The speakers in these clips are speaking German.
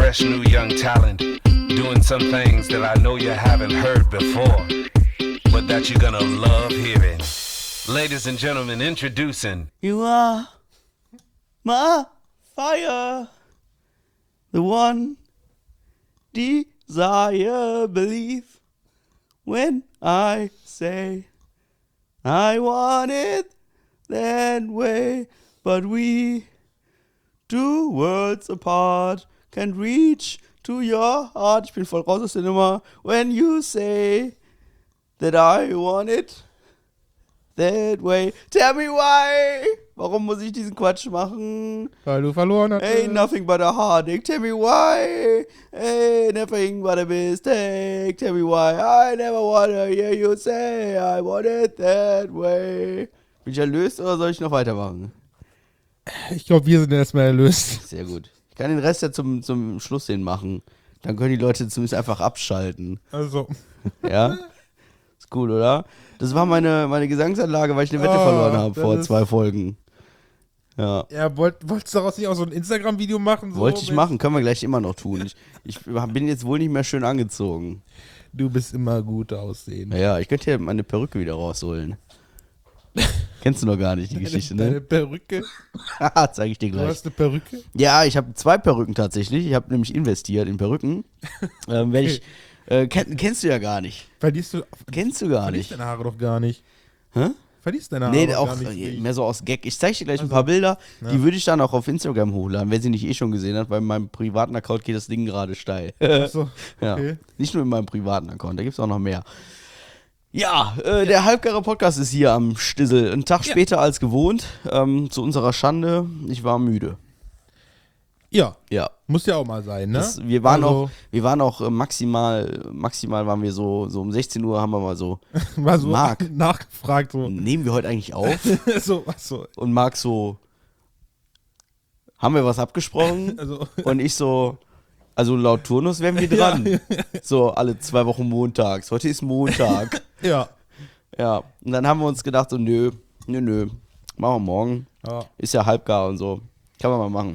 fresh new young talent doing some things that I know you haven't heard before, but that you're gonna love hearing. Ladies and gentlemen, introducing. You are my fire, the one desire, believe when I say I want it that way, but we 2 worlds apart can't reach to your heart. Ich bin voll raus aus der Nummer. When you say that I want it that way, tell me why. Warum muss ich diesen Quatsch machen? Weil du verloren hast. Ain't nothing but a heartache. Tell me why. Ain't nothing but a mistake. Tell me why. I never wanna hear you say I want it that way. Bin ich erlöst oder soll ich noch weitermachen? Ich glaube, wir sind erstmal erlöst. Sehr gut. Ich kann den Rest ja zum Schluss hin machen. Dann können die Leute zumindest einfach abschalten. Also. Ja? Ist cool, oder? Das war meine Gesangsanlage, weil ich eine Wette verloren habe vor 2 Folgen. Ja. Ja, wolltest du daraus nicht auch so ein Instagram-Video machen? So Wollte ich machen, können wir gleich immer noch tun. Ich bin jetzt wohl nicht mehr schön angezogen. Du bist immer gut aussehen. Ja, ich könnte ja meine Perücke wieder rausholen. Kennst du noch gar nicht die Geschichte, ne? Deine Perücke? Zeige ich dir Du gleich. hast eine Perücke? Ja, ich habe 2 Perücken tatsächlich. Ich habe nämlich investiert in Perücken. Kennst du ja gar nicht. Verlierst du Kennst du gar nicht. deine Haare doch gar nicht. Hä? Verlierst deine Haare Nee, doch auch gar nicht. mehr so aus Gag. Ich zeige dir gleich ein paar Bilder, die würde ich dann auch auf Instagram hochladen, wer sie nicht schon gesehen hat, weil in meinem privaten Account geht das Ding gerade steil. Achso, Ja. okay. Nicht nur in meinem privaten Account, da gibt es auch noch mehr. Ja, der halbgare Podcast ist hier am Stissel. Einen Tag später als gewohnt. Zu unserer Schande, ich war müde. Ja, Ja. muss ja auch mal sein, ne? Wir waren Also, auch maximal waren wir so um 16 Uhr haben wir mal so, war so Marc. nachgefragt, so. nehmen wir heute eigentlich auf? so, achso. Und Marc so, haben wir was abgesprochen? Also, Und ich so, also laut Turnus wären wir dran. Ja. So alle 2 Wochen montags. Heute ist Montag. ja. Ja, und dann haben wir uns gedacht, so nö, machen wir morgen. Ja. Ist ja halbgar und so. Kann man mal machen.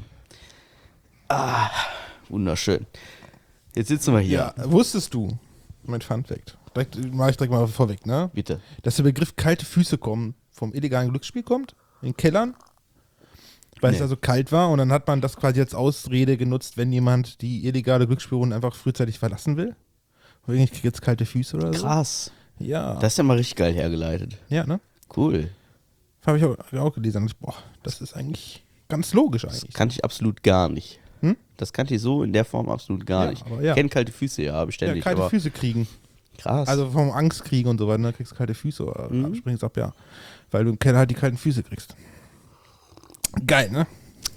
Ah, wunderschön. Jetzt sitzen wir hier. Ja, wusstest du, mein Funfact, mach ich direkt mal vorweg, ne? Bitte. Dass der Begriff kalte Füße kommen, vom illegalen Glücksspiel kommt, in Kellern, weil es Nee. also kalt war und dann hat man das quasi als Ausrede genutzt, wenn jemand die illegale Glücksspielrunde einfach frühzeitig verlassen will. Und ich krieg jetzt kalte Füße oder so. Krass. Ja. Das ist ja mal richtig geil hergeleitet. Ja, ne? Cool. Habe ich auch gelesen. Und ich, boah, das ist eigentlich ganz logisch Das eigentlich. kannte ich absolut gar nicht. Hm? Das kannte ich so in der Form absolut gar Ja, nicht. aber ja. Ich kenne kalte Füße, ja, Ja, beständig. kalte aber Füße kriegen. krass. Also vom Angstkriegen und so weiter, ne? Kriegst du kalte Füße oder springst ab, ja. Weil du im Keller halt die kalten Füße kriegst. Geil, ne?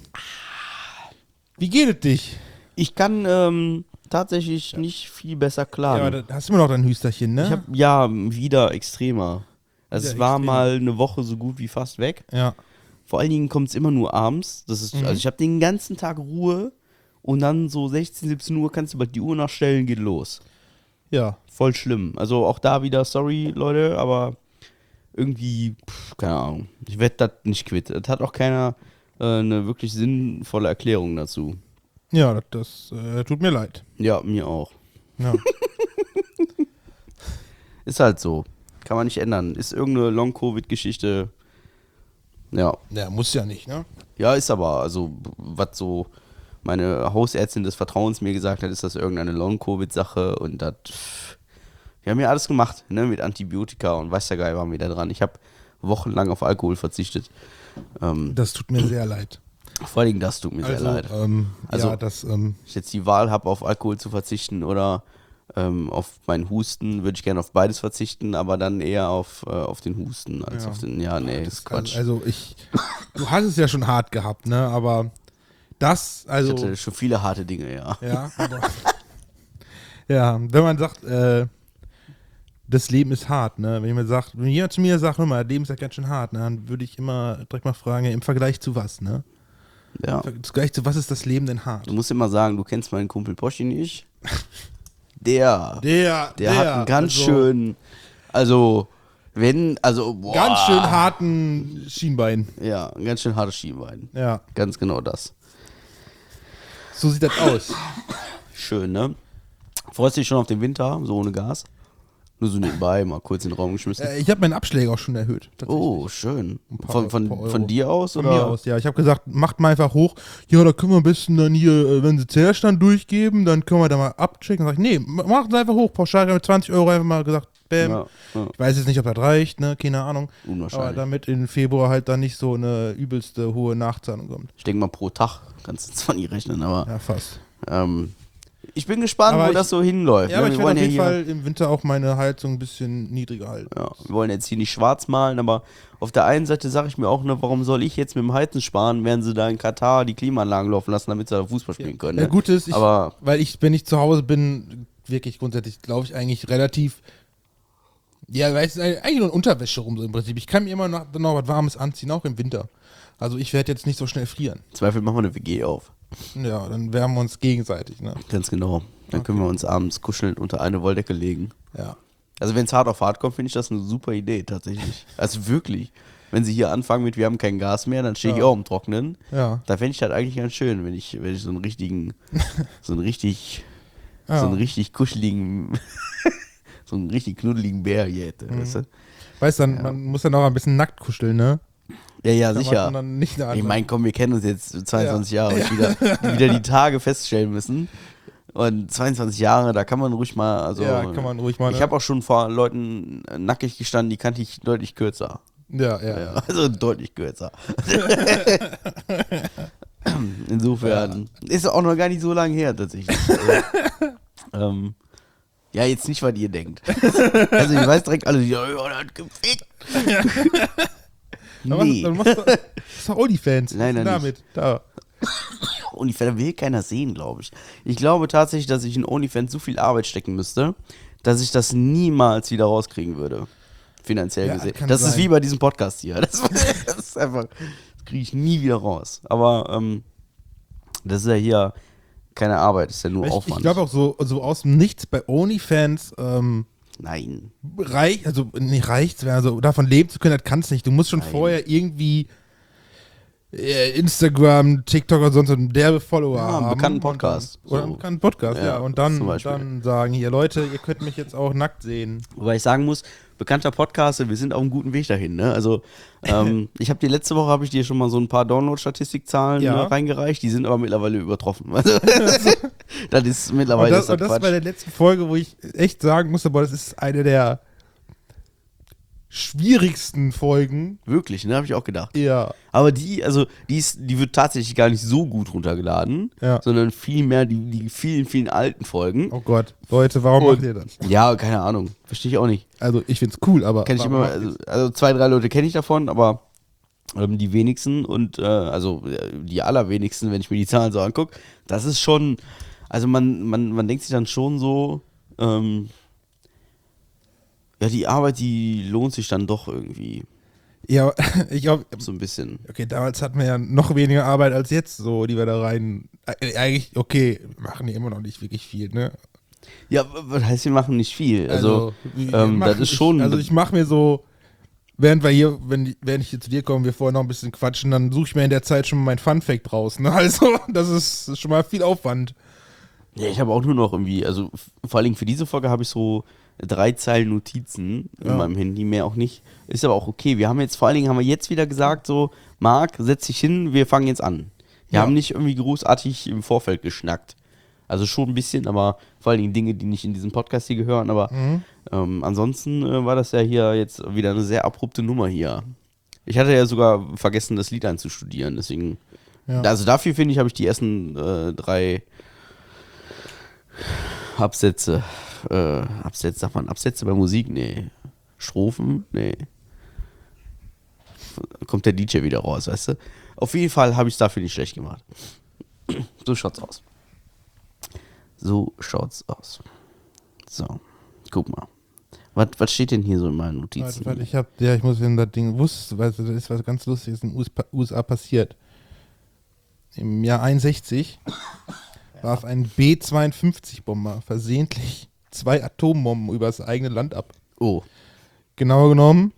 Wie geht es dich? ich kann tatsächlich nicht viel besser Ja, klagen. aber da hast du immer noch dein Hüsterchen, ne? Ich habe ja wieder extremer. Also Wieder es war extremer. mal eine Woche so gut wie fast weg. Ja. Vor allen Dingen kommt es immer nur abends. Das ist, also ich habe den ganzen Tag Ruhe und dann so 16, 17 Uhr kannst du bald die Uhr nachstellen, geht los. Ja. Voll schlimm. Also auch da wieder, sorry Leute, aber irgendwie, keine Ahnung. Ich werde das nicht quitt. Das hat auch keiner eine wirklich sinnvolle Erklärung dazu. Ja, das tut mir leid. Ja, mir auch. Ja. Ist halt so. Kann man nicht ändern. Ist irgendeine Long-Covid-Geschichte. Ja. Ja, muss ja nicht, ne? Ja, ist aber, also, was so meine Hausärztin des Vertrauens mir gesagt hat, ist das irgendeine Long-Covid-Sache und das. Wir haben ja alles gemacht, ne, mit Antibiotika und weiß der Geil waren wir da dran. Ich habe wochenlang auf Alkohol verzichtet. Das tut mir sehr leid. Vor allen Dingen das tut mir sehr leid. Also- ja, das, Ich jetzt die Wahl habe, auf Alkohol zu verzichten oder auf meinen Husten, würde ich gerne auf beides verzichten, aber dann eher auf den Husten als Ja. auf den. Ja, nee, das ist Quatsch. Also du hast es ja schon hart gehabt, ne? Aber das, also. Ich hatte schon viele harte Dinge, ja. Ja, aber. Ja, wenn man sagt, das Leben ist hart, ne? Wenn jemand zu mir sagt, hör mal, das Leben ist ja ganz schön hart, ne? Dann würde ich immer direkt mal fragen, ja, im Vergleich zu was, ne? Ja. Im Vergleich zu was ist das Leben denn hart? Du musst immer sagen, du kennst meinen Kumpel Poschi nicht. Der hat einen ganz also, schön, boah. Ganz schön harten Schienbein. Ja, ein ganz schön hartes Schienbein. Ja. Ganz genau das. So sieht das aus. Schön, ne? Freust du dich schon auf den Winter, so ohne Gas? Nur so nebenbei, mal kurz in den Raum geschmissen. Ich habe meinen Abschläge auch schon erhöht. Oh, schön. paar Euro. Von dir aus? Von oder? mir aus, ja. Ich habe gesagt, macht mal einfach hoch. Ja, da können wir am besten dann hier, wenn sie Zählstand durchgeben, dann können wir da mal abchecken. Dann sag ich, nee, macht es einfach hoch. Pauschal mit 20 Euro einfach mal gesagt, bam. Ja. Ich weiß jetzt nicht, ob das reicht, ne? Keine Ahnung. Unwahrscheinlich. Aber damit im Februar halt dann nicht so eine übelste hohe Nachzahlung kommt. Ich denke mal pro Tag kannst du zwar nie rechnen, aber Ja, fast. ich bin gespannt, Aber das so hinläuft. Ja, aber ne? ich Wir werde auf wollen jeden ja Fall im Winter auch meine Heizung ein bisschen niedriger halten. Ja, wir wollen jetzt hier nicht schwarz malen, aber auf der einen Seite sage ich mir auch, ne, warum soll ich jetzt mit dem Heizen sparen, während sie da in Katar die Klimaanlagen laufen lassen, damit sie da Fußball spielen können. Ne? Ja, gut ist, aber weil wenn ich zu Hause bin, wirklich grundsätzlich, glaube ich, eigentlich relativ. Ja, weil es ist eigentlich nur eine Unterwäsche rum so im Prinzip. Ich kann mir immer noch was Warmes anziehen, auch im Winter. Also ich werde jetzt nicht so schnell frieren. im Zweifel machen wir eine WG auf. Ja, dann wärmen wir uns gegenseitig, ne? Ganz genau. Dann können wir uns abends kuscheln unter eine Wolldecke legen. Ja. Also wenn es hart auf hart kommt, finde ich das eine super Idee tatsächlich. Also wirklich. Wenn sie hier anfangen mit, wir haben kein Gas mehr, dann stehe ich auch im Trocknen. Ja. Da fände ich das eigentlich ganz schön, wenn ich so einen so einen richtig kuscheligen, so einen richtig knuddeligen Bär hier hätte. Weißt du? Weißt du, man muss dann auch ein bisschen nackt kuscheln, ne? Ja, Da macht sicher. man dann nicht eine Ich meine, komm, wir kennen uns jetzt 22 Jahre und wieder die Tage feststellen müssen. Und 22 Jahre, da kann man ruhig mal, also. Ja, kann man ruhig mal. Ich Ne? habe auch schon vor Leuten nackig gestanden, die kannte ich deutlich kürzer. Ja. Also deutlich kürzer. Insofern ist auch noch gar nicht so lange her tatsächlich. Also, ja, jetzt nicht, was ihr denkt. Also ich weiß direkt alle, ja, der hat gefickt. Nee. Dann machst du, das ist doch OnlyFans. Nein, Was ist nein, damit. Da. OnlyFans will keiner sehen, glaube ich. Ich glaube tatsächlich, dass ich in OnlyFans so viel Arbeit stecken müsste, dass ich das niemals wieder rauskriegen würde. Finanziell Ja, gesehen. kann Das ist sein. wie bei diesem Podcast hier. Das ist einfach, das kriege ich nie wieder raus. Aber das ist ja hier keine Arbeit, das ist ja nur Aufwand. Ich glaube auch so aus dem Nichts bei OnlyFans Nein. reicht also davon leben zu können, das kannst du nicht. Du musst schon vorher irgendwie Instagram, TikTok oder sonst einen derbe Follower haben. einen bekannten Podcast. Oder einen bekannten Podcast, ja. Und zum dann Beispiel. sagen, hier Leute, ihr könnt mich jetzt auch nackt sehen. Wobei ich sagen muss, bekannter Podcaster, wir sind auf einem guten Weg dahin. Ne? Also ich habe letzte Woche dir schon mal so ein paar Download-Statistikzahlen reingereicht, die sind aber mittlerweile übertroffen. Also, das ist mittlerweile und das Quatsch. bei der letzten Folge, wo ich echt sagen musste, boah, das ist eine der schwierigsten Folgen. Wirklich, ne, habe ich auch gedacht. Ja. Aber die wird tatsächlich gar nicht so gut runtergeladen, sondern vielmehr die vielen, vielen alten Folgen. Oh Gott, Leute, warum macht ihr das? Ja, keine Ahnung, verstehe ich auch nicht. Also ich find's cool, aber Kenn ich immer, also 2, 3 Leute kenne ich davon, aber die wenigsten und die allerwenigsten, wenn ich mir die Zahlen so angucke, das ist schon, also man denkt sich dann schon so, ja, die Arbeit, die lohnt sich dann doch irgendwie. Ja, ich glaube, so ein bisschen. Okay, damals hatten wir ja noch weniger Arbeit als jetzt, so, die wir da rein. Eigentlich, okay, machen die immer noch nicht wirklich viel, ne? Ja, was heißt, wir machen nicht viel? Also das ist schon. Also ich mache mir so, während ich hier zu dir komme, wir vorher noch ein bisschen quatschen, dann suche ich mir in der Zeit schon mal mein Funfact raus, ne? Also, das ist schon mal viel Aufwand. Ja, ich habe auch nur noch irgendwie, also vor allem für diese Folge habe ich so 3 Zeilen Notizen in meinem Handy, mehr auch nicht. Ist aber auch okay. Vor allen Dingen haben wir jetzt wieder gesagt, so, Marc, setz dich hin, wir fangen jetzt an. Wir haben nicht irgendwie großartig im Vorfeld geschnackt. Also schon ein bisschen, aber vor allen Dingen Dinge, die nicht in diesen Podcast hier gehören. Aber ansonsten war das ja hier jetzt wieder eine sehr abrupte Nummer hier. Ich hatte ja sogar vergessen, das Lied einzustudieren, deswegen. Ja. Also dafür, finde ich, habe ich die ersten 3 Absätze. Sagt man Absätze bei Musik? Nee. Strophen? Nee. Kommt der DJ wieder raus, weißt du? Auf jeden Fall habe ich es dafür nicht schlecht gemacht. So schaut's aus. So, guck mal. Was steht denn hier so in meinen Notizen? Warte, ich muss in das Ding wussten, weil das ist was ganz Lustiges in den USA passiert. Im Jahr 61 warf ein B-52-Bomber versehentlich 2 Atombomben über das eigene Land ab. Oh. Genauer genommen,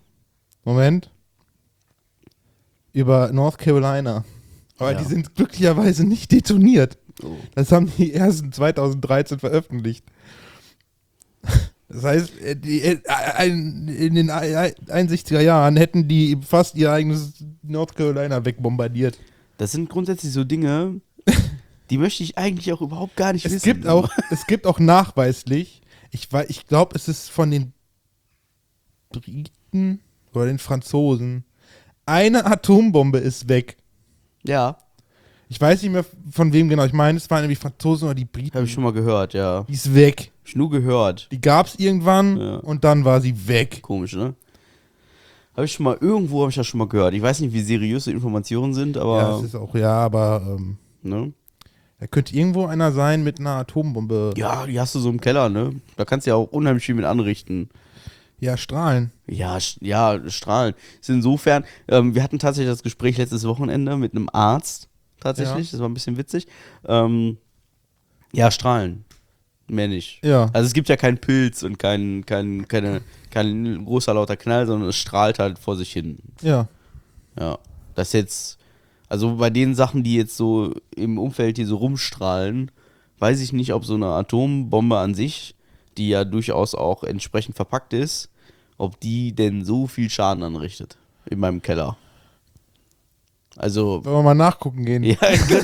über North Carolina. Aber die sind glücklicherweise nicht detoniert. Oh. Das haben die ersten 2013 veröffentlicht. Das heißt, in den 61er Jahren hätten die fast ihr eigenes North Carolina wegbombardiert. Das sind grundsätzlich so Dinge, die möchte ich eigentlich auch überhaupt gar nicht Es wissen. gibt auch nachweislich, ich glaube, es ist von den Briten oder den Franzosen, eine Atombombe ist weg. Ja, Ich weiß nicht mehr von wem genau. Ich meine, es waren nämlich Franzosen oder die Briten. habe ich schon mal gehört, ja. Die ist weg. Hab ich nur gehört. Die gab es irgendwann Ja. und dann war sie weg. Komisch, ne? Irgendwo habe ich das schon mal gehört. Ich weiß nicht, wie seriös die Informationen sind, Ja, aber, das ist auch, aber ne? da könnte irgendwo einer sein mit einer Atombombe. Ja, die hast du so im Keller, ne? Da kannst du ja auch unheimlich viel mit anrichten. Ja, Strahlen. Ja, Strahlen. Ist insofern, wir hatten tatsächlich das Gespräch letztes Wochenende mit einem Arzt, tatsächlich, Ja. das war ein bisschen witzig. Ja, Strahlen. Mehr nicht. Ja. Also es gibt ja keinen Pilz und kein großer lauter Knall, sondern es strahlt halt vor sich hin. Ja. Ja. Das jetzt, also bei den Sachen, die jetzt so im Umfeld hier so rumstrahlen, weiß ich nicht, ob so eine Atombombe an sich, die ja durchaus auch entsprechend verpackt ist, ob die denn so viel Schaden anrichtet in meinem Keller. Also, Wollen wir mal nachgucken gehen? ja,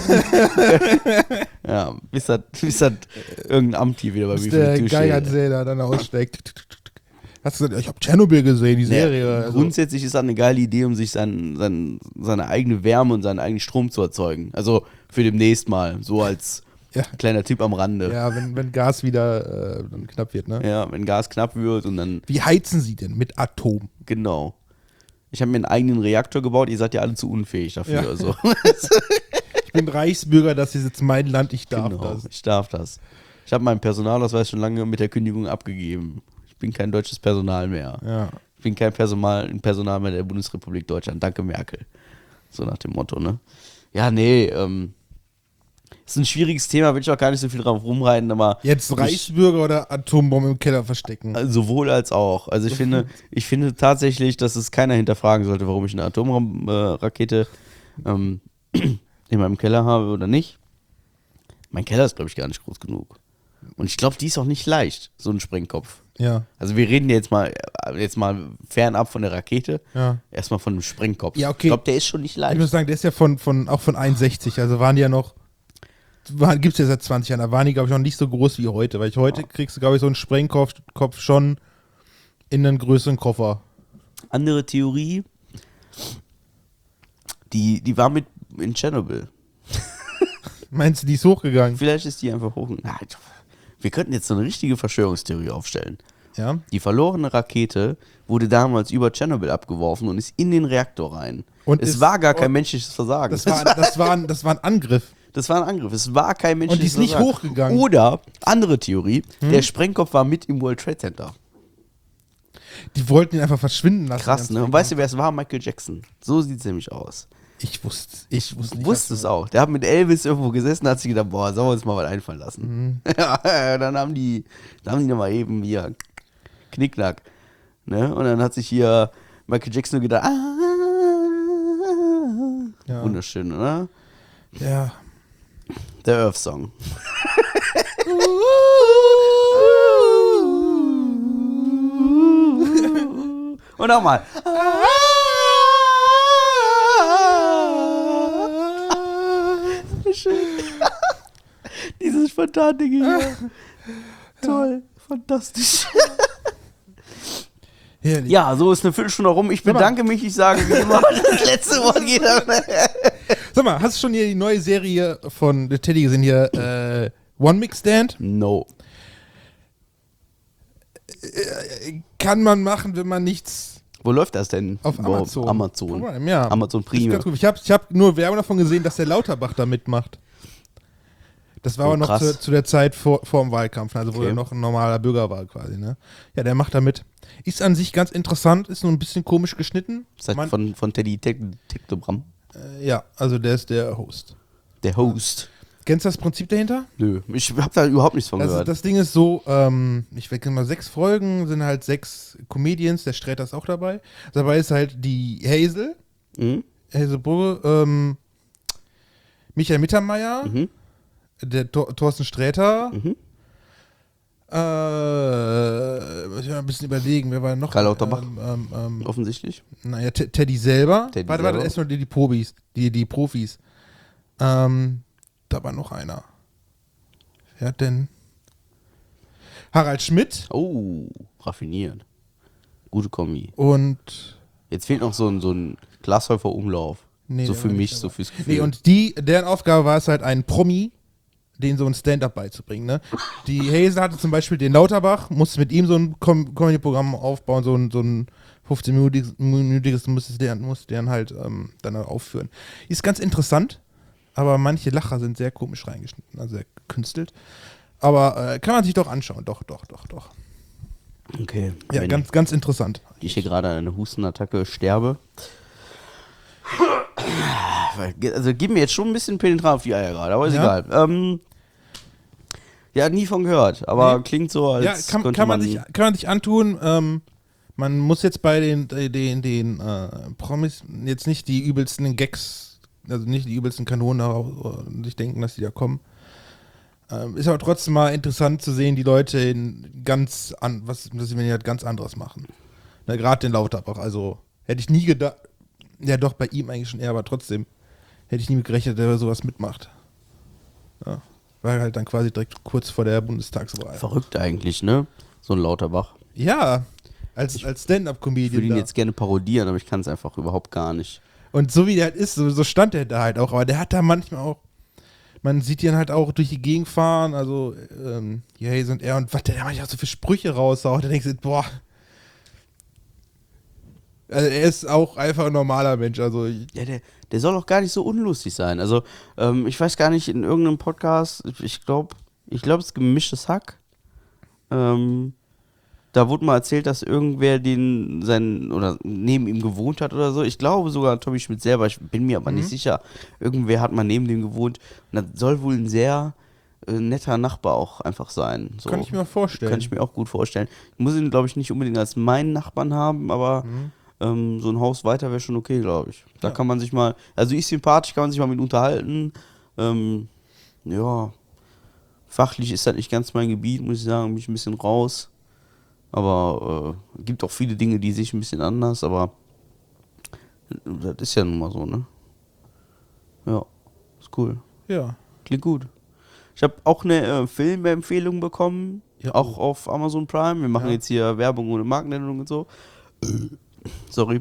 ja bis das irgendein Amt hier wieder bei mir Bis vor der der Tür steht. Geigerzähler dann aussteckt. Hast du gesagt, ich habe Tschernobyl gesehen, die Serie. Also, Grundsätzlich ist das eine geile Idee, um sich seine eigene Wärme und seinen eigenen Strom zu erzeugen. Also für demnächst mal, so als Ja. kleiner Tipp am Rande. ja, wenn Gas wieder dann knapp wird, ne? Ja, wenn Gas knapp wird und dann, Wie heizen sie denn? Mit Atom. genau. Ich habe mir einen eigenen Reaktor gebaut, ihr seid ja alle zu unfähig dafür. Ja. Also. Ich bin Reichsbürger, das ist jetzt mein Land, ich darf Genau, das. ich darf das. Ich habe meinen Personalausweis schon lange mit der Kündigung abgegeben. Ich bin kein deutsches Personal mehr. Ja. Ich bin kein Personal mehr der Bundesrepublik Deutschland. Danke, Merkel. So nach dem Motto, ne? Ja, nee, ist ein schwieriges Thema, will ich auch gar nicht so viel drauf rumreiten, aber Jetzt Reichsbürger oder Atombombe im Keller verstecken? sowohl als auch. Also ich finde tatsächlich, dass es keiner hinterfragen sollte, warum ich eine Atomrakete in meinem Keller habe oder nicht. Mein Keller ist, glaube ich, gar nicht groß genug. Und ich glaube, die ist auch nicht leicht, so ein Sprengkopf. Ja. Also wir reden jetzt mal fernab von der Rakete, Ja. erstmal von einem Sprengkopf. Ja, okay. Ich glaube, der ist schon nicht Ich leicht. muss sagen, der ist ja auch von 61, also waren die ja noch, gibt es ja seit 20 Jahren, da waren die, glaube ich, noch nicht so groß wie heute, weil heute kriegst du, glaube ich, so einen Sprengkopf schon in einen größeren Koffer. Andere Theorie, die war mit in Tschernobyl. Meinst du, die ist hochgegangen? Vielleicht ist die einfach hoch. Na, wir könnten jetzt so eine richtige Verschwörungstheorie aufstellen. Ja. Die verlorene Rakete wurde damals über Tschernobyl abgeworfen und ist in den Reaktor rein. Und es ist- war gar kein menschliches Versagen. Das war ein Angriff. Das war ein Angriff. Es war kein menschliches Und die ist nicht Versagen. hochgegangen. Oder, andere Theorie, der Sprengkopf war mit im World Trade Center. Die wollten ihn einfach verschwinden lassen. Krass, ne? Und weißt du, wer es war? Michael Jackson. So sieht es nämlich aus. Ich wusste nicht. Wusste es auch. Der hat mit Elvis irgendwo gesessen und hat sich gedacht, boah, sollen wir uns mal was einfallen lassen. Ja, dann haben die nochmal eben hier Knickknack. Ne? Und dann hat sich hier Michael Jackson nur gedacht, Ja. wunderschön, oder? Ja. Der Earth-Song. Und nochmal. Schön. Dieses spontane hier. Toll. Fantastisch. Herrlich. Ja, so ist eine Viertelstunde rum. Ich bedanke mich. Ich sage wie immer, das letzte Wort geht an. Sag mal, hast du schon hier die neue Serie von The Teddy gesehen hier, One Mix Stand? No. Kann man machen, wenn man nichts Wo läuft das denn? auf überhaupt? Amazon. Amazon. Prime, ja. Amazon Ist Prime. ganz gut. Ich hab nur Werbung davon gesehen, dass der Lauterbach da mitmacht. Das war Oh, aber noch krass. zu der Zeit vor dem Wahlkampf, also wo Okay. er noch ein normaler Bürger war quasi, ne? Ja, der macht da mit. Ist an sich ganz interessant, ist nur ein bisschen komisch geschnitten. Ist das von Teddy Tektogramm? Ja, also der ist der Host. Der Host. Kennst du das Prinzip dahinter? Nö, ich hab da überhaupt nichts von Also gehört. das Ding ist so, ich wecke mal 6 Folgen, sind halt 6 Comedians, der Sträter ist auch dabei. Dabei ist halt die Mhm. Hazel Brugge, Michael Mittermeier, Mhm. Der Thorsten Sträter. Mhm. Muss ich mal ein bisschen überlegen, wer war noch? Karl Lauterbach. Offensichtlich. Naja, Teddy selber. Teddy Warte, selber. erstmal die Profis. Die Profis. Da war noch einer. Wer hat denn? Harald Schmidt Oh, raffiniert. Gute Kombi. und Jetzt fehlt noch so ein Glashäufer-Umlauf. Nee, so der für war mich, nicht so dabei. fürs Gefühl. Nee, und deren Aufgabe war es halt, einen Promi, den so ein Stand-up beizubringen. Ne? Die Hazel hatte zum Beispiel den Lauterbach, musste mit ihm so ein Comedy-Programm aufbauen, so ein 15-minütiges musste der halt dann aufführen. Ist ganz interessant, aber manche Lacher sind sehr komisch reingeschnitten, also sehr gekünstelt. Aber kann man sich doch anschauen, doch. Okay. Ja, Wenn ganz, ganz interessant. ich hier gerade an einer Hustenattacke sterbe. Also gib mir jetzt schon ein bisschen penetral auf die Eier gerade, aber ist Ja. egal. Ja, nie von gehört, aber Nee. klingt so, als Ja, kann man sich antun. Man muss jetzt bei den Promis jetzt nicht die übelsten Gags, also nicht die übelsten Kanonen sich denken, dass die da kommen. Ist aber trotzdem mal interessant zu sehen, die Leute dass sie halt ganz anderes machen. Gerade den Lauterbach. Also hätte ich nie gedacht, ja doch, bei ihm eigentlich schon eher, aber trotzdem hätte ich nie mit gerechnet, dass er sowas mitmacht. Ja, war halt dann quasi direkt kurz vor der Bundestagswahl. Verrückt eigentlich, ne? So ein Lauterbach. Ja, als Ich würde ihn Stand-Up-Comedian. jetzt gerne parodieren, aber ich kann es einfach überhaupt gar nicht. Und so wie der halt ist, so stand der da halt auch. Aber der hat da manchmal auch, man sieht ihn halt auch durch die Gegend fahren, also hier sind er und was der manchmal auch so für Sprüche raushaut. Da denkst du, boah. Also er ist auch einfach ein normaler Mensch. Also Ja, der soll auch gar nicht so unlustig sein. Also, ich weiß gar nicht, in irgendeinem Podcast, ich glaube, es ist Gemischtes Hack. Da wurde mal erzählt, dass irgendwer oder neben ihm gewohnt hat oder so. Ich glaube sogar Tommy Schmidt selber, ich bin mir aber nicht sicher. Irgendwer hat mal neben dem gewohnt. Und das soll wohl ein sehr netter Nachbar auch einfach sein. So. kann ich mir vorstellen. Kann ich mir auch gut vorstellen. Ich muss ihn, glaube ich, nicht unbedingt als meinen Nachbarn haben, aber so ein Haus weiter wäre schon okay, glaube ich. Da Ja. kann man sich mal, also ist sympathisch, kann man sich mal mit unterhalten. Ja, fachlich ist das nicht ganz mein Gebiet, muss ich sagen, bin ich ein bisschen raus. Aber gibt auch viele Dinge, die sehe ich ein bisschen anders, aber das ist ja nun mal so, ne? Ja, ist cool. Ja. Klingt gut. Ich habe auch eine Filmempfehlung bekommen, Ja, auch auf Amazon Prime. Wir machen Ja. jetzt hier Werbung ohne Markennennung und so. Sorry.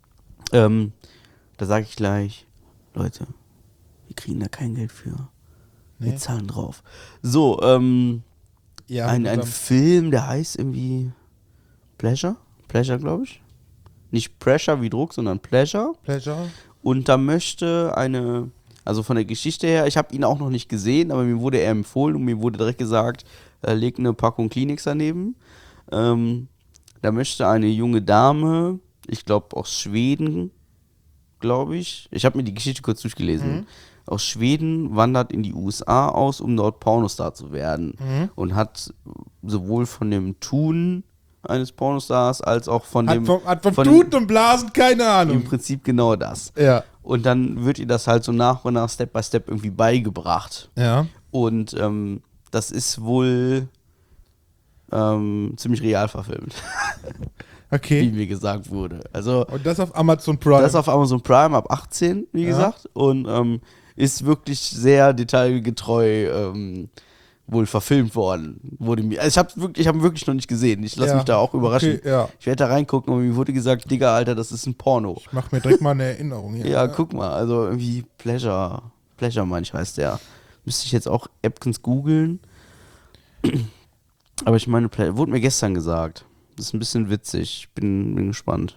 Da sage ich gleich, Leute, wir kriegen da kein Geld für. Wir Nee. zahlen drauf. So, Ja, ein Film, der heißt irgendwie Pleasure? Pleasure, glaube ich. Nicht Pressure wie Druck, sondern Pleasure. Pleasure. Und da möchte also von der Geschichte her, ich habe ihn auch noch nicht gesehen, aber mir wurde er empfohlen und mir wurde direkt gesagt, leg eine Packung Kleenex daneben. Da möchte eine junge Dame, ich glaube aus Schweden, glaube ich. Ich habe mir die Geschichte kurz durchgelesen. Aus Schweden wandert in die USA aus, um dort Pornostar zu werden. Und hat sowohl von dem Tun eines Pornostars als auch von dem... Hat vom von Tuten und Blasen keine Im Ahnung. Prinzip genau das. Ja. Und dann wird ihr das halt so nach und nach, Step by Step irgendwie beigebracht. Ja. Und das ist wohl ziemlich real verfilmt, wie Okay. mir gesagt wurde. Also Und das auf Amazon Prime. das auf Amazon Prime ab 18, wie Ja. gesagt. Und ist wirklich sehr detailgetreu wohl verfilmt worden. Wurde mir, also ich hab ihn wirklich noch nicht gesehen. Ich lasse Ja. mich da auch überraschen. Okay, ja. Ich werde da reingucken und mir wurde gesagt, Digga, Alter, das ist ein Porno. Ich mach mir direkt mal eine Erinnerung hier. Ja, guck mal, also irgendwie Pleasure manch heißt der. Müsste ich jetzt auch Epkins googeln. Aber ich meine, wurde mir gestern gesagt. Das ist ein bisschen witzig. Ich bin gespannt.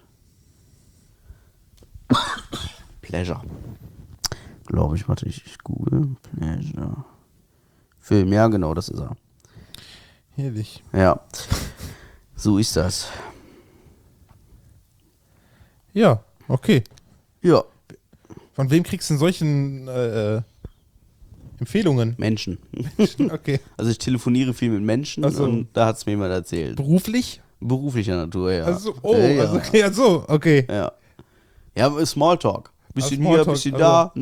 Pleasure. Glaube ich, warte, ich google. Pleasure. Film, ja, genau, das ist er. Herrlich. Ja. So ist das. Ja, okay. Ja, Von wem kriegst du denn solchen Empfehlungen? Menschen. Okay. Also ich telefoniere viel mit Menschen Ach so. und da hat es mir jemand erzählt. Beruflich? Beruflicher Natur, ja. Also, oh, ja. also, okay, ja, so, okay. Ja. Ja, aber Smalltalk. Bisschen Ah, hier, Smalltalk, bisschen also. da, ne?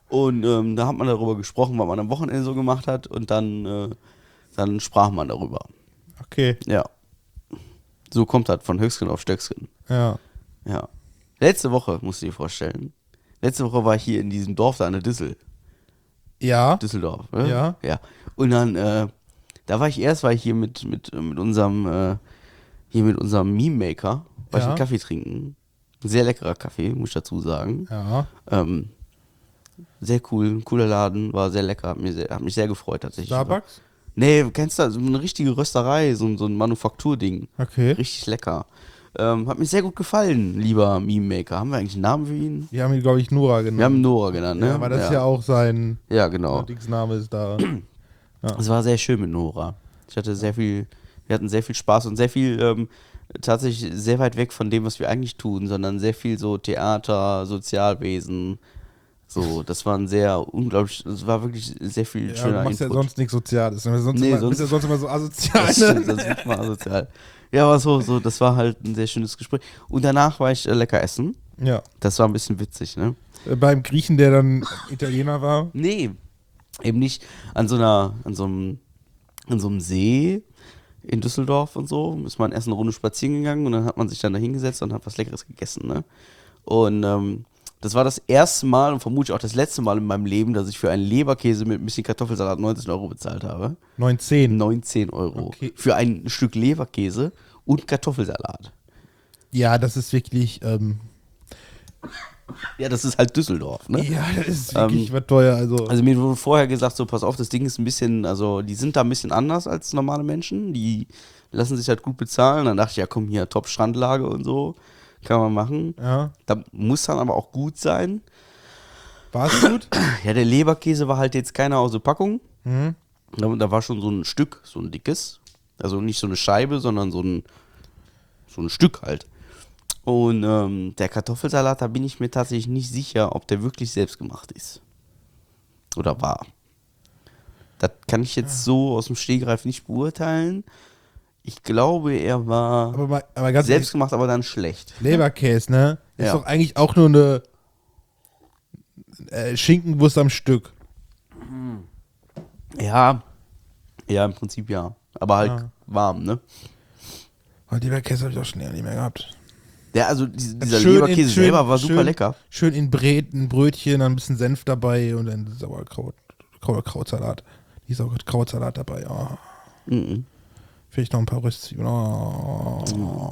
Und da hat man darüber gesprochen, was man am Wochenende so gemacht hat. Und dann sprach man darüber. Okay. Ja. So kommt das von Höchstgen auf Stöcksken. Ja. Ja. Letzte Woche, musst du dir vorstellen. Letzte Woche war ich hier in diesem Dorf da an der Ja. Düsseldorf. Ne? Ja. Ja. Und dann, da war ich hier mit unserem Meme-Maker, war ich Ja. einen Kaffee trinken. Ein sehr leckerer Kaffee, muss ich dazu sagen. Ja. Sehr cool, cooler Laden, war sehr lecker, hat mich sehr gefreut tatsächlich. Starbucks? Nee, kennst du, so eine richtige Rösterei, so ein Manufakturding. Okay. Richtig lecker. Hat mir sehr gut gefallen, lieber Meme-Maker. Haben wir eigentlich einen Namen für ihn? Wir haben ihn, glaube ich, Nora genannt. Wir haben ihn Nora genannt, ne? Ja, aber das ist ja auch sein Ja, genau. Name ist da. Es war sehr schön mit Nora. Wir hatten sehr viel Spaß und sehr viel, tatsächlich sehr weit weg von dem, was wir eigentlich tun, sondern sehr viel so Theater, Sozialwesen. So, das war das war wirklich sehr viel Ja, schöner du machst ja Input. sonst nichts Soziales. Sonst Nee, bist ja sonst immer so asozial. Das stimmt, das ist mal asozial. Ja, aber so, das war halt ein sehr schönes Gespräch. Und danach war ich lecker essen. Ja. Das war ein bisschen witzig, ne? Beim Griechen, der dann Italiener war. Nee, eben nicht an so einem See in Düsseldorf und so. Ist man erst eine Runde spazieren gegangen und dann hat man sich dann da hingesetzt und hat was Leckeres gegessen, ne? Und das war das erste Mal und vermutlich auch das letzte Mal in meinem Leben, dass ich für einen Leberkäse mit ein bisschen Kartoffelsalat 19 € bezahlt habe. 19. 19 €. Okay. Für ein Stück Leberkäse und Kartoffelsalat. Ja, das ist wirklich. Ja, das ist halt Düsseldorf, ne? Ja, das ist wirklich was teuer. Also mir wurde vorher gesagt, so pass auf, das Ding ist ein bisschen, also die sind da ein bisschen anders als normale Menschen, die lassen sich halt gut bezahlen. Dann dachte ich, ja komm, hier Top-Strandlage und so, kann man machen. Ja. Da muss dann aber auch gut sein. War es gut? Ja, der Leberkäse war halt jetzt keiner aus der Packung. Mhm. Da war schon so ein Stück, so ein dickes. Also nicht so eine Scheibe, sondern so ein Stück halt. Und der Kartoffelsalat, da bin ich mir tatsächlich nicht sicher, ob der wirklich selbst gemacht ist. Oder war. Das kann ich jetzt so aus dem Stegreif nicht beurteilen. Ich glaube, er war Aber ganz selbst gemacht, aber dann schlecht. Leberkäse, ne? Ist Ja. doch eigentlich auch nur eine Schinkenwurst am Stück. Ja, im Prinzip ja. Aber halt Ja. warm, ne? Und Leberkäse habe ich auch schon länger nicht mehr gehabt. Ja, also dieser Schön Leberkäse selber war super lecker. Schön in Brötchen, dann ein bisschen Senf dabei und dann Krautsalat. Dieser Krautsalat dabei. Oh. Mhm. Vielleicht noch ein paar Röstzwiebeln. Oh.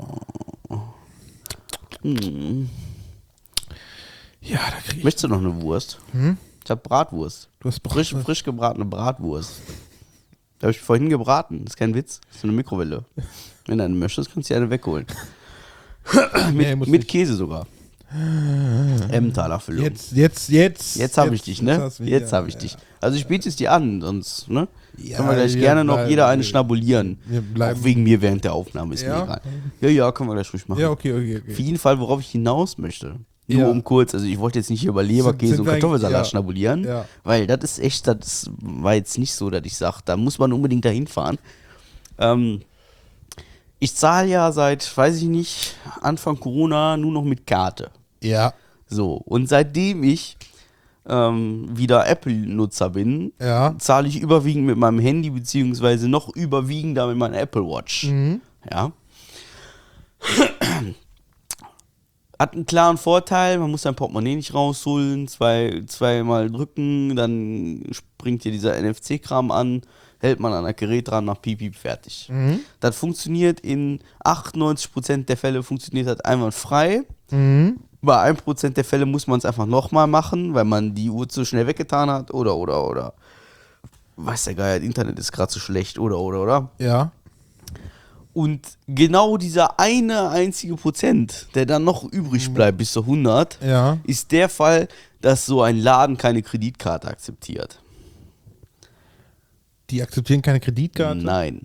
Mhm. Ja, da krieg ich. Möchtest du noch eine Wurst? Ich hab Bratwurst. Du hast Frisch gebratene Bratwurst. Da habe ich vorhin gebraten. Das ist kein Witz. Das ist eine Mikrowelle. Wenn du eine möchtest, kannst du dir eine wegholen. Nee, muss Mit nicht. Käse sogar. Emmentaler Füllung. Jetzt habe ich dich, ne? hast du mich, Jetzt ja, habe ich ja. dich. Also ich biete es dir an, sonst, ne? Ja, Können wir gleich wir gerne noch bleiben- jeder eine schnabulieren. wir bleiben- Auch wegen mir während der Aufnahme, ist Ja? mir egal. Ja, können wir gleich ruhig machen. Ja, okay. Auf jeden Fall, worauf ich hinaus möchte. Nur Ja. um kurz, also ich wollte jetzt nicht hier über Leberkäse Sind und wir eigentlich- Kartoffelsalat ja. schnabulieren, Ja. weil das war jetzt nicht so, dass ich sage, da muss man unbedingt dahin fahren. Ich zahle ja seit, weiß ich nicht, Anfang Corona nur noch mit Karte. Ja, So, und seitdem ich wieder Apple-Nutzer bin, ja. zahle ich überwiegend mit meinem Handy, beziehungsweise noch überwiegender mit meiner Apple Watch. Mhm. Ja. Hat einen klaren Vorteil, man muss sein Portemonnaie nicht rausholen, zweimal drücken, dann springt hier dieser NFC-Kram an, hält man an das Gerät dran, nach Piep, fertig. Mhm. Das funktioniert in 98% der Fälle funktioniert das einwandfrei. Mhm. Bei 1% der Fälle muss man es einfach nochmal machen, weil man die Uhr zu schnell weggetan hat oder. Weiß der Geier, das Internet ist gerade so schlecht oder. Ja. Und genau dieser eine einzige Prozent, der dann noch übrig bleibt bis zu 100, Ja. ist der Fall, dass so ein Laden keine Kreditkarte akzeptiert. Die akzeptieren keine Kreditkarte? Nein.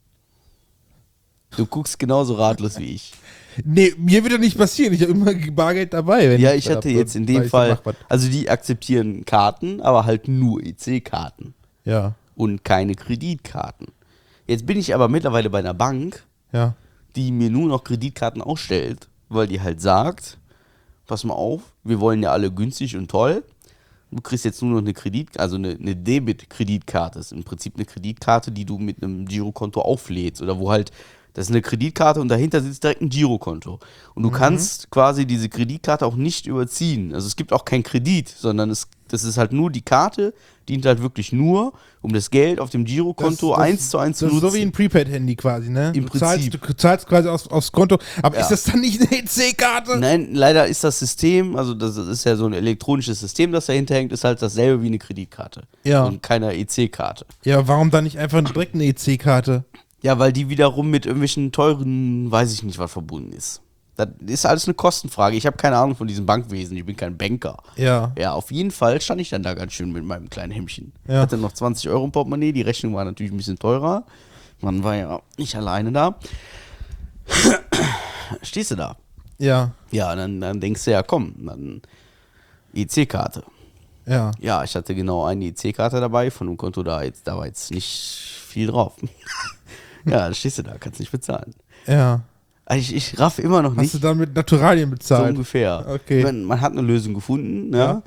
Du guckst genauso ratlos wie ich. Nee, mir wird das nicht passieren. Ich habe immer Bargeld dabei. Wenn Ja, ich hatte jetzt in dem weiß, Fall, macht was. also die akzeptieren Karten, aber halt nur EC-Karten. Ja, Und keine Kreditkarten. Jetzt bin ich aber mittlerweile bei einer Bank, ja. die mir nur noch Kreditkarten ausstellt, weil die halt sagt, pass mal auf, wir wollen ja alle günstig und toll, Du kriegst jetzt nur noch eine Debit-Kreditkarte. Das ist im Prinzip eine Kreditkarte, die du mit einem Girokonto auflädst. Oder wo halt, das ist eine Kreditkarte und dahinter sitzt direkt ein Girokonto. Und du kannst quasi diese Kreditkarte auch nicht überziehen. Also es gibt auch keinen Kredit, sondern das ist halt nur die Karte, dient halt wirklich nur, um das Geld auf dem Girokonto 1:1 zu Das nutzen. ist so wie ein Prepaid-Handy quasi, ne? Im Prinzip. Du zahlst quasi aufs Konto. Aber ist das dann nicht eine EC-Karte? Nein, leider ist das System, also das ist ja so ein elektronisches System, das dahinter hängt, ist halt dasselbe wie eine Kreditkarte. Ja. Und keine EC-Karte. Ja, warum dann nicht einfach direkt eine EC-Karte? Ja, weil die wiederum mit irgendwelchen teuren, weiß ich nicht, was verbunden ist. Das ist alles eine Kostenfrage. Ich habe keine Ahnung von diesem Bankwesen, ich bin kein Banker. Ja. Ja, auf jeden Fall stand ich dann da ganz schön mit meinem kleinen Hemdchen. Ja. Hatte noch 20 Euro im Portemonnaie, die Rechnung war natürlich ein bisschen teurer. Man war ja nicht alleine da. Stehst du da? Ja. Ja, dann denkst du ja, komm, dann EC-Karte. Ja. Ja, ich hatte genau eine EC-Karte dabei, von dem Konto da war jetzt nicht viel drauf. Ja, dann stehst du da, kannst nicht bezahlen. Ja. Also ich raff immer noch Hast nicht, du dann mit Naturalien so bezahlt? ungefähr. Okay. Man hat eine Lösung gefunden, ja.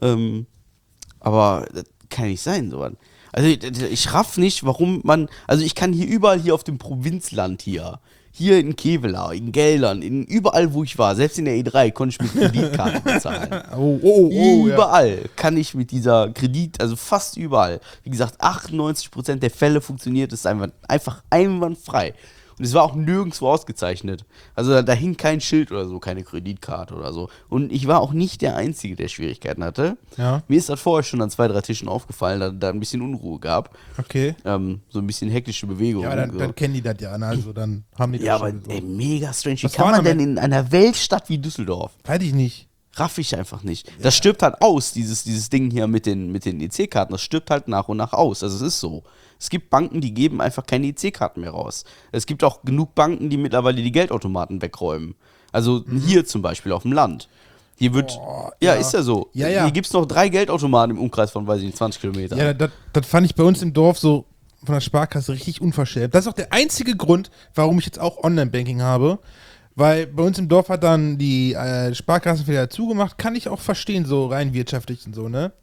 Aber das kann ja nicht sein, so. Also ich raff nicht, warum man, also ich kann überall hier auf dem Provinzland hier in Kevelaer, in Geldern, überall, wo ich war, selbst in der E3, konnte ich mit Kreditkarte bezahlen. Oh, Überall kann ich mit dieser also fast überall. Wie gesagt, 98% der Fälle funktioniert es einfach einwandfrei. Und es war auch nirgendwo ausgezeichnet. Also da hing kein Schild oder so, keine Kreditkarte oder so. Und ich war auch nicht der Einzige, der Schwierigkeiten hatte. Ja. Mir ist das vorher schon an 2, 3 Tischen aufgefallen, dass da ein bisschen Unruhe gab. Okay. So ein bisschen hektische Bewegungen. Ja, aber dann kennen die das ja, ne? Also dann haben die das Ja, aber schon so. ey, mega strange. Wie Was kann war man damit? denn in einer Weltstadt wie Düsseldorf? Weiß ich nicht. Raff ich einfach nicht. Das stirbt halt aus, dieses Ding hier mit den EC-Karten. Das stirbt halt nach und nach aus. Also es ist so. Es gibt Banken, die geben einfach keine EC-Karten mehr raus. Es gibt auch genug Banken, die mittlerweile die Geldautomaten wegräumen. Also hier zum Beispiel auf dem Land. Hier wird, ja, ist ja so. Ja, ja. Hier gibt es noch 3 Geldautomaten im Umkreis von, weiß ich nicht, 20 Kilometern. Ja, das fand ich bei uns im Dorf so von der Sparkasse richtig unverschämt. Das ist auch der einzige Grund, warum ich jetzt auch Online-Banking habe. Weil bei uns im Dorf hat dann die Sparkasse wieder zugemacht. Kann ich auch verstehen, so rein wirtschaftlich und so, ne?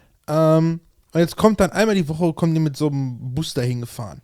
Und jetzt kommt dann einmal die Woche, kommen die mit so einem Bus dahin gefahren.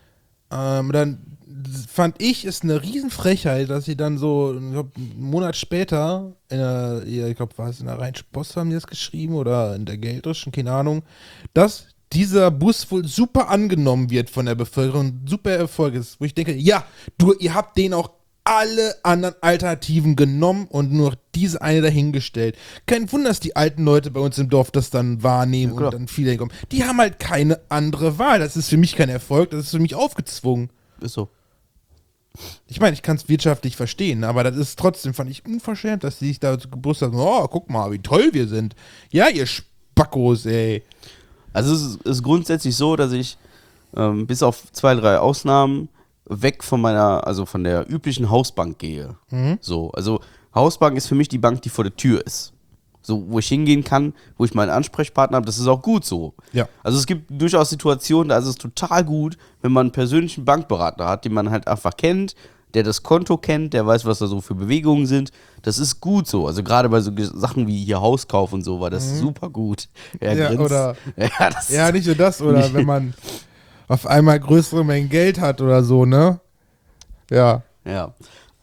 Dann fand ich es eine Riesenfrechheit, dass sie dann so, ich glaub, einen Monat später, ich glaube, war es in der Rheinischen Post, haben die das geschrieben oder in der Geldrischen, keine Ahnung, dass dieser Bus wohl super angenommen wird von der Bevölkerung, super Erfolg ist, wo ich denke, ja, ihr habt den auch alle anderen Alternativen genommen und nur diese eine dahingestellt. Kein Wunder, dass die alten Leute bei uns im Dorf das dann wahrnehmen und dann viele hinkommen. Die haben halt keine andere Wahl. Das ist für mich kein Erfolg, das ist für mich aufgezwungen. Ist so. Ich meine, ich kann es wirtschaftlich verstehen, aber das ist trotzdem, fand ich unverschämt, dass die sich da gebrüstet haben, oh, guck mal, wie toll wir sind. Ja, ihr Spackos, ey. Also es ist grundsätzlich so, dass ich bis auf 2, 3 Ausnahmen weg von von der üblichen Hausbank gehe. So, also Hausbank ist für mich die Bank, die vor der Tür ist. So, wo ich hingehen kann, wo ich meinen Ansprechpartner habe, das ist auch gut so. Ja. Also es gibt durchaus Situationen, da ist es total gut, wenn man einen persönlichen Bankberater hat, den man halt einfach kennt, der das Konto kennt, der weiß, was da so für Bewegungen sind. Das ist gut so. Also gerade bei so Sachen wie hier Hauskauf und so war das super gut. Er Ja, grinst. oder Ja, nicht nur das, oder wenn man auf einmal größere Mengen Geld hat oder so, ne? Ja. Ja.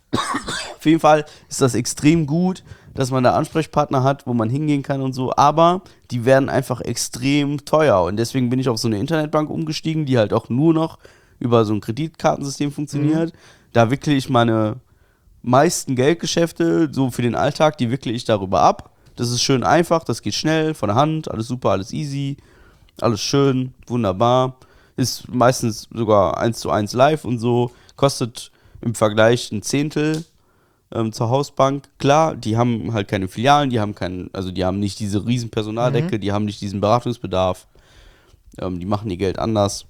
Auf jeden Fall ist das extrem gut, dass man da Ansprechpartner hat, wo man hingehen kann und so, aber die werden einfach extrem teuer und deswegen bin ich auf so eine Internetbank umgestiegen, die halt auch nur noch über so ein Kreditkartensystem funktioniert. Da wickle ich meine meisten Geldgeschäfte, so für den Alltag, die wickle ich darüber ab. Das ist schön einfach, das geht schnell, von der Hand, alles super, alles easy, alles schön, wunderbar. Ist meistens sogar 1:1 live und so, kostet im Vergleich ein Zehntel zur Hausbank. Klar, die haben halt keine Filialen, die haben nicht diese riesen Personaldecke, die haben nicht diesen Beratungsbedarf, die machen ihr Geld anders.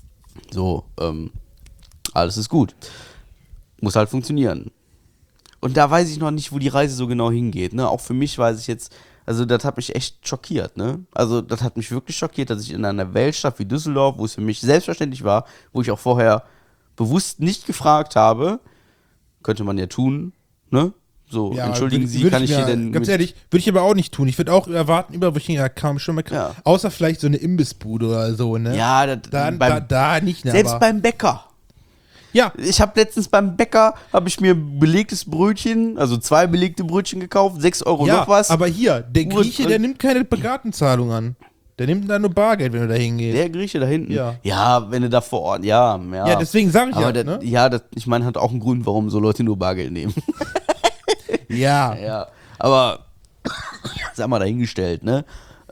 So, alles ist gut. Muss halt funktionieren. Und da weiß ich noch nicht, wo die Reise so genau hingeht, ne? Auch für mich weiß ich jetzt, also das hat mich echt schockiert, ne? Also das hat mich wirklich schockiert, dass ich in einer Weltstadt wie Düsseldorf, wo es für mich selbstverständlich war, wo ich auch vorher bewusst nicht gefragt habe, könnte man ja tun, ne? So, Ja, entschuldigen Sie, kann ich hier denn... Ganz ehrlich, würde ich aber auch nicht tun. Ich würde auch erwarten, überwürchen, ja, kaum schon mal. Ja. Außer vielleicht so eine Imbissbude oder so, ne? Ja, Da nicht, ne? selbst aber, beim Bäcker. ja, Ich habe letztens beim Bäcker, habe ich mir belegtes Brötchen, also 2 belegte Brötchen gekauft, 6 Euro ja, noch was. aber hier, der Grieche, der nimmt keine Kartenzahlung an. Der nimmt da nur Bargeld, wenn du da hingehst. Der Grieche da hinten? Ja. Ja, wenn du da vor Ort, ja. Ja, deswegen sage ich aber ja, das, ne? ja, das, ich meine, hat auch einen Grund, warum so Leute nur Bargeld nehmen. Ja. Ja, aber sag mal dahingestellt, ne?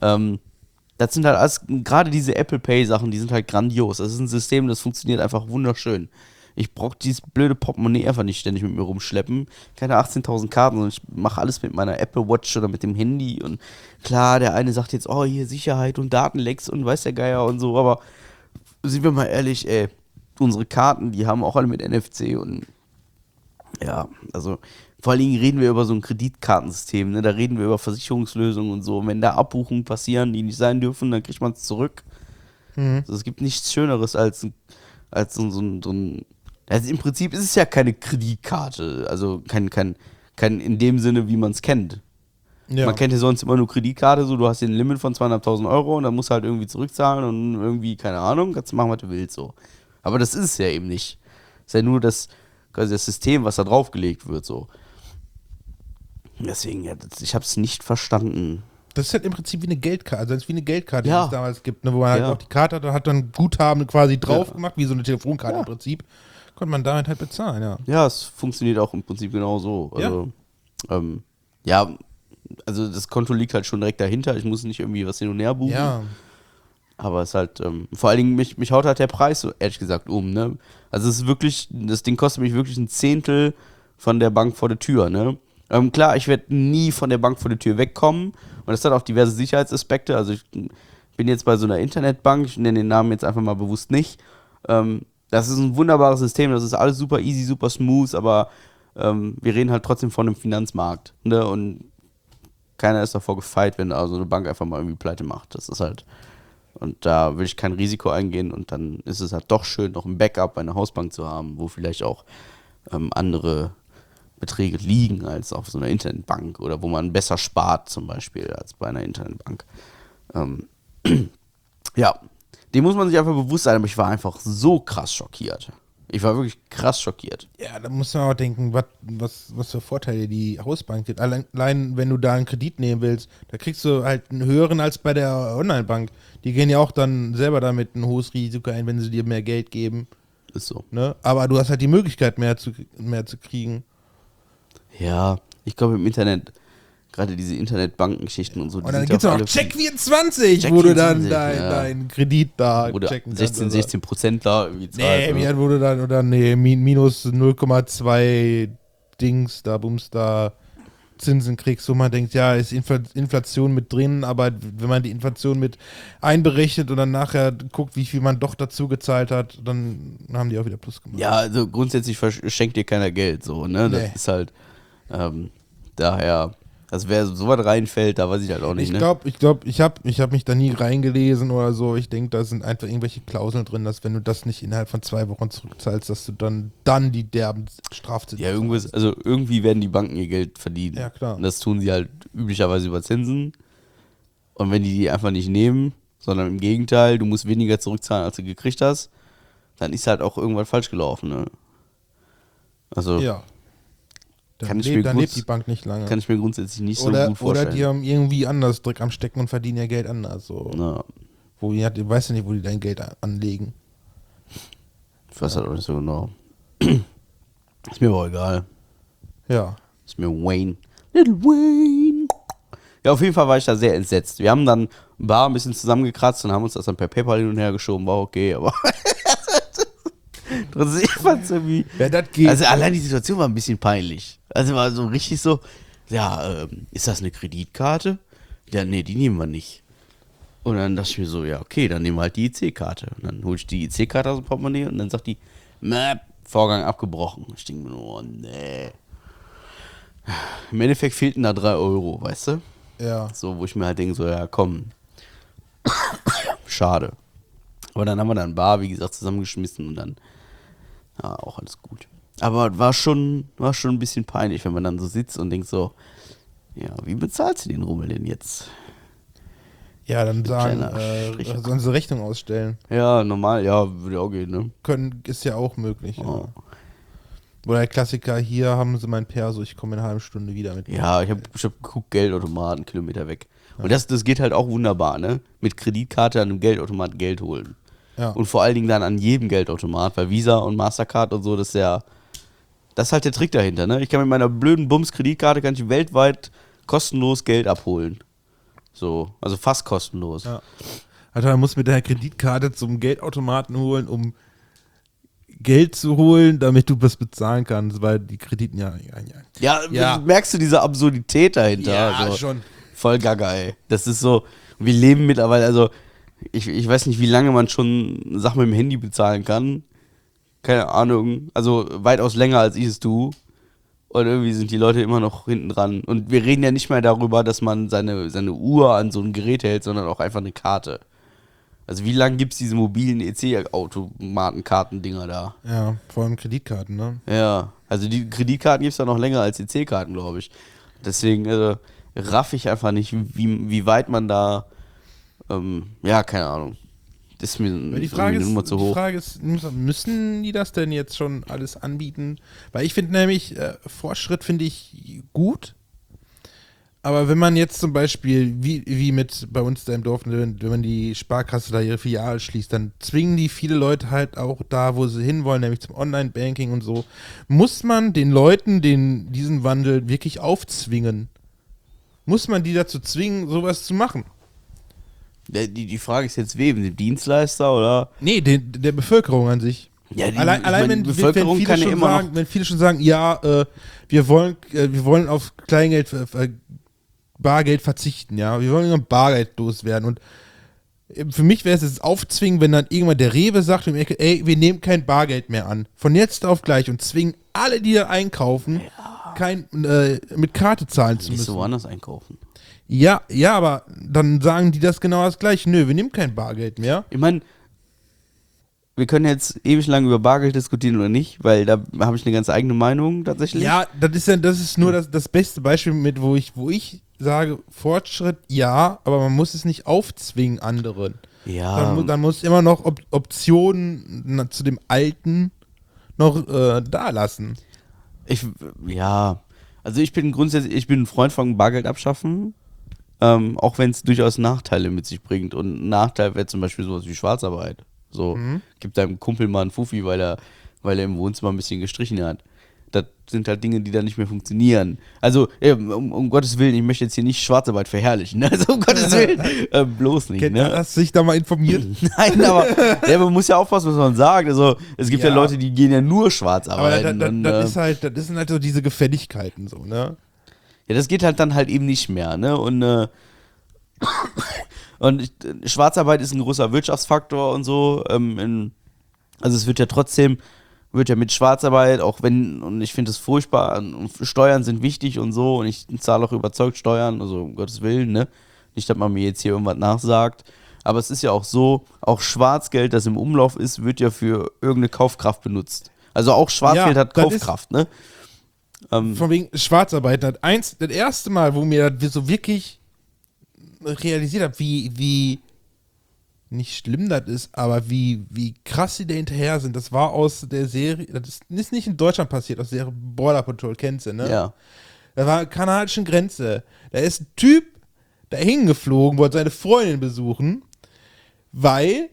Das sind halt alles, gerade diese Apple Pay Sachen, die sind halt grandios. Das ist ein System, das funktioniert einfach wunderschön. Ich brauche dieses blöde Portemonnaie einfach nicht ständig mit mir rumschleppen. Keine 18.000 Karten, sondern ich mache alles mit meiner Apple Watch oder mit dem Handy. Und klar, der eine sagt jetzt, oh, hier Sicherheit und Datenlecks und weiß der Geier und so. Aber sind wir mal ehrlich, ey, unsere Karten, die haben auch alle mit NFC und ja, also vor allen Dingen reden wir über so ein Kreditkartensystem, ne? Da reden wir über Versicherungslösungen und so. Und wenn da Abbuchungen passieren, die nicht sein dürfen, dann kriegt man es zurück. Also es gibt nichts Schöneres als so ein also im Prinzip ist es ja keine Kreditkarte, also kein in dem Sinne, wie man es kennt. Ja. Man kennt ja sonst immer nur Kreditkarte, so du hast den Limit von 200.000 Euro und dann musst du halt irgendwie zurückzahlen und irgendwie, keine Ahnung, kannst du machen, was du willst, so. Aber das ist es ja eben nicht. Das ist ja nur quasi das System, was da draufgelegt wird, so. Deswegen, ja, ich habe es nicht verstanden. Das ist halt im Prinzip wie eine Geldkarte, also das ist wie eine Geldkarte, Ja. die es damals gibt, ne, wo man halt Ja. auch die Karte hat, da hat dann Guthaben quasi drauf Ja. gemacht, wie so eine Telefonkarte Ja. im Prinzip. Konnte man damit halt bezahlen, ja. Ja, es funktioniert auch im Prinzip genau so. Also, ja, also das Konto liegt halt schon direkt dahinter. Ich muss nicht irgendwie was hin und her buchen. Ja. Aber es ist halt, vor allen Dingen, mich haut halt der Preis so ehrlich gesagt ne? Also es ist wirklich, das Ding kostet mich wirklich 1/10 von der Bank vor der Tür, ne? Klar, ich werde nie von der Bank vor der Tür wegkommen. Und das hat auch diverse Sicherheitsaspekte. Also ich bin jetzt bei so einer Internetbank, ich nenne den Namen jetzt einfach mal bewusst nicht. Das ist ein wunderbares System, das ist alles super easy, super smooth, aber wir reden halt trotzdem von einem Finanzmarkt. Ne? Und keiner ist davor gefeit, wenn da so eine Bank einfach mal irgendwie pleite macht. Das ist halt, und da will ich kein Risiko eingehen und dann ist es halt doch schön, noch ein Backup bei einer Hausbank zu haben, wo vielleicht auch andere Beträge liegen als auf so einer Internetbank oder wo man besser spart zum Beispiel als bei einer Internetbank. Ja, dem muss man sich einfach bewusst sein, aber ich war einfach so krass schockiert. Ich war wirklich krass schockiert. Ja, da muss man auch denken, was für Vorteile die Hausbank gibt. Allein, wenn du da einen Kredit nehmen willst, da kriegst du halt einen höheren als bei der Online-Bank. Die gehen ja auch dann selber damit ein hohes Risiko ein, wenn sie dir mehr Geld geben. Ist so. Ne? Aber du hast halt die Möglichkeit, mehr zu kriegen. Ja, ich glaube im Internet, gerade diese Internetbankengeschichten und so, die Und dann sind gibt es ja auch alle Check24, Check24, wo du dann ja. deinen Kredit da wo du checken kannst. 16% da irgendwie Nee, zahlst. mir wurde dann, oder nee, minus 0,2 Dings, da Bums, da Zinsen kriegst, wo man denkt, ja, ist Inflation mit drin, aber wenn man die Inflation mit einberechnet und dann nachher guckt, wie viel man doch dazu gezahlt hat, dann haben die auch wieder Plus gemacht. Ja, also grundsätzlich schenkt dir keiner Geld, so, ne? Das Nee. ist halt, daher, also wer so was reinfällt, da weiß ich halt auch nicht, Ich ne? glaube, ich hab mich da nie reingelesen oder so. Ich denke, da sind einfach irgendwelche Klauseln drin, dass wenn du das nicht innerhalb von 2 Wochen zurückzahlst, dass du dann die derben Strafzinsen Ja, irgendwie werden die Banken ihr Geld verdienen. Ja, klar. Und das tun sie halt üblicherweise über Zinsen. Und wenn die einfach nicht nehmen, sondern im Gegenteil, du musst weniger zurückzahlen, als du gekriegt hast, dann ist halt auch irgendwas falsch gelaufen, ne? Also, Ja. Kann Dann, ich mir dann gut- lebt die Bank nicht lange. kann ich mir grundsätzlich nicht so oder, gut vorstellen. oder die haben irgendwie anders Dreck am Stecken und verdienen ihr Geld anders. So. Na, Wo die, weißt du nicht, wo die dein Geld anlegen. ich weiß halt auch nicht so genau. Ist mir aber auch egal. Ja. Ist mir Wayne. Little Wayne. Ja, auf jeden Fall war ich da sehr entsetzt. Wir haben dann Bar ein bisschen zusammengekratzt und haben uns das dann per PayPal hin und her geschoben. War okay, aber trotzdem, ich fand's irgendwie. Ja, das geht. Also allein die Situation war ein bisschen peinlich. Also war so richtig so, ja, ist das eine Kreditkarte? Ja, nee, die nehmen wir nicht. Und dann dachte ich mir so, ja, okay, dann nehmen wir halt die IC-Karte. Und dann hol ich die IC-Karte aus dem Portemonnaie und dann sagt die, Vorgang abgebrochen. Ich denke mir nur, oh, nee. Im Endeffekt fehlten da 3 Euro, weißt du? Ja. So, wo ich mir halt denke, so, ja, komm. Schade. Aber dann haben wir dann Bar, wie gesagt, zusammengeschmissen und dann, ja, auch alles gut. Aber war schon ein bisschen peinlich, wenn man dann so sitzt und denkt so, ja, wie bezahlst du den Rummel denn jetzt? Ja, dann sagen, Kleiner Strich. sollen sie Rechnung ausstellen. Ja, normal, ja, würde auch gehen, ne? Ist ja auch möglich. Oh. Ja. Oder der Klassiker, hier haben sie mein Perso, ich komme in einer halben Stunde wieder mit. Ja, ich hab geguckt, Geldautomaten, Kilometer weg. Und das geht halt auch wunderbar, ne? Mit Kreditkarte an einem Geldautomat Geld holen. Ja. Und vor allen Dingen dann an jedem Geldautomat, weil Visa und Mastercard und so, das ist halt der Trick dahinter, ne? Ich kann mit meiner blöden Bums-Kreditkarte kann ich weltweit kostenlos Geld abholen. So, also fast kostenlos. Ja. Also man muss mit der Kreditkarte zum Geldautomaten holen, um Geld zu holen, damit du was bezahlen kannst, weil die Krediten Ja. Merkst du diese Absurdität dahinter? Ja, also, schon. Voll gaga, ey. Das ist so, wir leben mittlerweile, also ich weiß nicht, wie lange man schon Sachen mit dem Handy bezahlen kann. Keine Ahnung, also weitaus länger als ich es tue. Und irgendwie sind die Leute immer noch hinten dran. Und wir reden ja nicht mehr darüber, dass man seine Uhr an so ein Gerät hält, sondern auch einfach eine Karte. Also wie lange gibt es diese mobilen EC-Automatenkarten-Dinger da? Ja, vor allem Kreditkarten, ne? Ja, also die Kreditkarten gibt es ja noch länger als EC-Karten, glaube ich. Deswegen raff ich einfach nicht, wie weit man da, ja, keine Ahnung. Das ist mir Die Frage zu hoch. Die Frage ist, müssen die das denn jetzt schon alles anbieten? Weil ich finde nämlich, Fortschritt finde ich gut. Aber wenn man jetzt zum Beispiel, wie mit bei uns da im Dorf, wenn man die Sparkasse da ihre Filiale schließt, dann zwingen die viele Leute halt auch da, wo sie hinwollen, nämlich zum Online-Banking und so. Muss man den Leuten diesen Wandel wirklich aufzwingen? Muss man die dazu zwingen, sowas zu machen? Die Frage ist jetzt wem? Dem Dienstleister oder? Nee, der Bevölkerung an sich. Ja, Allein wenn Bevölkerung viele kann ja schon immer sagen, wenn viele schon sagen, ja, wir wollen auf Kleingeld, Bargeld verzichten, ja, wir wollen immer Bargeld loswerden und für mich wäre es jetzt aufzwingen, wenn dann irgendwann der Rewe sagt, ey, wir nehmen kein Bargeld mehr an, von jetzt auf gleich und zwingen alle, die da einkaufen, mit Karte zahlen zu nicht müssen. so woanders einkaufen. Ja, aber dann sagen die das genau das gleiche. Nö, wir nehmen kein Bargeld mehr. Ich meine, wir können jetzt ewig lang über Bargeld diskutieren oder nicht, weil da habe ich eine ganz eigene Meinung tatsächlich. Ja, das ist nur das beste Beispiel mit, wo ich sage, Fortschritt, ja, aber man muss es nicht aufzwingen anderen. Ja. Dann muss immer noch Optionen zu dem Alten noch da lassen. Also ich bin ein Freund von Bargeld abschaffen, auch wenn es durchaus Nachteile mit sich bringt. Und ein Nachteil wäre zum Beispiel sowas wie Schwarzarbeit. So, gibt deinem Kumpel mal einen Fuffi, weil er im Wohnzimmer ein bisschen gestrichen hat. Das sind halt Dinge, die dann nicht mehr funktionieren. Also, um Gottes Willen, ich möchte jetzt hier nicht Schwarzarbeit verherrlichen. Ne? Also, um Gottes Willen, bloß nicht. Ne? Hast du dich da mal informiert? Nein, aber man muss ja aufpassen, was man sagt. Also, es gibt ja Leute, die gehen ja nur schwarz arbeiten. Aber das sind halt so diese Gefälligkeiten so, ne? Ja, das geht halt dann halt eben nicht mehr, ne? Und Schwarzarbeit ist ein großer Wirtschaftsfaktor und so. Also es wird ja mit Schwarzarbeit, auch wenn, und ich finde es furchtbar, und Steuern sind wichtig und so, und ich zahle auch überzeugt Steuern, also um Gottes Willen, ne? Nicht, dass man mir jetzt hier irgendwas nachsagt. Aber es ist ja auch so, auch Schwarzgeld, das im Umlauf ist, wird ja für irgendeine Kaufkraft benutzt. Also auch Schwarzgeld hat Kaufkraft, ne? Von wegen Schwarzarbeit. Das erste Mal, wo mir das so wirklich realisiert habe, wie nicht schlimm das ist, aber wie krass sie da hinterher sind, das war aus der Serie, das ist nicht in Deutschland passiert, aus der Serie Border Patrol, kennst du, ne? Ja. Da war kanadischen Grenze. Da ist ein Typ dahin geflogen, wollte seine Freundin besuchen, weil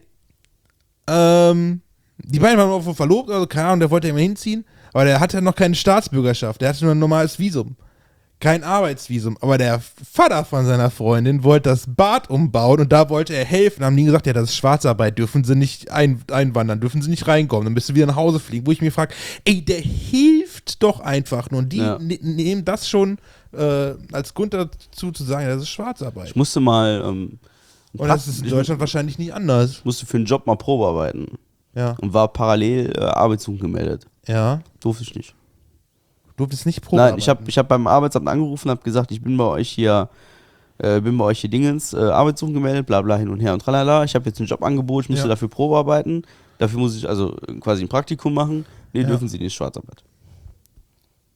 die beiden waren irgendwo verlobt, also keine Ahnung, der wollte immer hinziehen, aber der hatte noch keine Staatsbürgerschaft, der hatte nur ein normales Visum. Kein Arbeitsvisum, aber der Vater von seiner Freundin wollte das Bad umbauen und da wollte er helfen. Haben die gesagt, ja, das ist Schwarzarbeit, dürfen sie nicht einwandern, dürfen sie nicht reinkommen, dann müsst du wieder nach Hause fliegen. Wo ich mir frage, ey, der hilft doch einfach nur. Und die nehmen das schon als Grund dazu zu sagen, das ist Schwarzarbeit. Ich musste mal und das ist in Deutschland wahrscheinlich nicht anders. Ich musste für einen Job mal Probearbeiten. Ja. Und war parallel Arbeitssuchend gemeldet. Ja. Durfte ich nicht. Du durftest nicht Probearbeiten? Nein, ich hab beim Arbeitsamt angerufen und habe gesagt, ich bin bei euch hier Dingens, Arbeitssuchend gemeldet, bla bla hin und her und tralala. Ich habe jetzt ein Jobangebot, ich müsste dafür Probearbeiten. Dafür muss ich also quasi ein Praktikum machen. Nee, dürfen sie nicht, Schwarzarbeit.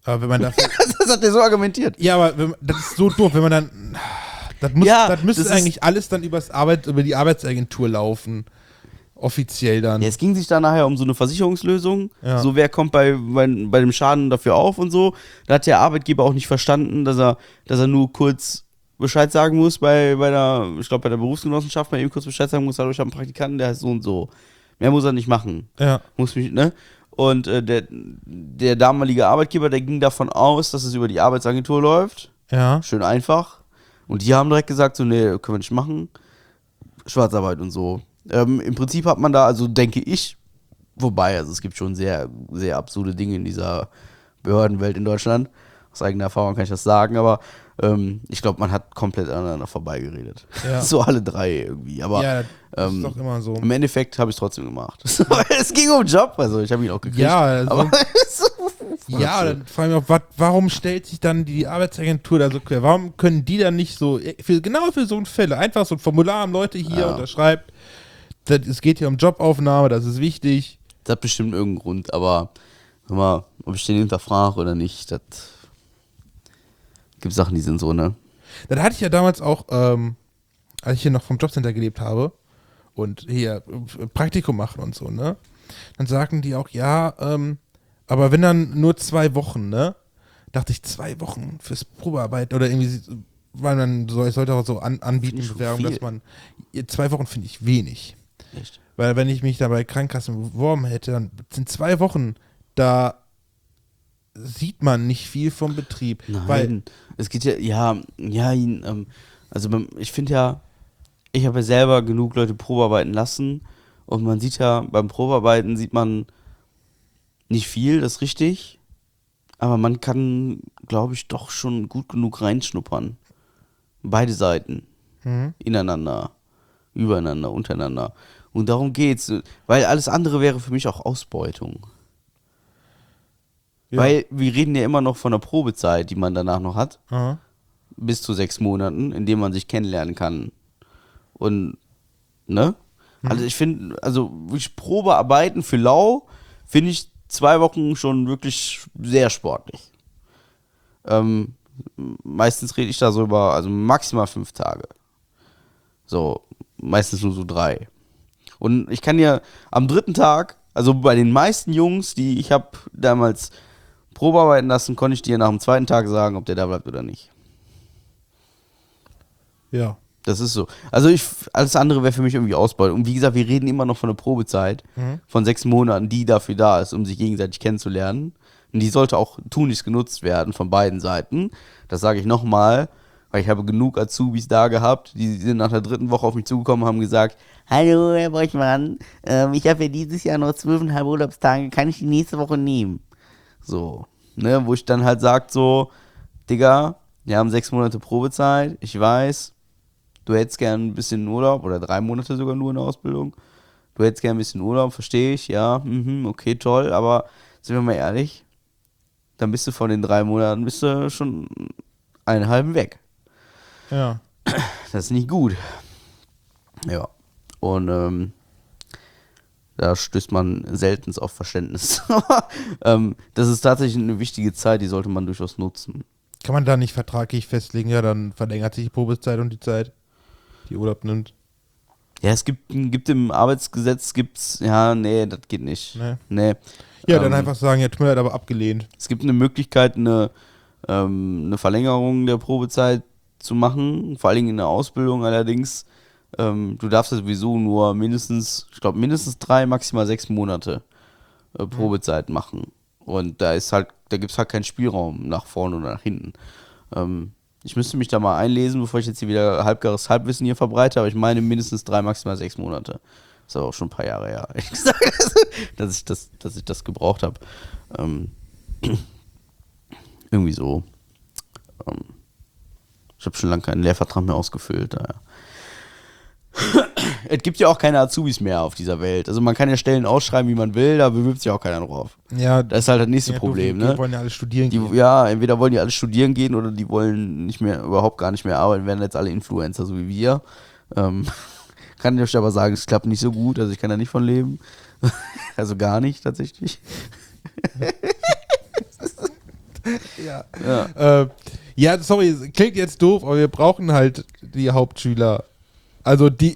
Aber wenn man dafür. Das hat der so argumentiert. Ja, aber das ist so doof, wenn man dann. Das müsste eigentlich alles dann über die Arbeitsagentur laufen. Offiziell dann. Ja, es ging sich da nachher um so eine Versicherungslösung. Ja. So, wer kommt bei dem Schaden dafür auf und so. Da hat der Arbeitgeber auch nicht verstanden, dass er nur kurz Bescheid sagen muss bei der Berufsgenossenschaft, bei ihm kurz Bescheid sagen muss, hallo, ich habe einen Praktikanten, der heißt so und so. Mehr muss er nicht machen. Ja. Und der damalige Arbeitgeber, der ging davon aus, dass es über die Arbeitsagentur läuft. Ja. Schön einfach. Und die haben direkt gesagt, so, nee, können wir nicht machen. Schwarzarbeit und so. Im Prinzip hat man da, also denke ich, wobei, also es gibt schon sehr, sehr absurde Dinge in dieser Behördenwelt in Deutschland. Aus eigener Erfahrung kann ich das sagen, aber ich glaube, man hat komplett aneinander vorbeigeredet. Ja. So alle drei irgendwie. Aber Ja, das ist doch immer so. im Endeffekt habe ich es trotzdem gemacht. Es ging um den Job, also ich habe ihn auch gekriegt. Ja, also, aber ja, dann frage ich mich auch, warum stellt sich dann die Arbeitsagentur da so quer? Warum können die dann nicht so, genau für so einen Fälle, einfach so ein Formular haben Leute hier unterschreibt, es geht hier um Jobaufnahme, das ist wichtig. Das hat bestimmt irgendeinen Grund, aber hör mal, ob ich den hinterfrage oder nicht, das gibt Sachen, die sind so, ne? Das hatte ich ja damals auch, als ich hier noch vom Jobcenter gelebt habe und hier Praktikum machen und so, ne? Dann sagten die auch, ja, aber wenn dann nur 2 Wochen, ne? Dachte ich, 2 Wochen fürs Probearbeit oder irgendwie, weil man ich sollte auch so anbieten, Bewerbung, dass man, 2 Wochen finde ich wenig. Echt? Weil wenn ich mich da bei Krankenkassen beworben hätte, dann sind 2 Wochen, da sieht man nicht viel vom Betrieb. Nein, Weil, es geht ich finde ja, ich habe ja selber genug Leute Probearbeiten lassen und man sieht ja, beim Probearbeiten sieht man nicht viel, das ist richtig, aber man kann, glaube ich, doch schon gut genug reinschnuppern. Beide Seiten. Ineinander, übereinander, untereinander. Und darum geht's, weil alles andere wäre für mich auch Ausbeutung. Ja. Weil wir reden ja immer noch von der Probezeit, die man danach noch hat. aha. Bis zu 6 Monaten, in denen man sich kennenlernen kann. Und, ne? Also ich finde, also wirklich Probearbeiten für lau, finde ich 2 Wochen schon wirklich sehr sportlich. Meistens rede ich da so über, also maximal 5 Tage. So, meistens nur so 3. Und ich kann ja am 3. Tag, also bei den meisten Jungs, die ich habe damals Probearbeiten lassen, konnte ich dir nach dem 2. Tag sagen, ob der da bleibt oder nicht. Ja. Das ist so. Also alles andere wäre für mich irgendwie Ausbeutung. Und wie gesagt, wir reden immer noch von einer Probezeit von 6 Monaten, die dafür da ist, um sich gegenseitig kennenzulernen. Und die sollte auch tunlichst genutzt werden von beiden Seiten. Das sage ich nochmal, weil ich habe genug Azubis da gehabt, die sind nach der 3. Woche auf mich zugekommen und haben gesagt, hallo Herr Bräuchmann, ich habe ja dieses Jahr noch 12,5 Urlaubstage, kann ich die nächste Woche nehmen? So, ne, wo ich dann halt sage so, Digga, wir haben 6 Monate Probezeit, ich weiß, du hättest gern ein bisschen Urlaub oder 3 Monate sogar nur in der Ausbildung. Du hättest gern ein bisschen Urlaub, verstehe ich, ja, okay, toll, aber sind wir mal ehrlich, dann bist du von den 3 Monaten bist du schon 1,5 weg. Ja. Das ist nicht gut. Ja, und da stößt man selten auf Verständnis. Das ist tatsächlich eine wichtige Zeit, die sollte man durchaus nutzen. Kann man da nicht vertraglich festlegen, ja, dann verlängert sich die Probezeit und die Zeit, die Urlaub nimmt. Ja, es gibt im Arbeitsgesetz, nee, das geht nicht. Nee. Ja, dann einfach sagen, ja, tut mir leid, aber abgelehnt. Es gibt eine Möglichkeit, eine Verlängerung der Probezeit zu machen, vor allen Dingen in der Ausbildung allerdings. Du darfst ja sowieso nur mindestens 3, maximal 6 Monate Probezeit machen. Und da gibt es halt keinen Spielraum nach vorne oder nach hinten. Ich müsste mich da mal einlesen, bevor ich jetzt hier wieder halbgares Halbwissen hier verbreite, aber ich meine mindestens 3, maximal 6 Monate. Das ist aber auch schon ein paar Jahre her, ehrlich gesagt, dass ich das gebraucht habe. Irgendwie so. Ich habe schon lange keinen Lehrvertrag mehr ausgefüllt. Daher. Es gibt ja auch keine Azubis mehr auf dieser Welt. Also man kann ja Stellen ausschreiben, wie man will, da bewirbt sich auch keiner drauf. Ja, Das ist halt das nächste Problem, die ne? wollen ja alle studieren gehen. Ja, entweder wollen die alle studieren gehen oder die wollen überhaupt gar nicht mehr arbeiten, werden jetzt alle Influencer, so wie wir. Kann ich euch aber sagen, es klappt nicht so gut, also ich kann da nicht von leben. Also gar nicht, tatsächlich. Ja, sorry, klingt jetzt doof, aber wir brauchen halt die Hauptschüler. Also die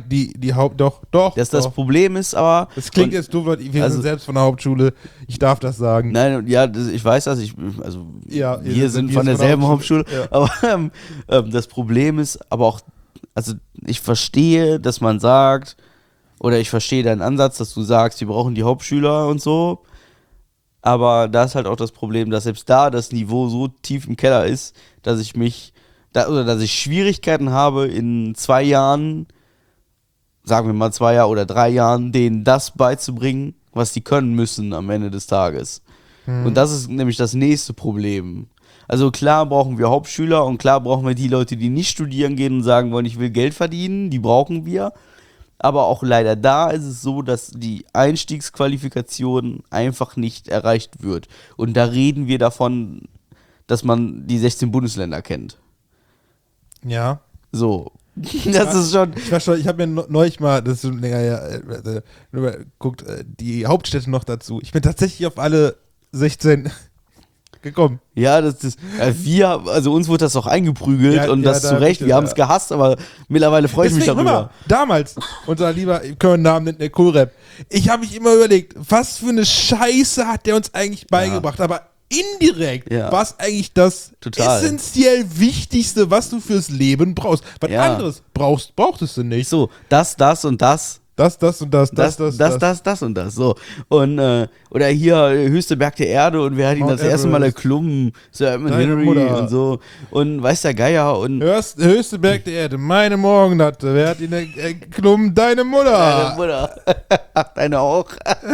Das Problem ist aber. Das klingt jetzt doof, Leute, wir sind selbst von der Hauptschule, ich darf das sagen. Nein, ja, ich weiß das, wir sind von derselben Hauptschule, ja. aber das Problem ist aber auch, also ich verstehe, dass man sagt, oder ich verstehe deinen Ansatz, dass du sagst, wir brauchen die Hauptschüler und so, aber da ist halt auch das Problem, dass selbst da das Niveau so tief im Keller ist, dass ich dass ich Schwierigkeiten habe, in 2 Jahren, sagen wir mal 2 Jahre oder 3 Jahren, denen das beizubringen, was die können müssen am Ende des Tages. Und das ist nämlich das nächste Problem. Also klar brauchen wir Hauptschüler und klar brauchen wir die Leute, die nicht studieren gehen und sagen wollen, ich will Geld verdienen, die brauchen wir. Aber auch leider da ist es so, dass die Einstiegsqualifikation einfach nicht erreicht wird. Und da reden wir davon, dass man die 16 Bundesländer kennt. Ja. So. Das ist schon. Ich habe mir neulich mal, das ist schon länger her, guckt, die Hauptstädte noch dazu. Ich bin tatsächlich auf alle 16 gekommen. Ja, uns wurde das auch eingeprügelt Ja, und das zu Recht. Wir haben es gehasst, aber mittlerweile freue ich mich darüber. Mal, damals, unser lieber, können wir Namen nennen, der Cool-Rap. Ich habe mich immer überlegt, was für eine Scheiße hat der uns eigentlich beigebracht, aber indirekt war es eigentlich das essentiell Wichtigste, was du fürs Leben brauchst. Was anderes brauchtest du nicht. So, das und das. Das und das. Das und das. So. Und, oder hier höchste Berg der Erde und wer hat ihn das erste Mal erklommen? Sir Edmund Hillary und so. Und weiß der Geier. Und höchste Berg der Erde, meine Morgenlatte. Wer hat ihn erklommen? Deine Mutter. Deine Mutter. Deine auch.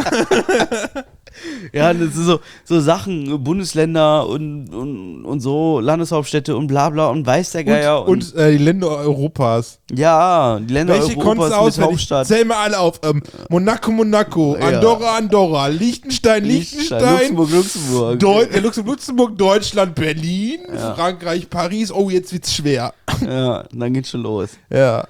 Ja, das sind so Sachen, Bundesländer und so, Landeshauptstädte und bla bla und weiß der Geier. Und die Länder Europas. Ja, die Länder Welche Europas konntest du mit Hauptstadt. Zähl mal alle auf. Monaco, Andorra, Liechtenstein, Luxemburg, Deutschland, Berlin, Frankreich, Paris. Oh, jetzt wird's schwer. Ja, dann geht's schon los. Ja.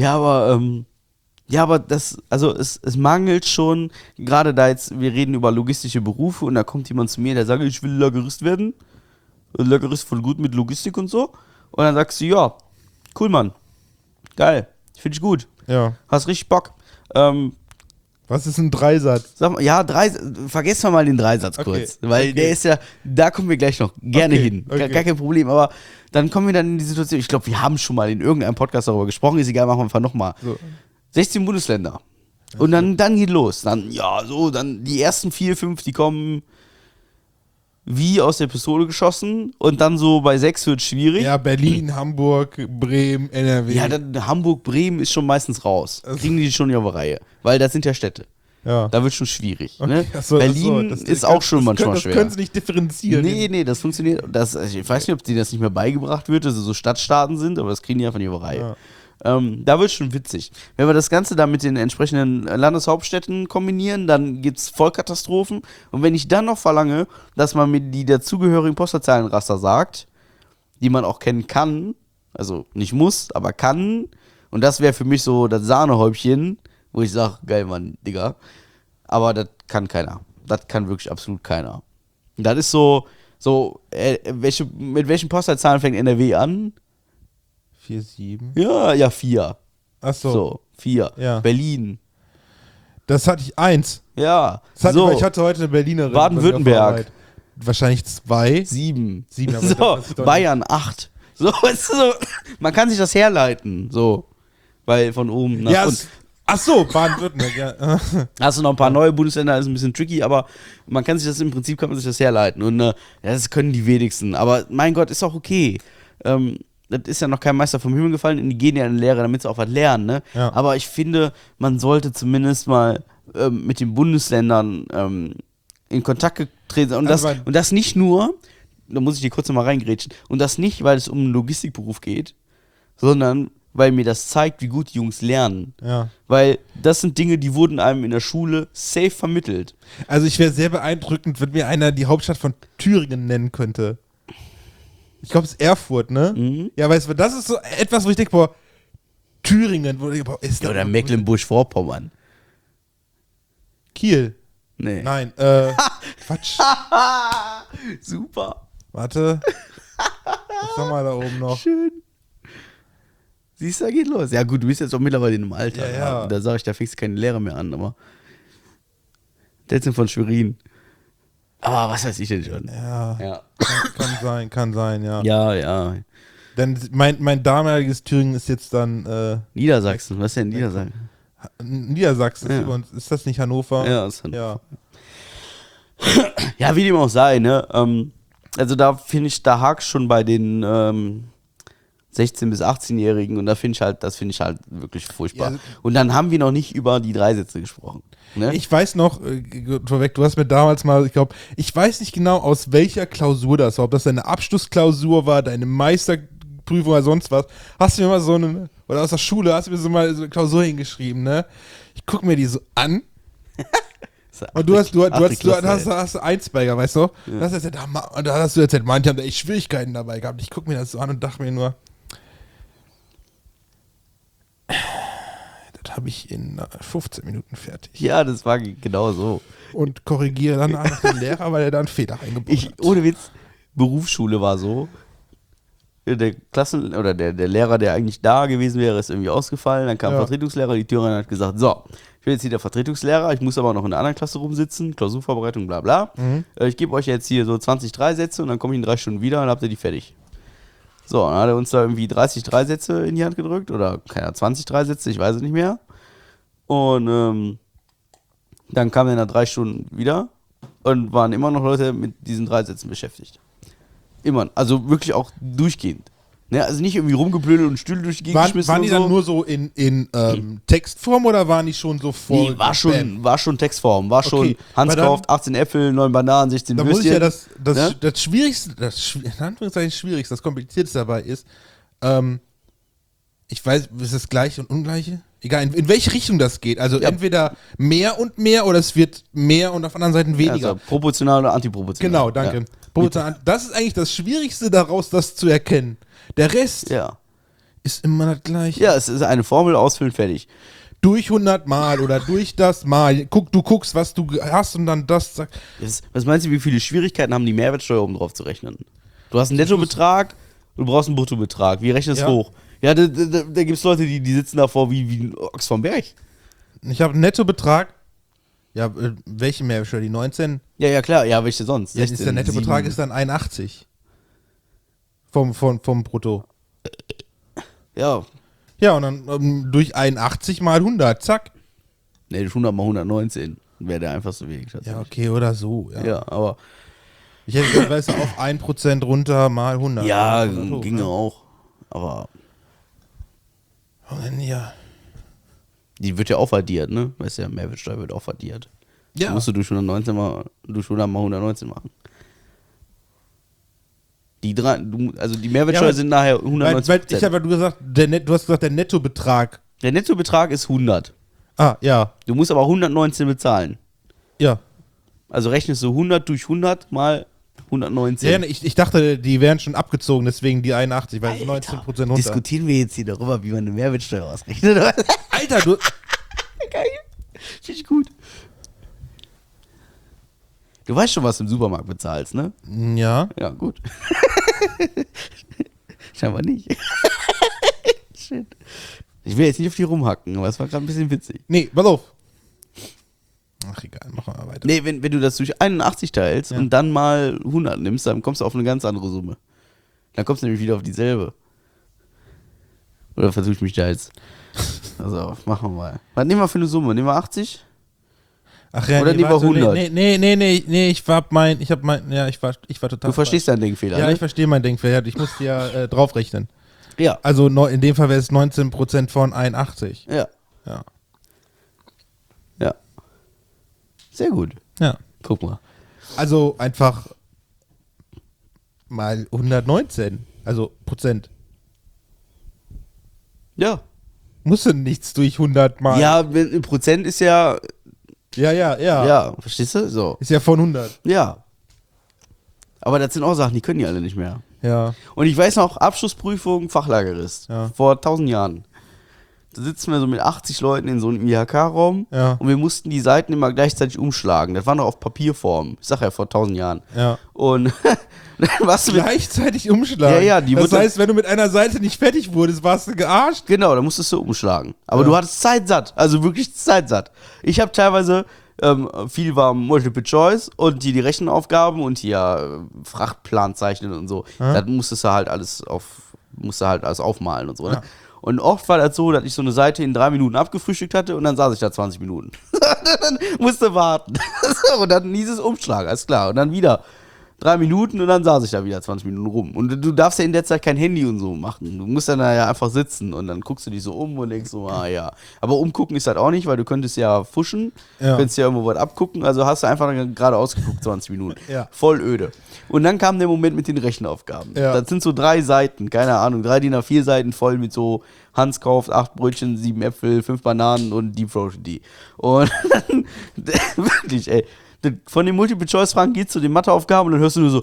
Ja, aber es mangelt schon, gerade da jetzt, wir reden über logistische Berufe und da kommt jemand zu mir, der sagt, ich will Lagerist werden. Lagerist voll gut mit Logistik und so. Und dann sagst du, ja, cool, Mann. Geil. Finde ich gut. Ja. Hast richtig Bock. Was ist ein Dreisatz? Sag mal, vergessen wir mal den Dreisatz kurz. Weil der ist ja, da kommen wir gleich noch gerne hin. Gar kein Problem. Aber dann kommen wir dann in die Situation, ich glaube, wir haben schon mal in irgendeinem Podcast darüber gesprochen, ist egal, machen wir einfach nochmal. So. 16 Bundesländer. Und dann geht los. Dann die ersten 4, 5, die kommen wie aus der Pistole geschossen. Und dann so bei 6 wird es schwierig. Ja, Berlin, Hamburg, Bremen, NRW. Ja, Hamburg, Bremen ist schon meistens raus. Kriegen die schon auf die Reihe. Weil das sind ja Städte. Ja. Da wird schon schwierig. Okay. Ne? Berlin ist auch schon manchmal schwer. Das können sie nicht differenzieren. Nee, das funktioniert. Ich weiß nicht, ob denen das nicht mehr beigebracht wird, dass sie so Stadtstaaten sind, aber das kriegen die einfach nicht auf die Reihe. Ja. Da wird es schon witzig. Wenn wir das Ganze dann mit den entsprechenden Landeshauptstädten kombinieren, dann gibt es Vollkatastrophen. Und wenn ich dann noch verlange, dass man mir die dazugehörigen Postleitzahlenraster sagt, die man auch kennen kann, also nicht muss, aber kann, und das wäre für mich so das Sahnehäubchen, wo ich sage, geil, Mann, Digga. Aber das kann keiner. Das kann wirklich absolut keiner. Und das ist mit welchen Postleitzahlen fängt NRW an? 4, 7. Ja, 4. Ach so. So, 4. Ja. Berlin. Das hatte ich 1. Ja. Ich hatte heute eine Berlinerin. Baden-Württemberg. Wahrscheinlich 2. 7. Aber so, Bayern 8. So, man kann sich das herleiten. So. Weil von oben nach unten. Ach so, Baden-Württemberg, ja. Hast du noch ein paar neue Bundesländer, ist ein bisschen tricky, aber man kann sich das herleiten. Und das können die wenigsten. Aber mein Gott, ist auch okay. Das ist ja noch kein Meister vom Himmel gefallen, und die gehen ja in die Lehre, damit sie auch was lernen, ne? Ja. Aber ich finde, man sollte zumindest mal mit den Bundesländern in Kontakt treten. Und das nicht nur, da muss ich dir kurz nochmal reingrätschen, und das nicht, weil es um einen Logistikberuf geht, sondern weil mir das zeigt, wie gut die Jungs lernen. Ja. Weil das sind Dinge, die wurden einem in der Schule safe vermittelt. Also ich wäre sehr beeindruckend, wenn mir einer die Hauptstadt von Thüringen nennen könnte. Ich glaube, es ist Erfurt, ne? Mhm. Ja, weißt du, das ist so etwas, wo ich denke, boah, Thüringen. Ist oder Mecklenburg-Vorpommern. Kiel. Nee. Nein, Quatsch. Super. Warte. Was haben wir da oben noch? Schön. Siehst du, da geht los. Ja gut, du bist jetzt auch mittlerweile in einem Alter. Ja. Da sage ich, da fängst du keine Lehre mehr an, aber der sind von Schwerin. Aber was weiß ich denn schon? Ja, Ja. kann sein, ja. Ja. Denn mein damaliges Thüringen ist jetzt dann Niedersachsen, was ist denn Niedersachsen? Niedersachsen. Ja. Ist, über uns, ist das nicht Hannover? Ja, ist Hannover. Ja. Ja, wie dem auch sei, ne? Also da finde ich, da hakt schon bei den 16- bis 18-Jährigen und das finde ich halt wirklich furchtbar. Ja. Und dann haben wir noch nicht über die Dreisätze gesprochen. Ne? Ich weiß noch, vorweg, du hast mir damals mal, ich weiß nicht genau, aus welcher Klausur das war, ob das deine Abschlussklausur war, deine Meisterprüfung oder sonst was, hast du mir mal oder aus der Schule hast du mir so mal so eine Klausur hingeschrieben, ne? Ich gucke mir die so an. Und du hast Einspeiger, weißt du? Ja. Da hast du jetzt manche haben da echt Schwierigkeiten dabei gehabt. Ich gucke mir das so an und dachte mir nur, das habe ich in 15 Minuten fertig. Ja, das war genau so. Und korrigiere dann einfach den Lehrer, weil er da einen Fehler eingebaut hat. Ohne Witz, Berufsschule war so. Der der Lehrer, der eigentlich da gewesen wäre, ist irgendwie ausgefallen. Dann kam ein Vertretungslehrer, die Türerin hat gesagt, so, ich bin jetzt hier der Vertretungslehrer, ich muss aber noch in der anderen Klasse rumsitzen, Klausurvorbereitung, bla bla. Ich gebe euch jetzt hier so 20 Dreisätze und dann komme ich in 3 Stunden wieder und dann habt ihr die fertig. So, dann hat er uns da irgendwie 30 Dreisätze in die Hand gedrückt oder 20 Dreisätze, ich weiß es nicht mehr. Und dann kamen wir nach 3 Stunden wieder und waren immer noch Leute mit diesen Dreisätzen beschäftigt. Immer, also wirklich auch durchgehend. Ne, also nicht irgendwie rumgeblödelt und Stühle durch die Gegend geschmissen. Waren die dann nur so in Textform oder waren die schon so voll? Nee, war schon Textform. War schon Hans dann, kauft 18 Äpfel, 9 Bananen, 16 da Würstchen. Da muss ich ja ne? das Schwierigste, in Anführungszeichen Schwierigste, das Komplizierteste dabei ist, ich weiß, ist das Gleiche und Ungleiche? Egal, in welche Richtung das geht. Also entweder mehr und mehr oder es wird mehr und auf anderen Seiten weniger. Also proportional oder antiproportional. Genau, danke. Ja. Das ist eigentlich das Schwierigste daraus, das zu erkennen. Der Rest ist immer das Gleiche. Ja, es ist eine Formel, ausfüllen, fertig. Durch 100 Mal oder durch das Mal. Du guckst, was du hast und dann das sagst. Was meinst du, wie viele Schwierigkeiten haben die Mehrwertsteuer, um drauf zu rechnen? Du hast einen Nettobetrag, du brauchst einen Bruttobetrag. Wie rechnest du hoch? Ja, da gibt es Leute, die sitzen davor wie ein Ochs vom Berg. Ich habe einen Nettobetrag. Ja, welche Mehrwertsteuer? Die 19? Ja, klar. Ja, welche sonst? 16, der Nettobetrag ist dann 81. Vom Brutto. Ja. Ja, und dann durch 81 mal 100, zack. Nee, 100 mal 119 wäre der einfach so wenig. Ja, okay, oder so. Ja, aber... Ich hätte gesagt, weißt du, auf 1% runter mal 100. Ja, ginge auch. Aber... Ja. Die wird ja auch addiert, ne? Weißt du ja, Mehrwertsteuer wird auch addiert. Ja. Das musst du durch 100 mal 119 machen. Die Mehrwertsteuer sind nachher 190%. Weil du gesagt, du hast gesagt, der Nettobetrag. Der Nettobetrag ist 100. Ah, ja. Du musst aber 119 bezahlen. Ja. Also rechnest du 100 durch 100 mal 119. Ja, ich dachte, die wären schon abgezogen, deswegen die 81, weil es 19% runter. Diskutieren wir jetzt hier darüber, wie man eine Mehrwertsteuer ausrechnet? Alter, du... Geil. Finde ich gut. Du weißt schon, was du im Supermarkt bezahlst, ne? Ja. Ja, gut. Scheinbar nicht. Shit. Ich will jetzt nicht auf die rumhacken, aber es war gerade ein bisschen witzig. Nee, pass auf. Ach, egal, machen wir mal weiter. Nee, wenn du das durch 81 teilst und dann mal 100 nimmst, dann kommst du auf eine ganz andere Summe. Dann kommst du nämlich wieder auf dieselbe. Oder versuche ich mich da jetzt... Also, machen wir mal. Was nehmen wir für eine Summe? Nehmen wir 80? Ach ja, oder nehmen wir 100? Nee, ich war total... Du verstehst deinen Denkfehler, Ja, ne? Ich verstehe meinen Denkfehler. Ich musste ja draufrechnen. Ja. Also in dem Fall wäre es 19% von 81. Ja. Sehr gut. Ja. Guck mal. Also einfach mal 119. Also Prozent. Ja. Musste nichts durch 100 mal. Ja, Prozent ist ja... Ja. Ja, verstehst du? So. Ist ja von 100. Ja. Aber das sind auch Sachen, die können die alle nicht mehr. Ja. Und ich weiß noch, Abschlussprüfung, Fachlagerist. Ja. Vor 1000 Jahren. da sitzen wir so mit 80 Leuten in so einem IHK-Raum Ja. und wir mussten die Seiten immer gleichzeitig umschlagen. Das war noch auf Papierform. Ich sag ja, vor 1000 Jahren. Ja. Und dann warst du mit, Gleichzeitig umschlagen. Ja, ja, die das wurde- heißt, wenn du mit einer Seite nicht fertig wurdest, warst du gearscht. genau, da musstest du umschlagen. Aber Ja. du hattest Zeitsatt, also wirklich Zeitsatt. Ich habe teilweise, viel war Multiple Choice und die Rechenaufgaben und hier Frachtplan zeichnen und so. Das musstest du halt alles aufmalen und so. Ne? Ja. Und oft war das so, dass ich so eine Seite in 3 Minuten abgefrühstückt hatte und dann saß ich da 20 Minuten. Dann musste warten. Und dann hieß es Umschlag, alles klar. Und dann wieder 3 Minuten und dann saß ich da wieder 20 Minuten rum. Und du darfst ja in der Zeit kein Handy und so machen. Du musst dann da ja einfach sitzen und dann guckst du dich so um und denkst so, ah ja. Aber umgucken ist halt auch nicht, weil du könntest ja fuschen, Ja. könntest ja irgendwo was abgucken. Also hast du einfach dann geradeaus geguckt, 20 Minuten. Ja. Voll öde. Und dann kam der Moment mit den Rechenaufgaben. Ja. Das sind so 3 Seiten, keine Ahnung, 3 DIN A4 Seiten voll mit so Hans kauft 8 Brötchen, 7 Äpfel, 5 Bananen und Deep Frozen die. Und dann, wirklich, ey. Von den Multiple-Choice-Fragen geht's zu den Matheaufgaben und dann hörst du nur so,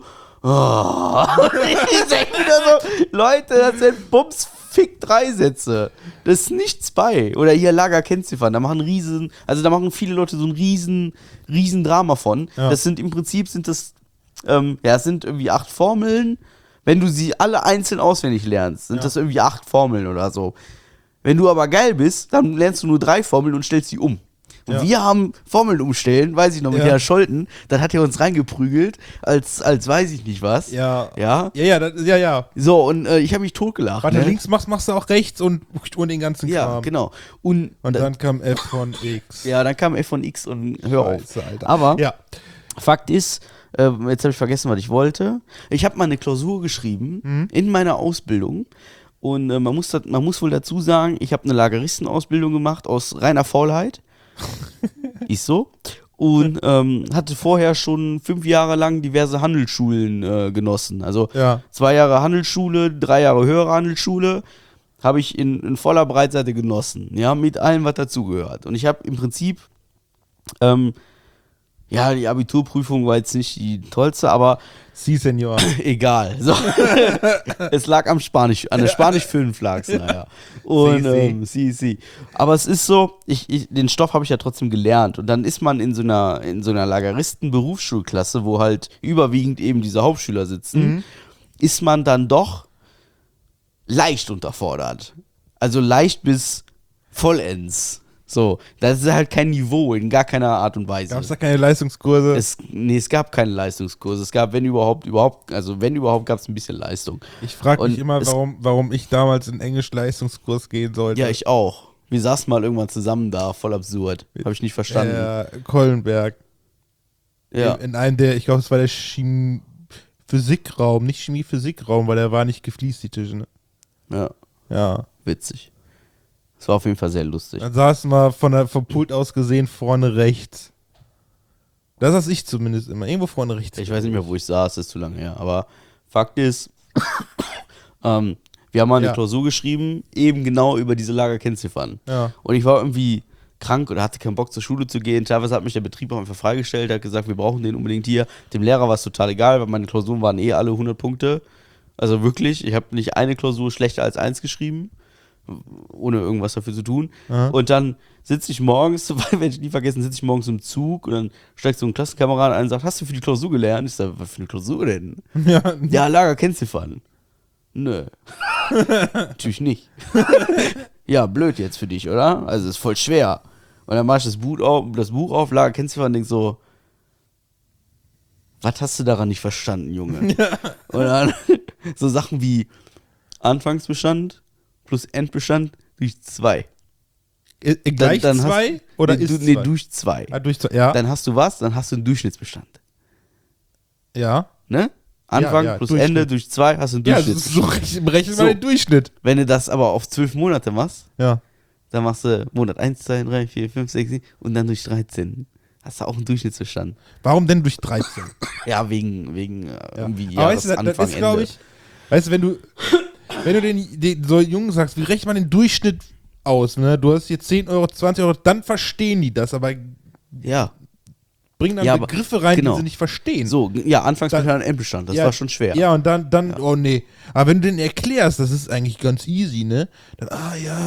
oh. Ich denke wieder so, Leute, das sind Bums-Fick 3 Sätze. Das ist nichts bei. Oder hier Lager Kennziffern, da machen viele Leute so ein riesen Drama von. Ja. Das sind im Prinzip, es sind irgendwie 8 Formeln. Wenn du sie alle einzeln auswendig lernst, sind das irgendwie 8 Formeln oder so. Wenn du aber geil bist, dann lernst du nur 3 Formeln und stellst sie um. Und Ja. wir haben Formeln umstellen, weiß ich noch, mit Ja. Herrn Scholten, dann hat er uns reingeprügelt, als weiß ich nicht was. Ja. Ja. Ja. So, und ich habe mich totgelacht. Warte, ne? links machst du auch rechts und den ganzen Ja, Kram. genau. Und dann kam F von X. ja, dann kam F von X und hör auf. Scheiße, Alter. Aber Ja. Fakt ist, jetzt habe ich vergessen, was ich wollte. Ich habe mal eine Klausur geschrieben in meiner Ausbildung. Und man muss wohl dazu sagen, ich habe eine Lageristenausbildung gemacht aus reiner Faulheit. Ist so. Und hatte vorher schon 5 Jahre lang diverse Handelsschulen genossen. Also Ja. 2 Jahre Handelsschule, 3 Jahre höhere Handelsschule habe ich in voller Breitseite genossen. Ja, mit allem, was dazugehört. Und ich habe im Prinzip die Abiturprüfung war jetzt nicht die tollste, aber Sie, Senior. egal. So. Es lag an der Spanisch 5 lag es, naja. Und sie. Aber es ist so, den Stoff habe ich ja trotzdem gelernt. Und dann ist man in so einer Lageristen-Berufsschulklasse, wo halt überwiegend eben diese Hauptschüler sitzen, ist man dann doch leicht unterfordert. Also leicht bis vollends. So, das ist halt kein Niveau in gar keiner Art und Weise. Gab es da keine Leistungskurse? Es gab keine Leistungskurse. Es gab, wenn überhaupt, gab es ein bisschen Leistung. Ich frage mich Und immer, warum ich damals in Englisch-Leistungskurs gehen sollte. Ja, ich auch. Wir saßen mal irgendwann zusammen da, voll absurd. Habe ich nicht verstanden. Kollenberg. Ja. In einem der, ich glaube, es war der Physikraum, nicht Chemie-Physikraum, weil der war nicht gefliest, die Tische. Ne? Ja, Ja. witzig. Es war auf jeden Fall sehr lustig. Dann saßen wir vom Pult aus gesehen vorne rechts. Das saß ich zumindest immer. Irgendwo vorne rechts. Ich weiß nicht mehr, wo ich saß, das ist zu lange her. Aber Fakt ist, wir haben mal eine Ja. Klausur geschrieben, eben genau über diese Lagerkennziffern. Ja. Und ich war irgendwie krank oder hatte keinen Bock zur Schule zu gehen. Teilweise hat mich der Betrieb auch einfach freigestellt, hat gesagt, wir brauchen den unbedingt hier. Dem Lehrer war es total egal, weil meine Klausuren waren alle 100 Punkte. Also wirklich, ich habe nicht eine Klausur schlechter als 1 geschrieben, ohne irgendwas dafür zu tun. Aha. Und dann sitze ich morgens, werde ich nie vergessen, sitze ich morgens im Zug und dann steigt so ein Klassenkamerad ein und sagt, hast du für die Klausur gelernt? Ich sage, was für eine Klausur denn? Ja. Ja, Lagerkennziffern. Nö. Natürlich nicht. Ja, blöd jetzt für dich, oder? Also ist voll schwer. Und dann mach ich das Buch auf, Lagerkennziffern und denk so, was hast du daran nicht verstanden, Junge? Ja. Und dann so Sachen wie Anfangsbestand plus Endbestand durch 2. Gleich Dann hast- 2? Oder ist 2? durch 2. Ah, durch 2, ja. Dann hast du was? Dann hast du einen Durchschnittsbestand. Ja. Ne? Anfang ja, plus Durchschnitt. Ende durch 2 hast du einen Ja, das Durchschnittsbestand. ist so rechnen So. wir den Durchschnitt. Wenn du das aber auf 12 Monate machst, Ja. dann machst du Monat 1, 2, 3, 4, 5, 6, 7 und dann durch 13. Hast du auch einen Durchschnittsbestand. Warum denn durch 13? Ja, wegen irgendwie Aber weißt du, Jahresanfang, das ist, glaube ich, weißt du, wenn du den so Jungen sagst, wie rechnet man den Durchschnitt aus, ne? Du hast hier 10 Euro, 20 Euro, dann verstehen die das, aber Ja, bringen dann Ja, aber- Begriffe rein, genau. die sie nicht verstehen. so, ja, Anfangsbestand und Endbestand, das Ja, war schon schwer. Ja, und dann, oh nee. Aber wenn du den erklärst, das ist eigentlich ganz easy, ne? Dann, ja.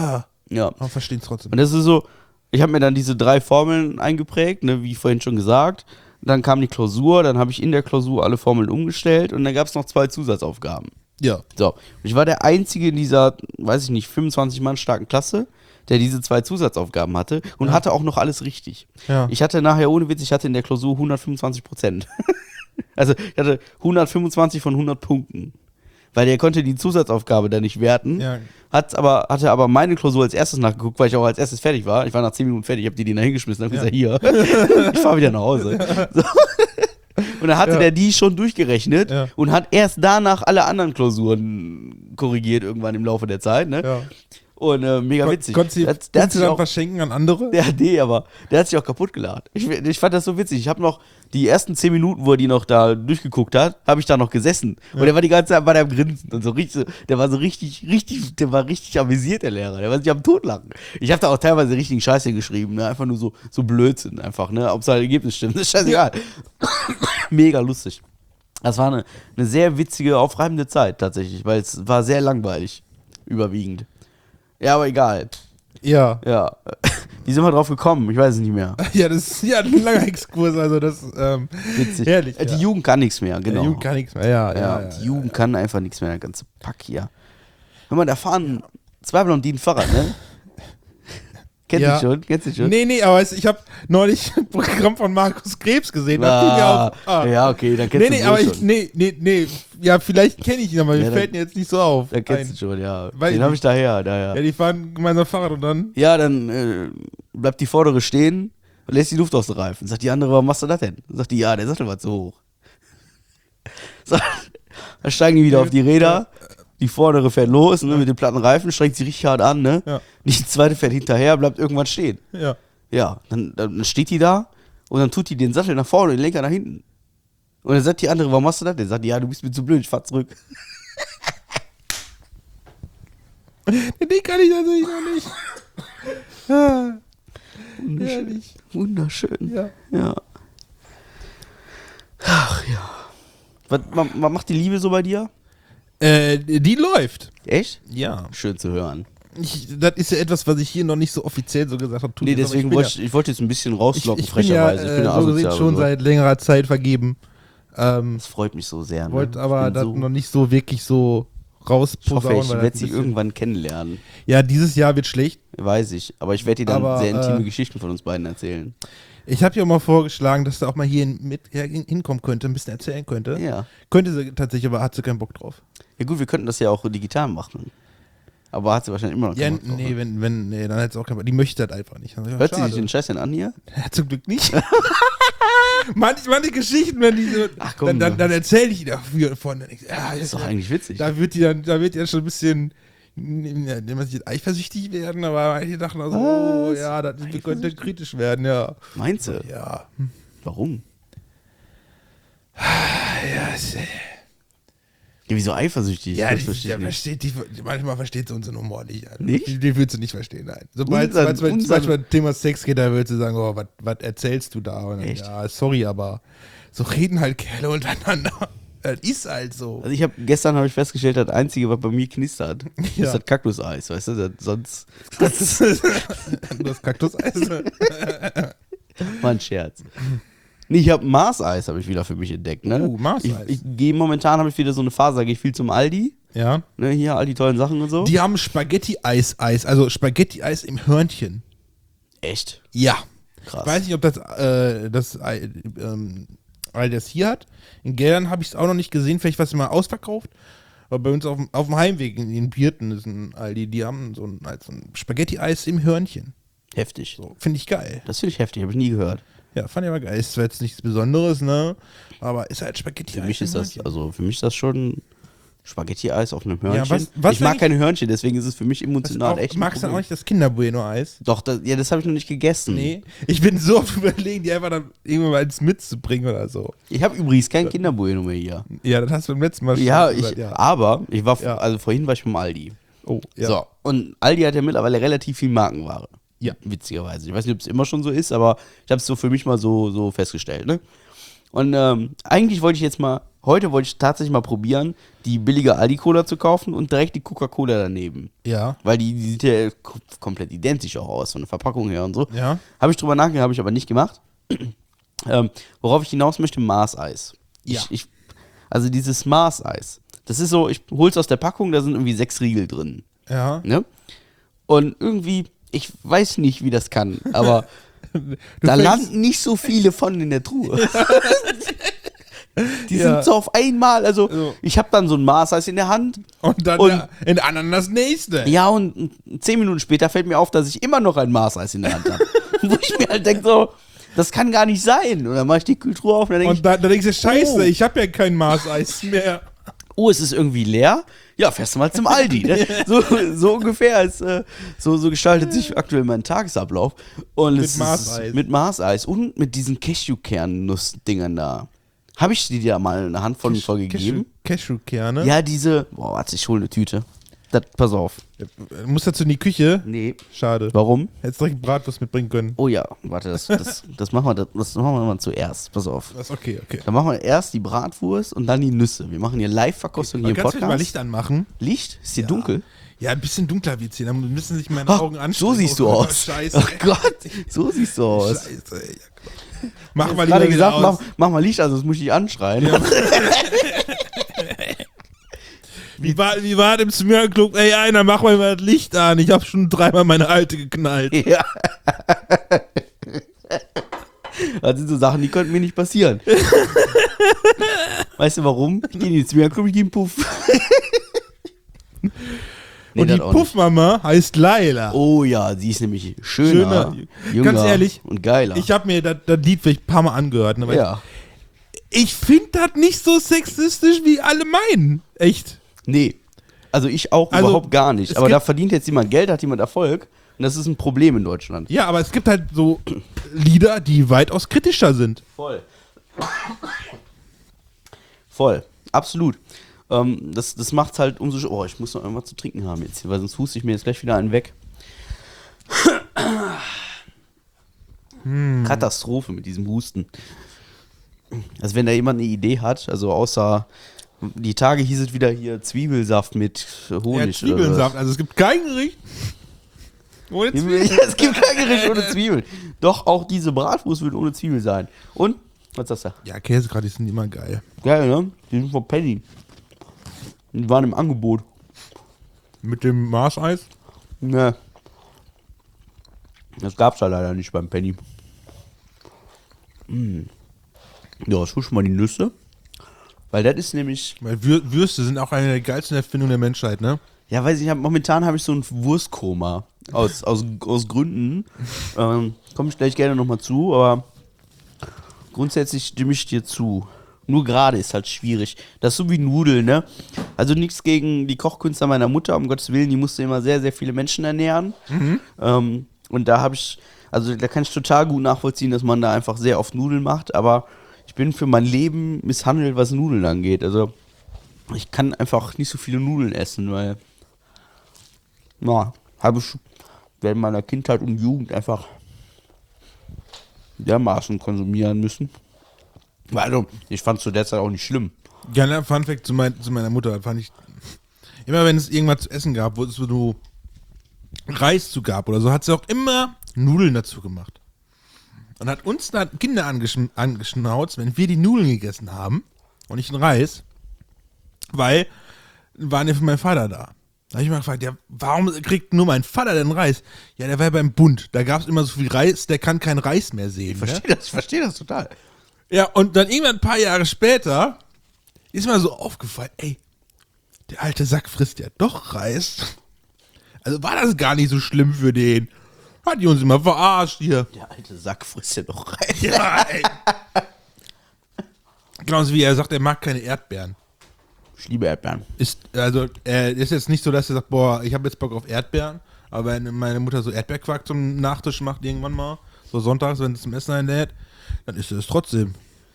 Ja. Aber verstehen es trotzdem. Und das ist so, ich habe mir dann diese 3 Formeln eingeprägt, ne, wie vorhin schon gesagt. Dann kam die Klausur, dann habe ich in der Klausur alle Formeln umgestellt und dann gab es noch 2 Zusatzaufgaben. Ja. So, und ich war der Einzige in dieser, weiß ich nicht, 25 Mann starken Klasse, der diese 2 Zusatzaufgaben hatte und hatte auch noch alles richtig. Ja. Ich hatte nachher, ohne Witz, ich hatte in der Klausur 125%. Also ich hatte 125 von 100 Punkten. Weil der konnte die Zusatzaufgabe dann nicht werten. Ja. Hatte aber meine Klausur als erstes nachgeguckt, weil ich auch als erstes fertig war. Ich war nach 10 Minuten fertig, ich habe die da hingeschmissen, habe gesagt, hier, ich fahre wieder nach Hause. So. Und dann hatte der die schon durchgerechnet und hat erst danach alle anderen Klausuren korrigiert, irgendwann im Laufe der Zeit. Ne? Ja. Und mega witzig. Konntest du dann was schenken an andere? Ja, nee, aber der hat sich auch kaputt geladen. Ich fand das so witzig. Ich habe noch die ersten 10 Minuten, wo er die noch da durchgeguckt hat, habe ich da noch gesessen. Und der war die ganze Zeit bei dem Grinsen und so richtig, der war richtig amüsiert, der Lehrer. Der war sich am Totlachen. Ich habe da auch teilweise richtigen Scheiße geschrieben, ne? Einfach nur so Blödsinn einfach, ne? Ob sein Ergebnis stimmt, das ist scheißegal. Mega lustig. Das war eine sehr witzige, aufreibende Zeit tatsächlich, weil es war sehr langweilig, überwiegend. Ja, aber egal. Ja. Ja. Wie sind wir drauf gekommen? Ich weiß es nicht mehr. Ja, das ist ja ein langer Exkurs, also das Witzig. herrlich. Die Jugend kann nichts mehr, genau. Die Jugend kann nichts mehr, ja. Die Jugend kann einfach nichts mehr, der ganze Pack hier. Hör mal, da fahren 2 Blondinen Fahrrad, ne? Kennst du schon? Nee, aber ich habe neulich ein Programm von Markus Krebs gesehen. Ja, okay, dann kennst du aber schon. Nee, ja, vielleicht kenne ich ihn, aber mir fällt mir jetzt nicht so auf. Da kennst du schon, ja. Weil Den habe ich daher. Ja, die fahren gemeinsam Fahrrad und dann? Ja, dann bleibt die vordere stehen und lässt die Luft aus den Reifen. Sagt die andere, warum machst du das denn? Sagt die, ja, der Sattel war zu hoch. So, dann steigen die wieder auf die Räder. Die vordere fährt los, ne, mit den platten Reifen, strengt sie richtig hart an, ne? Ja. Die zweite fährt hinterher, bleibt irgendwann stehen. Ja. Ja, dann steht die da und dann tut die den Sattel nach vorne und den Lenker nach hinten. Und dann sagt die andere, warum machst du das denn? Sagt die, ja, du bist mir zu blöd, ich fahr zurück. Den kann ich natürlich noch nicht. Ja. Wunderschön. Wunderschön. Ja. Ach ja. Was macht die Liebe so bei dir? Die läuft. Echt? Ja. Schön zu hören. Das ist ja etwas, was ich hier noch nicht so offiziell so gesagt habe. Nee, deswegen wollte ich jetzt ein bisschen rauslocken, ich frecherweise. Ich bin ja so gesehen schon seit längerer Zeit vergeben. Das freut mich so sehr. Ne? Wollte aber das noch nicht so wirklich so rausposaunen. Ich werde sie irgendwann kennenlernen. Ja, dieses Jahr wird schlecht. Weiß ich, aber ich werde dir dann sehr intime Geschichten von uns beiden erzählen. Ich habe ja mal vorgeschlagen, dass du auch mal hier hinkommen könnte, ein bisschen erzählen könnte. Ja. Könnte sie tatsächlich, aber hat sie keinen Bock drauf. Ja gut, wir könnten das ja auch digital machen. Aber hat sie wahrscheinlich immer noch keinen Bock drauf. Nee, dann hat sie auch keinen Bock. Die möchte das einfach nicht. Hört sie sich den Scheiß denn an hier? Ja, zum Glück nicht. manche Geschichten, wenn die so, ach, komm, dann erzähle ich die davon. Ja, das ist doch eigentlich witzig. Da wird die dann schon ein bisschen eifersüchtig werden, aber manche dachten also, oh, ja, das könnte kritisch werden, ja. Meinst du? Ja. Warum? Ja, wieso eifersüchtig? Ja, manchmal versteht sie unseren Humor nicht. Also nicht? Die willst du nicht verstehen, nein. Sobald es beim Thema Sex geht, da willst du sagen, oh, was erzählst du da? Und dann, ja, sorry, aber so reden halt Kerle untereinander. Das ist halt so. Also gestern habe ich festgestellt, das Einzige, was bei mir knistert, ist das Kaktuseis, weißt du? Sonst. Das Kaktuseis? War ein Scherz. Nee, ich habe Mars-Eis, habe ich wieder für mich entdeckt, ne? Mars-Eis. Momentan habe ich wieder so eine Phase, da gehe ich viel zum Aldi. Ja. Ne, hier, all die tollen Sachen und so. Die haben Spaghetti-Eis, also Spaghetti-Eis im Hörnchen. Echt? Ja. Krass. Ich weiß nicht, ob das Aldi das hier hat. In Geldern habe ich es auch noch nicht gesehen, vielleicht was mal ausverkauft. Aber bei uns auf dem Heimweg in Birten ist ein Aldi, die haben so ein Spaghetti-Eis im Hörnchen. Heftig. So, finde ich geil. Das finde ich heftig, habe ich nie gehört. Ja, fand ich aber geil. Ist zwar jetzt nichts Besonderes, ne? Aber ist halt Spaghetti-Eis. Für mich ist das schon Spaghetti-Eis auf einem Hörnchen. Ja, ich mag keine Hörnchen, deswegen ist es für mich emotional echt. Magst du dann auch nicht das Kinder-Bueno-Eis? Doch, das habe ich noch nicht gegessen. Nee. Ich bin so oft überlegen, die einfach dann irgendwann mal ins mitzubringen oder so. Ich habe übrigens kein Kinder-Bueno mehr hier. Ja, das hast du beim letzten Mal schon gesagt. Aber ich war, vorhin war ich beim Aldi. Oh, ja. So, und Aldi hat ja mittlerweile relativ viel Markenware. Ja. Witzigerweise. Ich weiß nicht, ob es immer schon so ist, aber ich habe es so für mich mal so festgestellt, ne? Und eigentlich wollte ich jetzt mal heute wollte ich tatsächlich mal probieren, die billige Aldi-Cola zu kaufen und direkt die Coca-Cola daneben. Ja. Weil die sieht ja komplett identisch auch aus, von der Verpackung her und so. Ja. Habe ich drüber nachgedacht, habe ich aber nicht gemacht. Worauf ich hinaus möchte, Mars-Eis. Ja. Also dieses Mars-Eis. Das ist so, ich hol's aus der Packung, da sind irgendwie 6 Riegel drin. Ja. Ne? Und irgendwie, ich weiß nicht, wie das kann, aber da fängst- landen nicht so viele von in der Truhe. Die Ja. sind so auf einmal, also So. ich habe dann so ein Mars-Eis in der Hand. Und dann Und- in der anderen das nächste. Ja, und 10 Minuten später fällt mir auf, dass ich immer noch ein Mars-Eis in der Hand habe. Wo ich mir halt denke, so, das kann gar nicht sein. Und dann mache ich die Kühltruhe auf und dann denke ich, Und da denkst du, scheiße, Oh. ich habe ja kein Maßeis mehr. oh, es ist irgendwie leer. Ja, fährst du mal zum Aldi. Ne? So ungefähr ist, so gestaltet sich aktuell mein Tagesablauf. Und Mit es ist Mars-Eis. mit Mars-Eis und mit diesen Cashewkern-Nuss-Dingern da. Habe ich dir da mal eine Handvoll voll gegeben? Cashewkerne. Ja, diese, boah, warte, ich hole eine Tüte. Pass auf. Du musst dazu in die Küche. Nee. Schade. Warum? Hättest direkt Bratwurst mitbringen können. Oh ja, warte, das machen wir mal zuerst. Pass auf. Das ist okay. Dann machen wir erst die Bratwurst und dann die Nüsse. Wir machen hier Live-Verkostung hier im Kannst du Podcast. mal Licht anmachen? Licht? Ist hier dunkel? Ja, ein bisschen dunkler wird's hier. Dann müssen sich meine Ah, Augen anstrengen. so siehst du Oh, aus. Scheiße. Ach Gott, so siehst du aus. Scheiße. Ey. Mach Ich mal hab gerade lieber gesagt, wieder aus. mach mal Licht, also das muss ich dich anschreien. Wie war im Smörclub? Ey, einer, mach mal das Licht an. Ich hab schon 3-mal meine Alte geknallt. Ja. Das sind so Sachen, die könnten mir nicht passieren. Weißt du warum? Ich gehe ins Club, ich gehe in Puff. Nee, Und die das auch nicht. Puffmama heißt Laila. Oh ja, sie ist nämlich schöner, jünger Ganz ehrlich, und geiler. Ich habe mir das Lied vielleicht ein paar Mal angehört. Ne, weil ja. Ich finde das nicht so sexistisch, wie alle meinen. Echt. Nee. Also ich auch Also, überhaupt gar nicht. es Aber da gibt- verdient jetzt jemand Geld, hat jemand Erfolg. Und das ist ein Problem in Deutschland. Ja, aber es gibt halt so Lieder, die weitaus kritischer sind. Voll. Voll. Absolut. Das macht's halt umso... Oh, ich muss noch irgendwas zu trinken haben jetzt hier, weil sonst huste ich mir jetzt gleich wieder einen weg. Katastrophe mit diesem Husten. Also wenn da jemand eine Idee hat, also außer... Die Tage hieß es wieder hier Zwiebelsaft mit Honig. Ja, Zwiebelsaft. Also es gibt kein Gericht ohne Ja, Zwiebeln. es gibt kein Gericht ohne Zwiebeln. Doch, auch diese Bratwurst wird ohne Zwiebel sein. Und? Was ist das da? Ja, Käsekrattis sind immer geil. Geil, ne? Die sind von Penny. Die waren im Angebot. Mit dem Marscheis. Ne. Das gab's da leider nicht beim Penny. Ja, ich hol schon mal die Nüsse. Weil das ist nämlich... Weil Würste sind auch eine der geilsten Erfindungen der Menschheit, ne? Ja, weiß ich, momentan habe ich so ein Wurstkoma. Aus Gründen. Komme ich gleich gerne nochmal zu, aber grundsätzlich stimme ich dir zu. Nur gerade ist halt schwierig. Das ist so wie Nudeln, ne? Also nichts gegen die Kochkünste meiner Mutter, um Gottes Willen, die musste immer sehr, sehr viele Menschen ernähren. Und da habe ich, also da kann ich total gut nachvollziehen, dass man da einfach sehr oft Nudeln macht, aber ich bin für mein Leben misshandelt, was Nudeln angeht. Also ich kann einfach nicht so viele Nudeln essen, weil habe ich während meiner Kindheit und Jugend einfach dermaßen konsumieren müssen. Also, ich fand es zu der Zeit auch nicht schlimm. Geiler Funfact zu meiner Mutter, fand ich, immer wenn es irgendwas zu essen gab, wo es so Reis zu gab oder so, hat sie auch immer Nudeln dazu gemacht. Und hat uns da Kinder angeschnauzt, wenn wir die Nudeln gegessen haben und nicht den Reis, weil waren ja für meinen Vater da. Da habe ich mal gefragt, ja, warum kriegt nur mein Vater denn Reis? Ja, der war beim Bund, da gab es immer so viel Reis, der kann keinen Reis mehr sehen. Ich verstehe das total. Ja, und dann irgendwann ein paar Jahre später ist mir so aufgefallen, ey, der alte Sack frisst ja doch Reis. Also war das gar nicht so schlimm für den. Hat die uns immer verarscht hier. Der alte Sack frisst ja doch rein. Ja, ey. Genauso wie er sagt, er mag keine Erdbeeren. Ich liebe Erdbeeren. Ist jetzt nicht so, dass er sagt, boah, ich habe jetzt Bock auf Erdbeeren. Aber wenn meine Mutter so Erdbeerquark zum Nachtisch macht irgendwann mal, so sonntags, wenn sie zum Essen einlädt, dann isst er es trotzdem.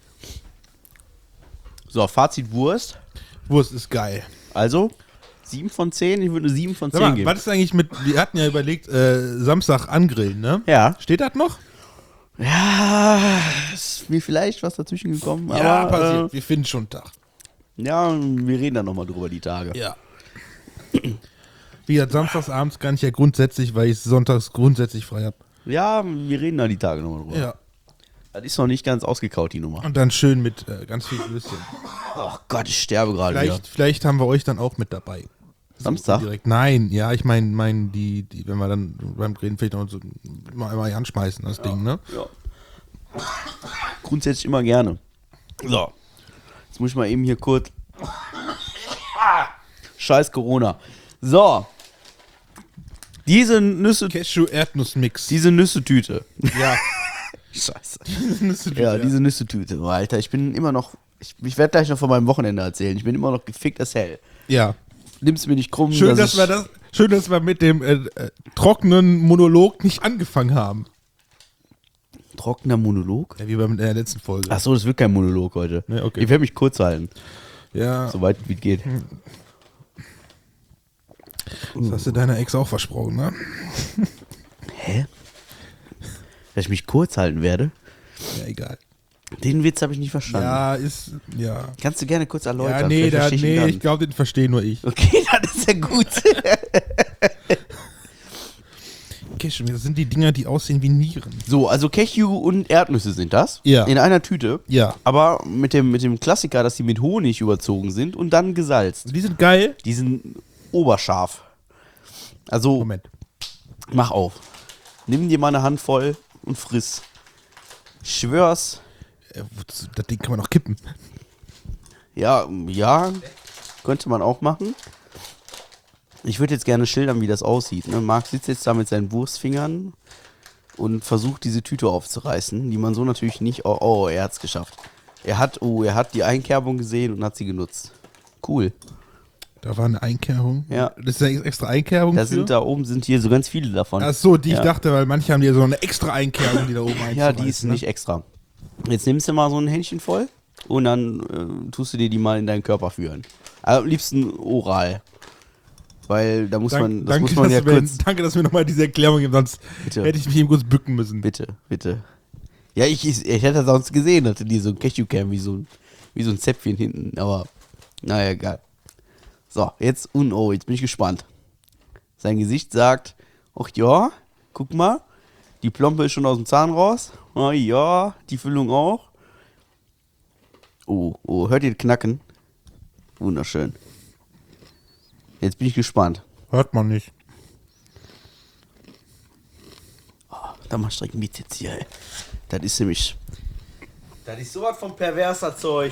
So, Fazit Wurst. Wurst ist geil. Also, 7 von 10. Ich würde eine 7 von 10 Sag mal, geben. was ist eigentlich mit, wir hatten ja überlegt, Samstag angrillen, ne? Ja. Steht das noch? Ja, ist mir vielleicht was dazwischen gekommen. Ja, aber, passiert. Wir finden schon einen Tag. Ja, wir reden dann nochmal drüber die Tage. Ja. Wie gesagt, samstagsabends kann ich ja grundsätzlich, weil ich sonntags grundsätzlich frei habe. Ja, wir reden da die Tage nochmal drüber. Ja. Das ist noch nicht ganz ausgekaut, die Nummer. Und dann schön mit ganz viel Würstchen. Oh Gott, ich sterbe gerade wieder. Vielleicht haben wir euch dann auch mit dabei. Samstag? Direkt. Nein, ja, ich meine, die, wenn wir dann beim Reden vielleicht noch so mal anschmeißen, das Ding, ne? Ja. Grundsätzlich immer gerne. So. Jetzt muss ich mal eben hier kurz. Scheiß Corona. So. Diese Cashew-Erdnuss-Mix. Diese Nüssetüte. Ja. Scheiße. Nüsse-Tüte, Ja, diese Nüssetüte. Oh, Alter, ich bin immer noch. Ich werde gleich noch von meinem Wochenende erzählen. Ich bin immer noch gefickt as hell. Ja. Nimm's mir nicht krumm. Schön, dass wir mit dem trockenen Monolog nicht angefangen haben. Trockener Monolog? Ja, wie bei der letzten Folge. Ach so, das wird kein Monolog heute. Nee, okay. Ich werde mich kurz halten. Ja. Soweit wie es geht. Das hast du deiner Ex auch versprochen, ne? Hä? Dass ich mich kurz halten werde? Ja, egal. Den Witz habe ich nicht verstanden. Ja. Kannst du gerne kurz erläutern? Ja, nee, Vielleicht verstehe ich ihn dann. ich glaube, den verstehe nur ich. Okay, das ist ja gut. Cashew, das sind die Dinger, die aussehen wie Nieren. So, also Cashew und Erdnüsse sind das. Ja. In einer Tüte. Ja. Aber mit dem Klassiker, dass die mit Honig überzogen sind und dann gesalzt. Die sind geil. Die sind oberscharf. Also, Moment. mach auf. Nimm dir mal eine Handvoll und friss. Ich schwör's. Das Ding kann man noch kippen. Ja, könnte man auch machen. Ich würde jetzt gerne schildern, wie das aussieht. Ne? Marc sitzt jetzt da mit seinen Wurstfingern und versucht, diese Tüte aufzureißen, die man so natürlich nicht... Oh, er hat's geschafft. Er hat die Einkerbung gesehen und hat sie genutzt. Cool. Da war eine Einkerbung. Ja. Das ist eine extra Einkerbung Da oben sind hier so ganz viele davon. Ach so, ich Ja. dachte, weil manche haben ja so eine extra Einkerbung, die da oben einzureißen. Ja, die ist nicht extra. Jetzt nimmst du mal so ein Händchen voll und dann tust du dir die mal in deinen Körper führen. Also am liebsten oral. Weil da muss man ja kurz... Danke, dass wir nochmal diese Erklärung geben, sonst Bitte. hätte ich mich eben kurz bücken müssen. Bitte. Ja, ich hätte das sonst gesehen, hatte die so ein Cashewcam wie so ein Zäpfchen hinten, aber naja, egal. So, jetzt bin ich gespannt. Sein Gesicht sagt, ach ja, guck mal, die Plombe ist schon aus dem Zahn raus. Ah ja, die Füllung auch. Oh, hört ihr knacken? Wunderschön. Jetzt bin ich gespannt. Hört man nicht. Da mal strecken wir jetzt hier, ey. Das ist nämlich... Das ist sowas von perverser Zeug.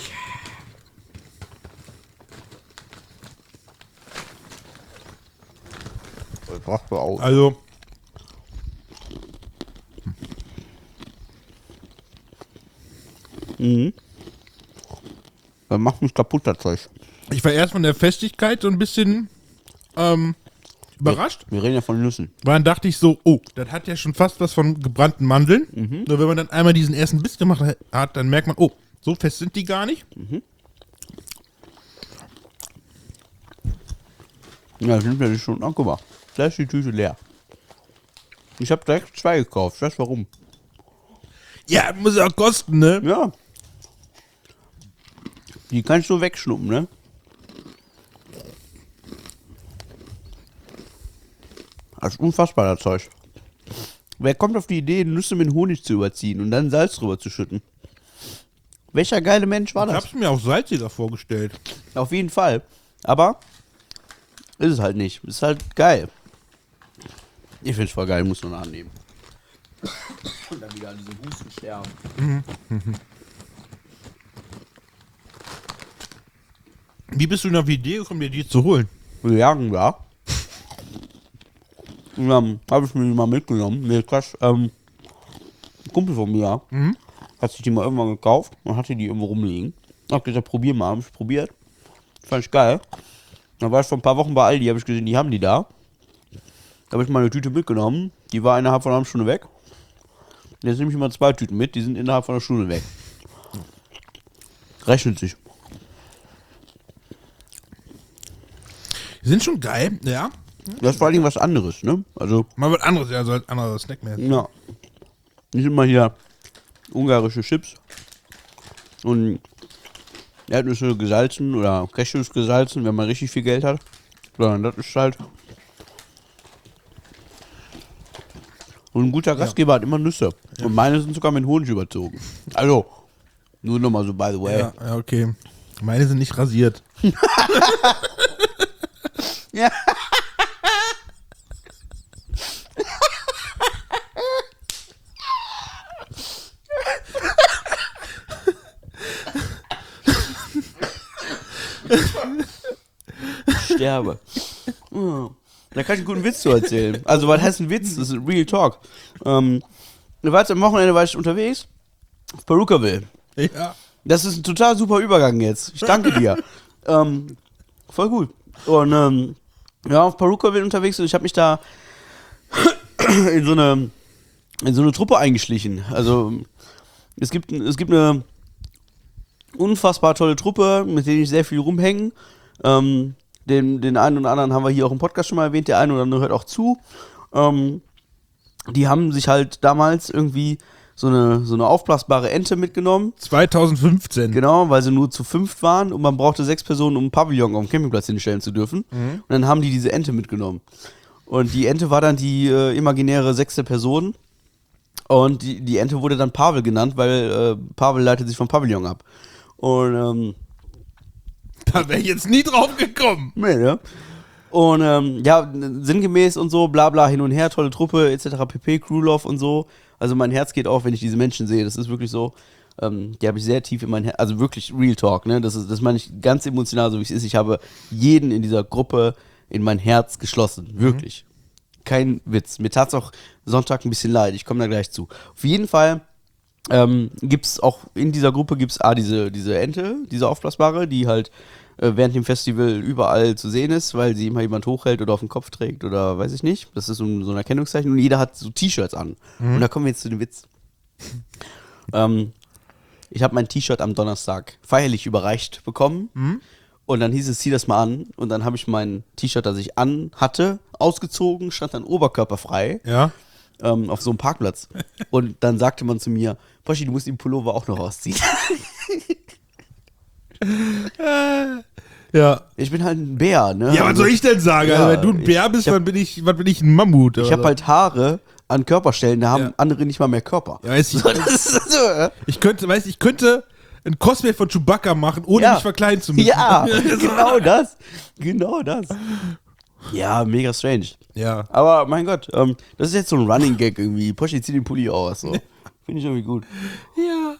Also, Das macht mich kaputt, das Zeug. ich war erst von der Festigkeit so ein bisschen überrascht. Wir reden ja von Nüssen. Weil dann dachte ich so, oh, das hat ja schon fast was von gebrannten Mandeln. Nur wenn man dann einmal diesen ersten Biss gemacht hat, dann merkt man, oh, so fest sind die gar nicht. Ja, sind wir schon. Ach, guck mal. Da ist die Tüte leer. Ich habe direkt 2 gekauft. Weißt du warum? Ja, muss ja auch kosten, ne? Ja. Die kannst du wegschnuppen, ne? Das ist unfassbar, das Zeug. Wer kommt auf die Idee, Nüsse mit Honig zu überziehen und dann Salz drüber zu schütten? Welcher geile Mensch war Ich das? hab's mir auch salziger vorgestellt. Auf jeden Fall. Aber ist es halt nicht. Ist halt geil. Ich find's voll geil, muss nur annehmen. Und dann wieder an diesem Husten sterben. Wie bist du denn auf die Idee gekommen, dir die zu holen? Wir jagen da. Und dann habe ich mir die mal mitgenommen. Nee, krass. Ein Kumpel von mir hat sich die mal irgendwann gekauft und hatte die irgendwo rumliegen. Hab gesagt, probier mal. Hab ich probiert. Fand ich geil. Dann war ich vor ein paar Wochen bei Aldi, habe ich gesehen, die haben die da. Da habe ich mal eine Tüte mitgenommen. Die war innerhalb von einer Stunde weg. Jetzt nehme ich mal 2 Tüten mit, die sind innerhalb von einer Stunde weg. Rechnet sich. Die sind schon geil, ja. Das ist vor allen Dingen was anderes, ne? Also, Mal was anderes, ja, so ein anderer Snack mehr. ja. Nicht immer hier ungarische Chips und Erdnüsse gesalzen oder Cashews gesalzen, wenn man richtig viel Geld hat. Sondern das ist halt. Und ein guter Gastgeber hat immer Nüsse. Ja. Und meine sind sogar mit Honig überzogen. Also, nur nochmal so, by the way. Ja, okay. Meine sind nicht rasiert. Ja. Ich sterbe. Da kann ich einen guten Witz zu erzählen. Also, was heißt ein Witz? Das ist Real Talk. Am Wochenende war ich unterwegs auf Perukaville. Ja. Das ist ein total super Übergang jetzt. Ich danke dir. Voll gut. Und ja, auf Perukaville unterwegs und ich habe mich da in so eine Truppe eingeschlichen. Also es gibt eine unfassbar tolle Truppe, mit denen ich sehr viel rumhänge. Den einen oder anderen haben wir hier auch im Podcast schon mal erwähnt, der eine oder andere hört auch zu. Die haben sich halt damals irgendwie so eine aufblasbare Ente mitgenommen. 2015. Genau, weil sie nur zu 5 waren und man brauchte 6 Personen, um einen Pavillon auf dem Campingplatz hinstellen zu dürfen. Und dann haben die diese Ente mitgenommen. Und die Ente war dann die imaginäre 6. Person. Und die Ente wurde dann Pavel genannt, weil Pavel leitet sich vom Pavillon ab. Und da wäre ich jetzt nie drauf gekommen. nee, ne? Und ja, sinngemäß und so, bla bla, hin und her, tolle Truppe, etc. pp, Crewlove und so. Also mein Herz geht auf, wenn ich diese Menschen sehe. Das ist wirklich so, die habe ich sehr tief in mein Herz, also wirklich Real Talk, ne? Das meine ich ganz emotional, so wie es ist. Ich habe jeden in dieser Gruppe in mein Herz geschlossen, wirklich. Kein Witz. Mir tat es auch Sonntag ein bisschen leid, ich komme da gleich zu. Auf jeden Fall gibt es auch in dieser Gruppe diese Ente, diese aufblasbare, die halt während dem Festival überall zu sehen ist, weil sie immer jemand hochhält oder auf den Kopf trägt oder weiß ich nicht. Das ist so ein Erkennungszeichen und jeder hat so T-Shirts an. Und da kommen wir jetzt zu dem Witz. Ich habe mein T-Shirt am Donnerstag feierlich überreicht bekommen und dann hieß es, zieh das mal an und dann habe ich mein T-Shirt, das ich an hatte, ausgezogen, stand dann oberkörperfrei auf so einem Parkplatz und dann sagte man zu mir, Poschi, du musst den Pullover auch noch ausziehen. Ja. Ich bin halt ein Bär, ne? Ja, was soll ich denn sagen? Ja, also, wenn du ein Bär bist, was bin ich ein Mammut? Ich habe halt Haare an Körperstellen, da haben andere nicht mal mehr Körper. Ja, weiß ich, ich könnte ein Cosplay von Chewbacca machen, ohne mich verkleiden zu müssen. Ja, genau das. Ja, mega strange. Ja. Aber mein Gott, das ist jetzt so ein Running Gag irgendwie. Poschi, zieh den Pulli aus. So. Finde ich irgendwie gut. Ja.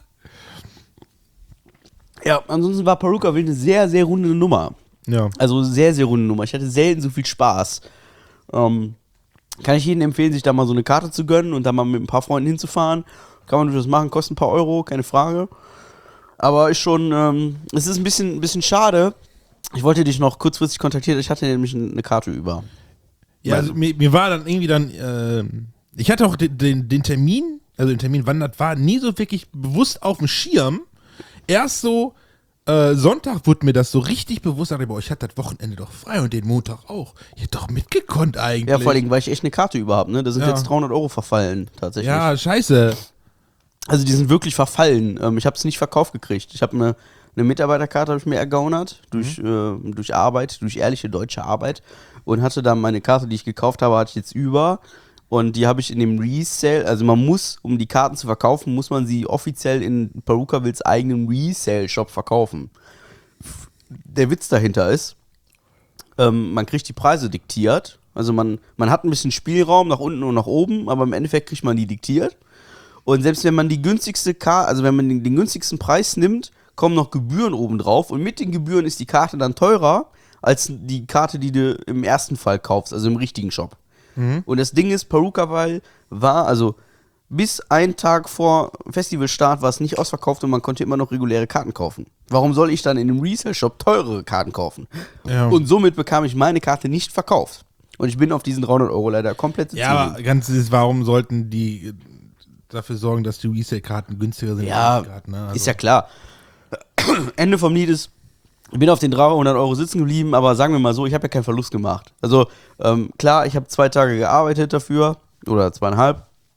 Ja, ansonsten war Perukaville eine sehr, sehr runde Nummer. Ja. Also sehr, sehr runde Nummer. Ich hatte selten so viel Spaß. Kann ich jedem empfehlen, sich da mal so eine Karte zu gönnen und da mal mit ein paar Freunden hinzufahren. Kann man durchaus machen, kostet ein paar Euro, keine Frage. Aber ist schon, es ist ein bisschen schade. Ich wollte dich noch kurzfristig kontaktieren, ich hatte nämlich eine Karte über. Ja, also mir war dann irgendwie ich hatte auch den Termin, wann das war, nie so wirklich bewusst auf dem Schirm. Erst so Sonntag wurde mir das so richtig bewusst, dachte ich, boah, ich hatte das Wochenende doch frei und den Montag auch. Ich hätte doch mitgekonnt eigentlich. Ja, vor allem, weil ich echt eine Karte über habe, ne? Da sind jetzt 300 Euro verfallen, tatsächlich. Ja, scheiße. Also die sind wirklich verfallen. Ich habe es nicht verkauft gekriegt. Ich habe eine Mitarbeiterkarte habe ich mir ergaunert durch Arbeit, durch ehrliche deutsche Arbeit und hatte dann meine Karte, die ich gekauft habe, hatte ich jetzt über. Und die habe ich in dem Resale, also man muss, um die Karten zu verkaufen, muss man sie offiziell in Perukavilles eigenen Resale-Shop verkaufen. Der Witz dahinter ist, man kriegt die Preise diktiert. Also man hat ein bisschen Spielraum nach unten und nach oben, aber im Endeffekt kriegt man die diktiert. Und selbst wenn man die günstigste Karte, also wenn man den günstigsten Preis nimmt, kommen noch Gebühren oben drauf. Und mit den Gebühren ist die Karte dann teurer als die Karte, die du im ersten Fall kaufst, also im richtigen Shop. Und das Ding ist, Perukaville war, also bis einen Tag vor Festivalstart war es nicht ausverkauft und man konnte immer noch reguläre Karten kaufen. Warum soll ich dann in einem Resale-Shop teurere Karten kaufen? Ja. Und somit bekam ich meine Karte nicht verkauft. Und ich bin auf diesen 300 Euro leider komplett sitzen Ja, aber geblieben. ganz ist, warum sollten die dafür sorgen, dass die Resale-Karten günstiger sind Ja, als die Karten, ne? Also, ist ja klar. Ende vom Lied ist, ich bin auf den 300 Euro sitzen geblieben, aber sagen wir mal so, ich habe ja keinen Verlust gemacht. Also klar, ich habe 2 Tage gearbeitet dafür, oder 2,5.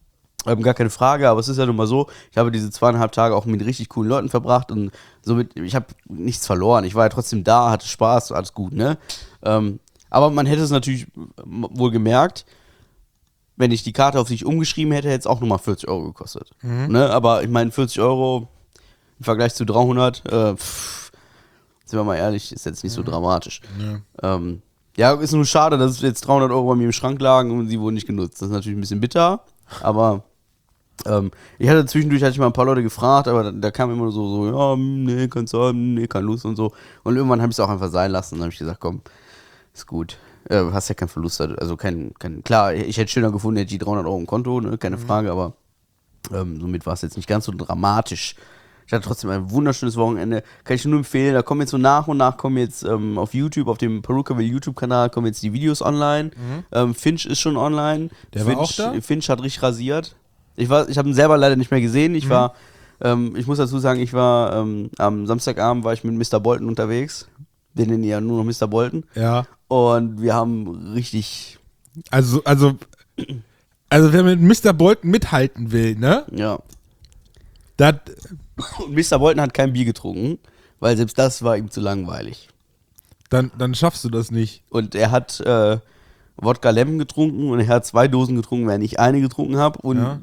Gar keine Frage, aber es ist ja nun mal so, ich habe diese 2,5 Tage auch mit richtig coolen Leuten verbracht und somit, ich habe nichts verloren. Ich war ja trotzdem da, hatte Spaß, alles gut, ne? Aber man hätte es natürlich wohl gemerkt, wenn ich die Karte auf sich umgeschrieben hätte, hätte es auch nochmal 40 Euro gekostet. Ne? Aber ich meine, 40 Euro im Vergleich zu 300, sind wir mal ehrlich, ist jetzt nicht so dramatisch. Ja, ist nur schade, dass jetzt 300 Euro bei mir im Schrank lagen und sie wurden nicht genutzt. Das ist natürlich ein bisschen bitter, aber ich hatte zwischendurch mal ein paar Leute gefragt, aber da kam immer so, ja, nee, kannst du haben, nee, keine Lust und so. Und irgendwann habe ich es auch einfach sein lassen und dann habe ich gesagt, komm, ist gut. Hast ja keinen Verlust, also klar, ich hätte schöner gefunden, hätte ich die 300 Euro im Konto, ne, keine Frage, aber somit war es jetzt nicht ganz so dramatisch. Ich hatte trotzdem ein wunderschönes Wochenende, kann ich nur empfehlen, da kommen jetzt so nach und nach, kommen jetzt auf YouTube, auf dem Perukaville YouTube-Kanal, kommen jetzt die Videos online. Finch ist schon online. Der war auch da? Finch hat richtig rasiert. Ich habe ihn selber leider nicht mehr gesehen. Ich war, ich muss dazu sagen, ich war am Samstagabend war ich mit Mr. Bolton unterwegs. Wir nennen ihn ja nur noch Mr. Bolton. Ja. Und wir haben richtig. Also wer mit Mr. Bolton mithalten will, ne? Ja. Das. Und Mr. Bolton hat kein Bier getrunken, weil selbst das war ihm zu langweilig. Dann schaffst du das nicht. Und er hat Wodka Lemon getrunken und er hat 2 Dosen getrunken, während ich eine getrunken habe. Und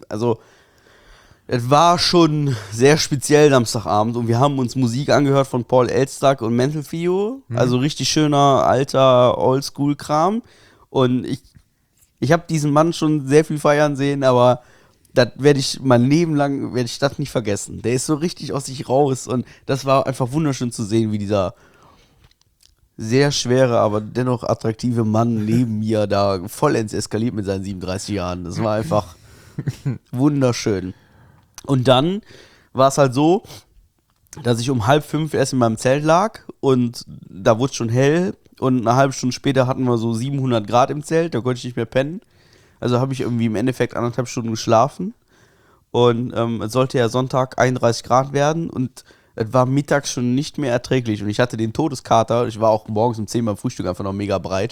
es war schon sehr speziell Samstagabend und wir haben uns Musik angehört von Paul Elstak und Mental Theo. Also richtig schöner, alter, Oldschool-Kram. Und ich habe diesen Mann schon sehr viel feiern sehen, aber das werde ich mein Leben lang, werde ich das nicht vergessen. Der ist so richtig aus sich raus und das war einfach wunderschön zu sehen, wie dieser sehr schwere, aber dennoch attraktive Mann neben mir da vollends eskaliert mit seinen 37 Jahren. Das war einfach wunderschön. Und dann war es halt so, dass ich um 4:30 erst in meinem Zelt lag und da wurde es schon hell und eine halbe Stunde später hatten wir so 700 Grad im Zelt, da konnte ich nicht mehr pennen. Also habe ich irgendwie im Endeffekt 1,5 Stunden geschlafen und es sollte ja Sonntag 31 Grad werden und es war mittags schon nicht mehr erträglich und ich hatte den Todeskater. Ich war auch morgens um 10 beim Frühstück einfach noch mega breit.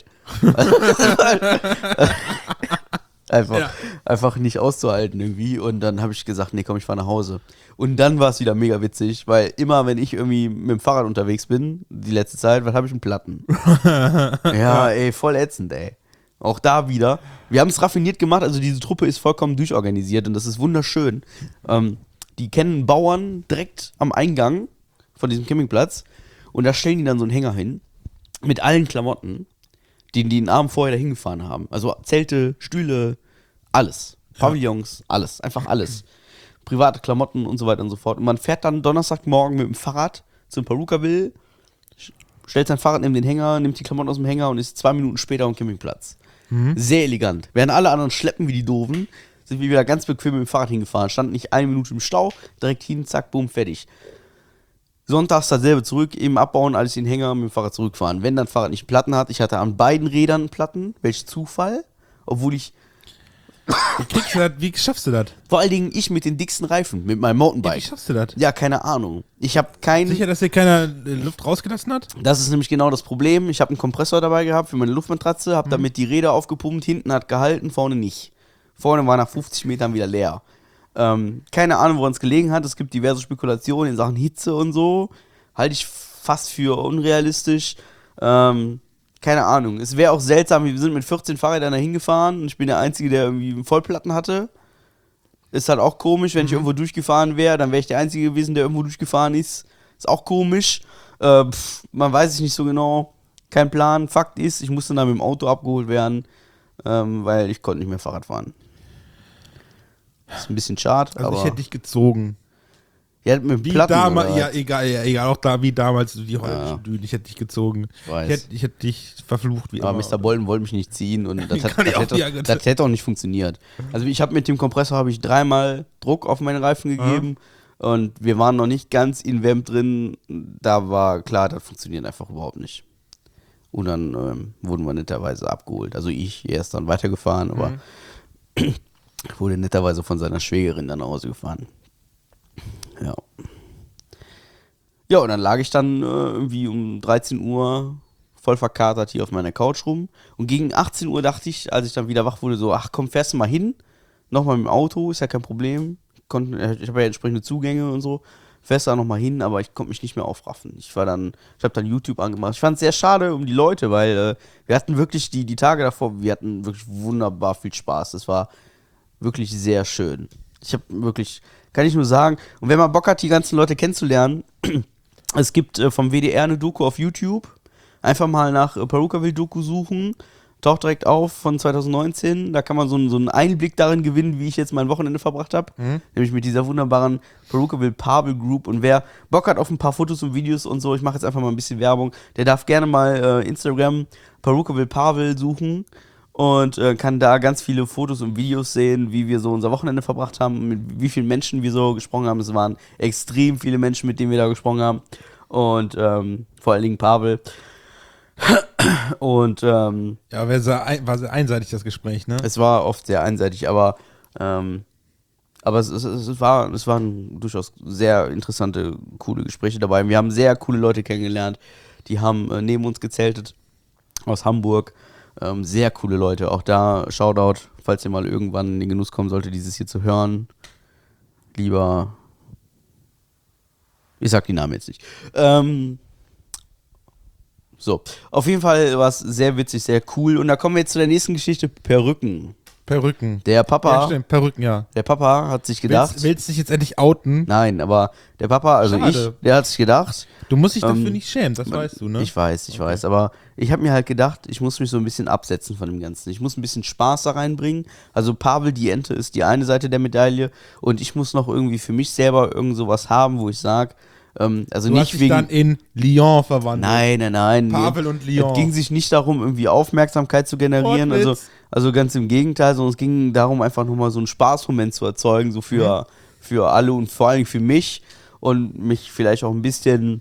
Einfach nicht auszuhalten irgendwie. Und dann habe ich gesagt, nee, komm, ich fahre nach Hause. Und dann war es wieder mega witzig, weil immer, wenn ich irgendwie mit dem Fahrrad unterwegs bin, die letzte Zeit, was habe ich einen Platten? Ja, ey, voll ätzend, ey. Auch da wieder. Wir haben es raffiniert gemacht, also diese Truppe ist vollkommen durchorganisiert und das ist wunderschön. Die kennen Bauern direkt am Eingang von diesem Campingplatz und da stellen die dann so einen Hänger hin mit allen Klamotten, die den Abend vorher dahin gefahren haben. Also Zelte, Stühle, alles. Pavillons, alles. Einfach alles. Private Klamotten und so weiter und so fort. Und man fährt dann Donnerstagmorgen mit dem Fahrrad zum Perukaville, stellt sein Fahrrad neben den Hänger, nimmt die Klamotten aus dem Hänger und ist 2 Minuten später am Campingplatz. Sehr elegant. Während alle anderen schleppen wie die Doofen, sind wir wieder ganz bequem mit dem Fahrrad hingefahren. Standen nicht 1 Minute im Stau, direkt hin, zack, boom, fertig. Sonntags dasselbe zurück, eben abbauen, alles in den Hänger, mit dem Fahrrad zurückfahren. Wenn das Fahrrad nicht Platten hat, ich hatte an beiden Rädern Platten, welch Zufall, obwohl ich... Wie schaffst du das? Vor allen Dingen ich mit den dicksten Reifen, mit meinem Mountainbike. Wie schaffst du das? Ja, keine Ahnung. Ich habe keinen... Sicher, dass dir keiner Luft rausgelassen hat? Das ist nämlich genau das Problem. Ich habe einen Kompressor dabei gehabt für meine Luftmatratze, habe damit die Räder aufgepumpt, hinten hat gehalten, vorne nicht. Vorne war nach 50 Metern wieder leer. Keine Ahnung, woran es gelegen hat. Es gibt diverse Spekulationen in Sachen Hitze und so. Halte ich fast für unrealistisch. Keine Ahnung. Es wäre auch seltsam, wir sind mit 14 Fahrrädern da hingefahren und ich bin der Einzige, der irgendwie Vollplatten hatte. Ist halt auch komisch, wenn ich irgendwo durchgefahren wäre, dann wäre ich der Einzige gewesen, der irgendwo durchgefahren ist. Ist auch komisch. Man weiß es nicht so genau. Kein Plan. Fakt ist, ich musste dann mit dem Auto abgeholt werden, weil ich konnte nicht mehr Fahrrad fahren. Ist ein bisschen schade, Also aber... ich hätte dich gezogen. Ja, mit Wie Platten, damals, oder? ja, egal, auch da wie damals die holländischen Dünen. Ich hätte dich gezogen. Ich weiß. Ich hätte dich verflucht wie Aber immer. Mr. Bolton wollte mich nicht ziehen und das Kann ich auch die Agent- hätte auch nicht funktioniert. Also ich habe mit dem Kompressor 3-mal Druck auf meinen Reifen gegeben und wir waren noch nicht ganz in Vamp drin. Da war klar, das funktioniert einfach überhaupt nicht. Und dann wurden wir netterweise abgeholt. Also er ist dann weitergefahren, aber wurde netterweise von seiner Schwägerin dann nach Hause gefahren. Ja. Ja, und dann lag ich dann irgendwie um 13 Uhr voll verkatert hier auf meiner Couch rum. Und gegen 18 Uhr dachte ich, als ich dann wieder wach wurde, so, ach komm, fährst du mal hin? Nochmal mit dem Auto, ist ja kein Problem. Ich habe ja entsprechende Zugänge und so. Fährst da nochmal hin, aber ich konnte mich nicht mehr aufraffen. Ich habe dann YouTube angemacht. Ich fand es sehr schade um die Leute, weil wir hatten wirklich die Tage davor, wir hatten wirklich wunderbar viel Spaß. Das war wirklich sehr schön. Ich habe wirklich, kann ich nur sagen, und wenn man Bock hat, die ganzen Leute kennenzulernen, es gibt vom WDR eine Doku auf YouTube. Einfach mal nach Perukaville-Doku suchen. Taucht direkt auf von 2019. Da kann man so einen Einblick darin gewinnen, wie ich jetzt mein Wochenende verbracht habe. Nämlich mit dieser wunderbaren Perukaville Pavel Group. Und wer Bock hat auf ein paar Fotos und Videos und so, ich mache jetzt einfach mal ein bisschen Werbung, der darf gerne mal Instagram Perukaville Pavel suchen und kann da ganz viele Fotos und Videos sehen, wie wir so unser Wochenende verbracht haben, mit wie vielen Menschen wir so gesprochen haben. Es waren extrem viele Menschen, mit denen wir da gesprochen haben. Und vor allen Dingen Pavel. Und Ja, war sehr einseitig das Gespräch, ne? es war oft sehr einseitig, aber es waren durchaus sehr interessante, coole Gespräche dabei. Wir haben sehr coole Leute kennengelernt, die haben neben uns gezeltet aus Hamburg. Sehr coole Leute, auch da Shoutout, falls ihr mal irgendwann in den Genuss kommen sollte, dieses hier zu hören. Lieber, ich sag die Namen jetzt nicht. So, auf jeden Fall war es sehr witzig, sehr cool. Und da kommen wir jetzt zu der nächsten Geschichte, Perücken. Perücken. Der Papa, Ja, stimmt, Perücken, ja. der Papa hat sich gedacht, Willst du dich jetzt endlich outen? nein, aber der Papa, also Schade. der hat sich gedacht, Du musst dich dafür nicht schämen, das weißt du, ne? ich weiß, aber ich habe mir halt gedacht, ich muss mich so ein bisschen absetzen von dem Ganzen. Ich muss ein bisschen Spaß da reinbringen. Also Pavel, die Ente, ist die eine Seite der Medaille und ich muss noch irgendwie für mich selber irgend sowas haben, wo ich sage, also Du nicht hast dich wegen... dann in Lyon verwandelt. Nein. Pavel und Lyon. Es ging sich nicht darum, irgendwie Aufmerksamkeit zu generieren. Wortwitz. Also ganz im Gegenteil, sondern es ging darum, einfach nochmal so einen Spaßmoment zu erzeugen, so für alle und vor allem für mich und mich vielleicht auch ein bisschen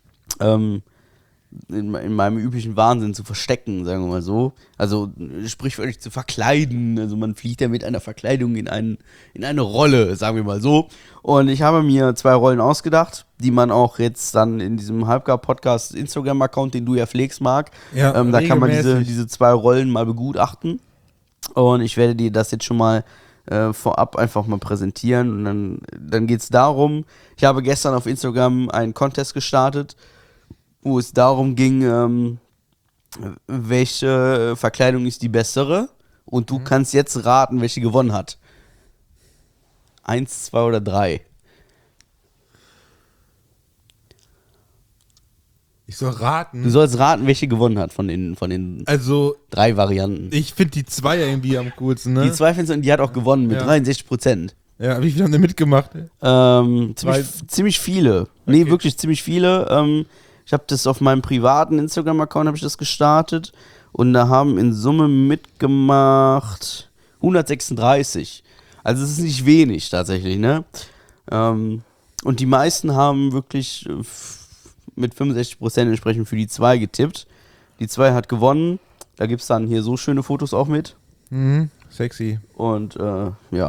in meinem üblichen Wahnsinn zu verstecken, sagen wir mal so. Also sprichwörtlich zu verkleiden. Also man fliegt ja mit einer Verkleidung in eine Rolle, sagen wir mal so. Und ich habe mir 2 Rollen ausgedacht, die man auch jetzt dann in diesem Halbgar-Podcast Instagram-Account, den du ja pflegst, Marc, Ja, da kann man regelmäßig. diese 2 Rollen mal begutachten. Und ich werde dir das jetzt schon mal vorab einfach mal präsentieren. Und dann geht es darum, ich habe gestern auf Instagram einen Contest gestartet, wo es darum ging, welche Verkleidung ist die bessere. Und du kannst jetzt raten, welche gewonnen hat. 1, 2 oder 3. Ich soll raten. Du sollst raten, welche gewonnen hat von den Also, 3 Varianten. ich finde die 2 irgendwie am coolsten, ne? Die 2 findest du, und die hat auch gewonnen mit Ja. 63%. Ja, wie viele haben denn mitgemacht? Ziemlich viele. Nee, Okay. wirklich ziemlich viele. Ich habe das auf meinem privaten Instagram-Account habe ich das gestartet und da haben in Summe mitgemacht 136. Also es ist nicht wenig tatsächlich, ne? Und die meisten haben wirklich mit 65% entsprechend für die 2 getippt. Die 2 hat gewonnen. Da gibt es dann hier so schöne Fotos auch mit. Mhm, sexy. Und ja,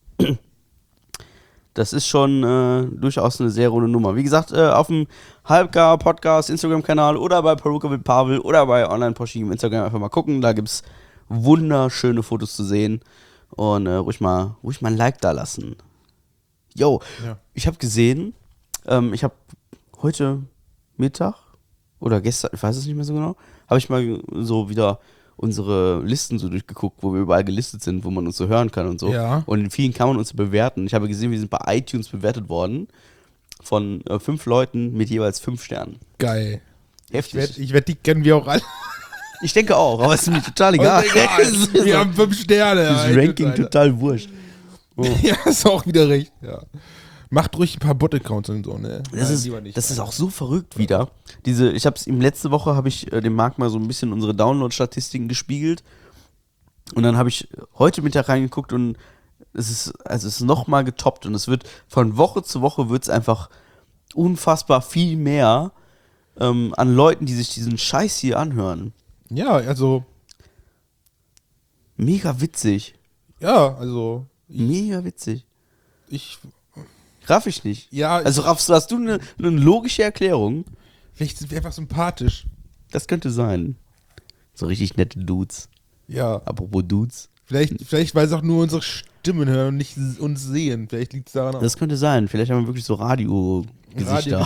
das ist schon durchaus eine sehr runde Nummer. Wie gesagt, auf dem Halbgar-Podcast, Instagram-Kanal oder bei Peruka mit Pavel oder bei Online-Poshi im Instagram einfach mal gucken. Da gibt es wunderschöne Fotos zu sehen. Und ruhig mal ein Like da lassen. Yo, Ja. ich habe gesehen, ich habe heute Mittag oder gestern, ich weiß es nicht mehr so genau, habe ich mal so wieder unsere Listen so durchgeguckt, wo wir überall gelistet sind, wo man uns so hören kann und so. Ja. Und in vielen kann man uns bewerten. Ich habe gesehen, wir sind bei iTunes bewertet worden von 5 Leuten mit jeweils 5 Sternen. Geil. Heftig. Ich wette, die kennen wir auch alle. Ich denke auch, aber es ist mir total egal. Wir haben 5 Sterne. Das Alter. Ranking total wurscht. Ja, ist auch wieder recht. Ja. Macht ruhig ein paar Bot-Accounts und so, ne? Das Nein, ist, lieber nicht. das ist auch so verrückt wieder. Ich habe es letzte Woche habe ich dem Marc mal so ein bisschen unsere Download-Statistiken gespiegelt und dann habe ich heute Mittag reingeguckt und es ist nochmal getoppt und es wird von Woche zu Woche wird es einfach unfassbar viel mehr an Leuten, die sich diesen Scheiß hier anhören. Ja, also, Mega witzig. ja, also, Mega witzig. ich, Raff ich nicht. ja, Also hast du eine logische Erklärung? vielleicht sind wir einfach sympathisch. Das könnte sein. So richtig nette Dudes. Ja, Apropos Dudes. vielleicht weil es auch nur unsere Stimmen hören und nicht uns sehen. Vielleicht liegt es daran auch. Das könnte sein. Vielleicht haben wir wirklich so Radio-Gesichter.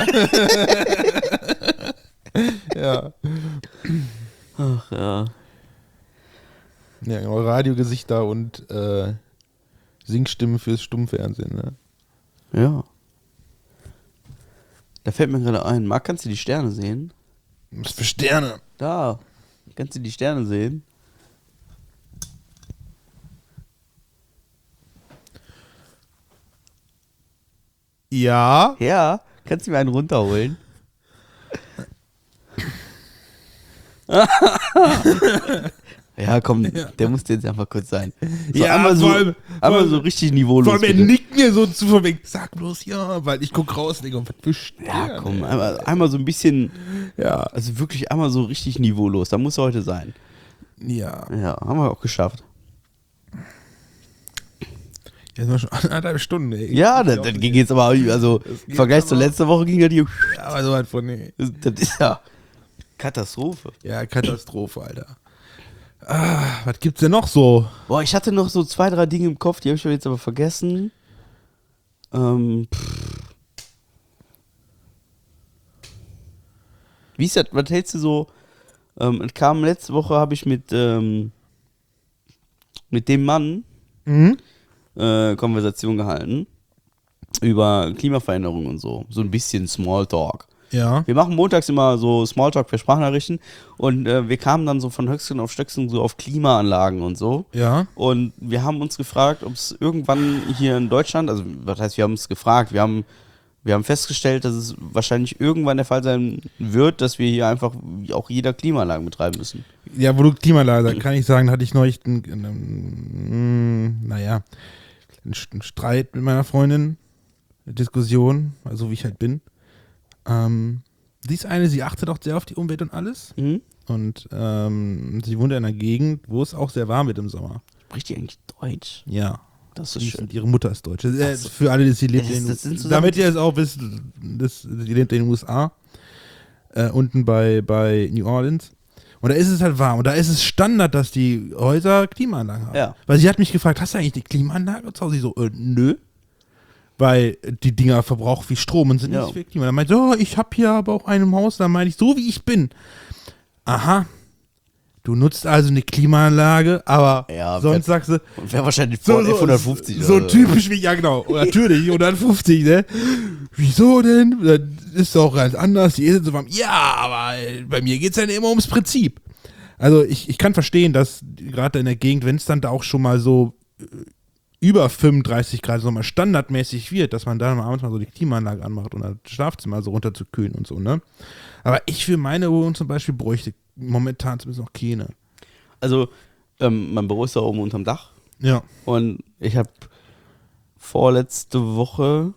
Ja. Ach ja. Ja, genau, Radiogesichter und Singstimmen fürs Stummfernsehen, ne? Ja. Da fällt mir gerade ein, Marc, kannst du die Sterne sehen? Was für Sterne? Da. Kannst du die Sterne sehen? Ja. Ja. Kannst du mir einen runterholen? Ja, komm, der musste jetzt einfach kurz sein. So Ja, einmal vor allem- so richtig niveaulos. Vor allem, er bitte. nickt mir so zu von wegen, sag bloß ja, weil ich guck raus, Digga, was für Sterne. Ja, komm, einmal so ein bisschen, Ja. also wirklich einmal so richtig niveaulos. Da muss er heute sein. Ja. Ja, haben wir auch geschafft. Jetzt sind wir schon 1,5 Stunden, ey. Ja, das ging jetzt aber, also im geht Vergleich zur aber- letzten Woche ging ja die. Ja, aber so halt von, nee. Das ist ja Katastrophe. Ja, Katastrophe, Alter. Was gibt's denn noch so? Boah, ich hatte noch so 2, 3 Dinge im Kopf, die habe ich jetzt aber vergessen. Wie ist das, was hältst du so? Es kam letzte Woche, habe ich mit dem Mann Konversation gehalten über Klimaveränderung und so. So ein bisschen Smalltalk. Ja. Wir machen montags immer so Smalltalk für Sprachnachrichten und wir kamen dann so von Höchstgen auf Stöckchen so auf Klimaanlagen und so. Ja. Und wir haben uns gefragt, ob es irgendwann hier in Deutschland, also was heißt, wir haben uns gefragt, wir haben festgestellt, dass es wahrscheinlich irgendwann der Fall sein wird, dass wir hier einfach auch jeder Klimaanlagen betreiben müssen. Ja, wo du Klimaanlage sagst, kann ich sagen, hatte ich neulich einen Streit mit meiner Freundin, eine Diskussion, also wie ich halt bin. Sie ist sie achtet auch sehr auf die Umwelt und alles. Mhm. Und sie wohnt in einer Gegend, wo es auch sehr warm wird im Sommer. Spricht die eigentlich Deutsch? Ja. Das ist schön. Und ihre Mutter ist Deutsche. Ach so. Für alle, die sie lebt Das sind zusammen- damit ihr es auch wisst, sie lebt in den USA. Unten bei New Orleans. Und da ist es halt warm. Und da ist es Standard, dass die Häuser Klimaanlagen haben. Ja. Weil sie hat mich gefragt, hast du eigentlich eine Klimaanlage zu Hause? Ich so, nö. Weil die Dinger verbrauchen viel Strom und sind Ja. nicht für Klima. Dann meinte ich, ich habe hier aber auch einen im Haus. Dann meine ich, so wie ich bin. Aha. Du nutzt also eine Klimaanlage, aber Ja, sonst sagst du, Wäre wahrscheinlich vor F150. so oder typisch wie, ja genau, natürlich, 150, ne? Wieso denn? Das ist doch ganz anders, die ist so warm. Ja, aber bei mir geht es ja immer ums Prinzip. Also ich kann verstehen, dass gerade in der Gegend, wenn es dann da auch schon mal so über 35 Grad so mal standardmäßig wird, dass man da mal abends mal so die Klimaanlage anmacht und das Schlafzimmer so runterzukühlen und so, ne? Aber ich für meine Wohnung zum Beispiel bräuchte momentan zumindest noch keine. Also, mein Büro ist da oben unterm Dach. Ja. Und ich habe vorletzte Woche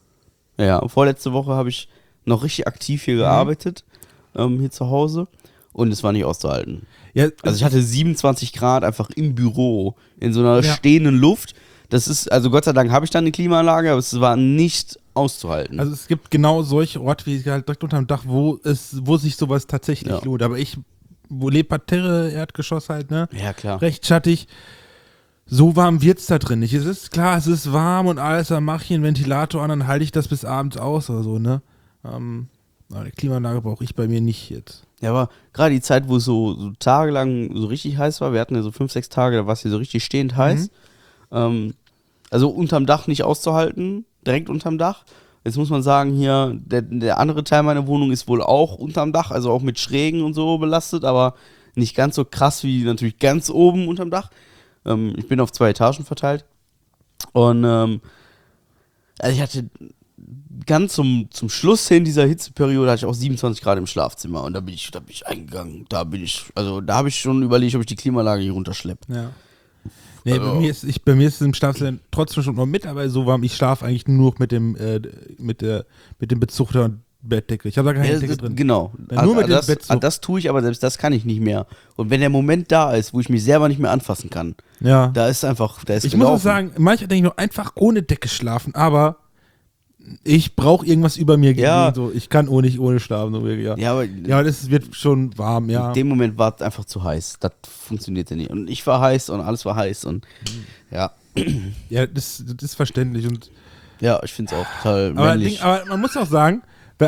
habe ich noch richtig aktiv hier gearbeitet, hier zu Hause. Und es war nicht auszuhalten. Ja, Also ich hatte 27 Grad einfach im Büro, in so einer Ja. stehenden Luft. Das ist, also Gott sei Dank habe ich dann eine Klimaanlage, aber es war nicht auszuhalten. Also es gibt genau solche Orte wie halt direkt unterm Dach, wo sich sowas tatsächlich Ja. lohnt. Aber wo lebt Parterre, Erdgeschoss halt, ne? Ja, klar. Recht schattig. So warm wird's da drin nicht. Es ist klar, es ist warm und alles, dann mache ich einen Ventilator an, dann halte ich das bis abends aus oder so, ne? Aber eine Klimaanlage brauche ich bei mir nicht jetzt. Ja, aber gerade die Zeit, wo es so tagelang so richtig heiß war, wir hatten ja so 5, 6 Tage, da war es hier so richtig stehend heiß. Also unterm Dach nicht auszuhalten, direkt unterm Dach. Jetzt muss man sagen, hier, der andere Teil meiner Wohnung ist wohl auch unterm Dach, also auch mit Schrägen und so belastet, aber nicht ganz so krass wie natürlich ganz oben unterm Dach. Ich bin auf 2 Etagen verteilt. Und also ich hatte ganz zum Schluss hin dieser Hitzeperiode hatte ich auch 27 Grad im Schlafzimmer und da bin ich eingegangen. Da habe ich schon überlegt, ob ich die Klimaanlage hier runterschleppe. Ja. Nee, bei mir ist es im Schlafzimmer trotzdem schon noch mit, aber so warm, ich schlafe eigentlich nur noch mit dem Bezug der Bettdecke. Ich habe da keine Decke drin. Genau. Nur mit dem Bettzug. Das tue ich, aber selbst das kann ich nicht mehr. Und wenn der Moment da ist, wo ich mich selber nicht mehr anfassen kann, Ja. da ist Ich muss auch gelaufen. sagen, manchmal denke ich noch einfach ohne Decke schlafen, aber ich brauche irgendwas über mir Ja. gelegen, so, ich kann nicht ohne schlafen, so wirklich, ja. Ja, aber Ja, das wird schon warm, ja. in dem Moment war es einfach zu heiß. Das funktionierte nicht. Und ich war heiß und alles war heiß und ja. Ja, das ist verständlich. Und, Ja, ich finde es auch total aber, männlich. aber man muss auch sagen,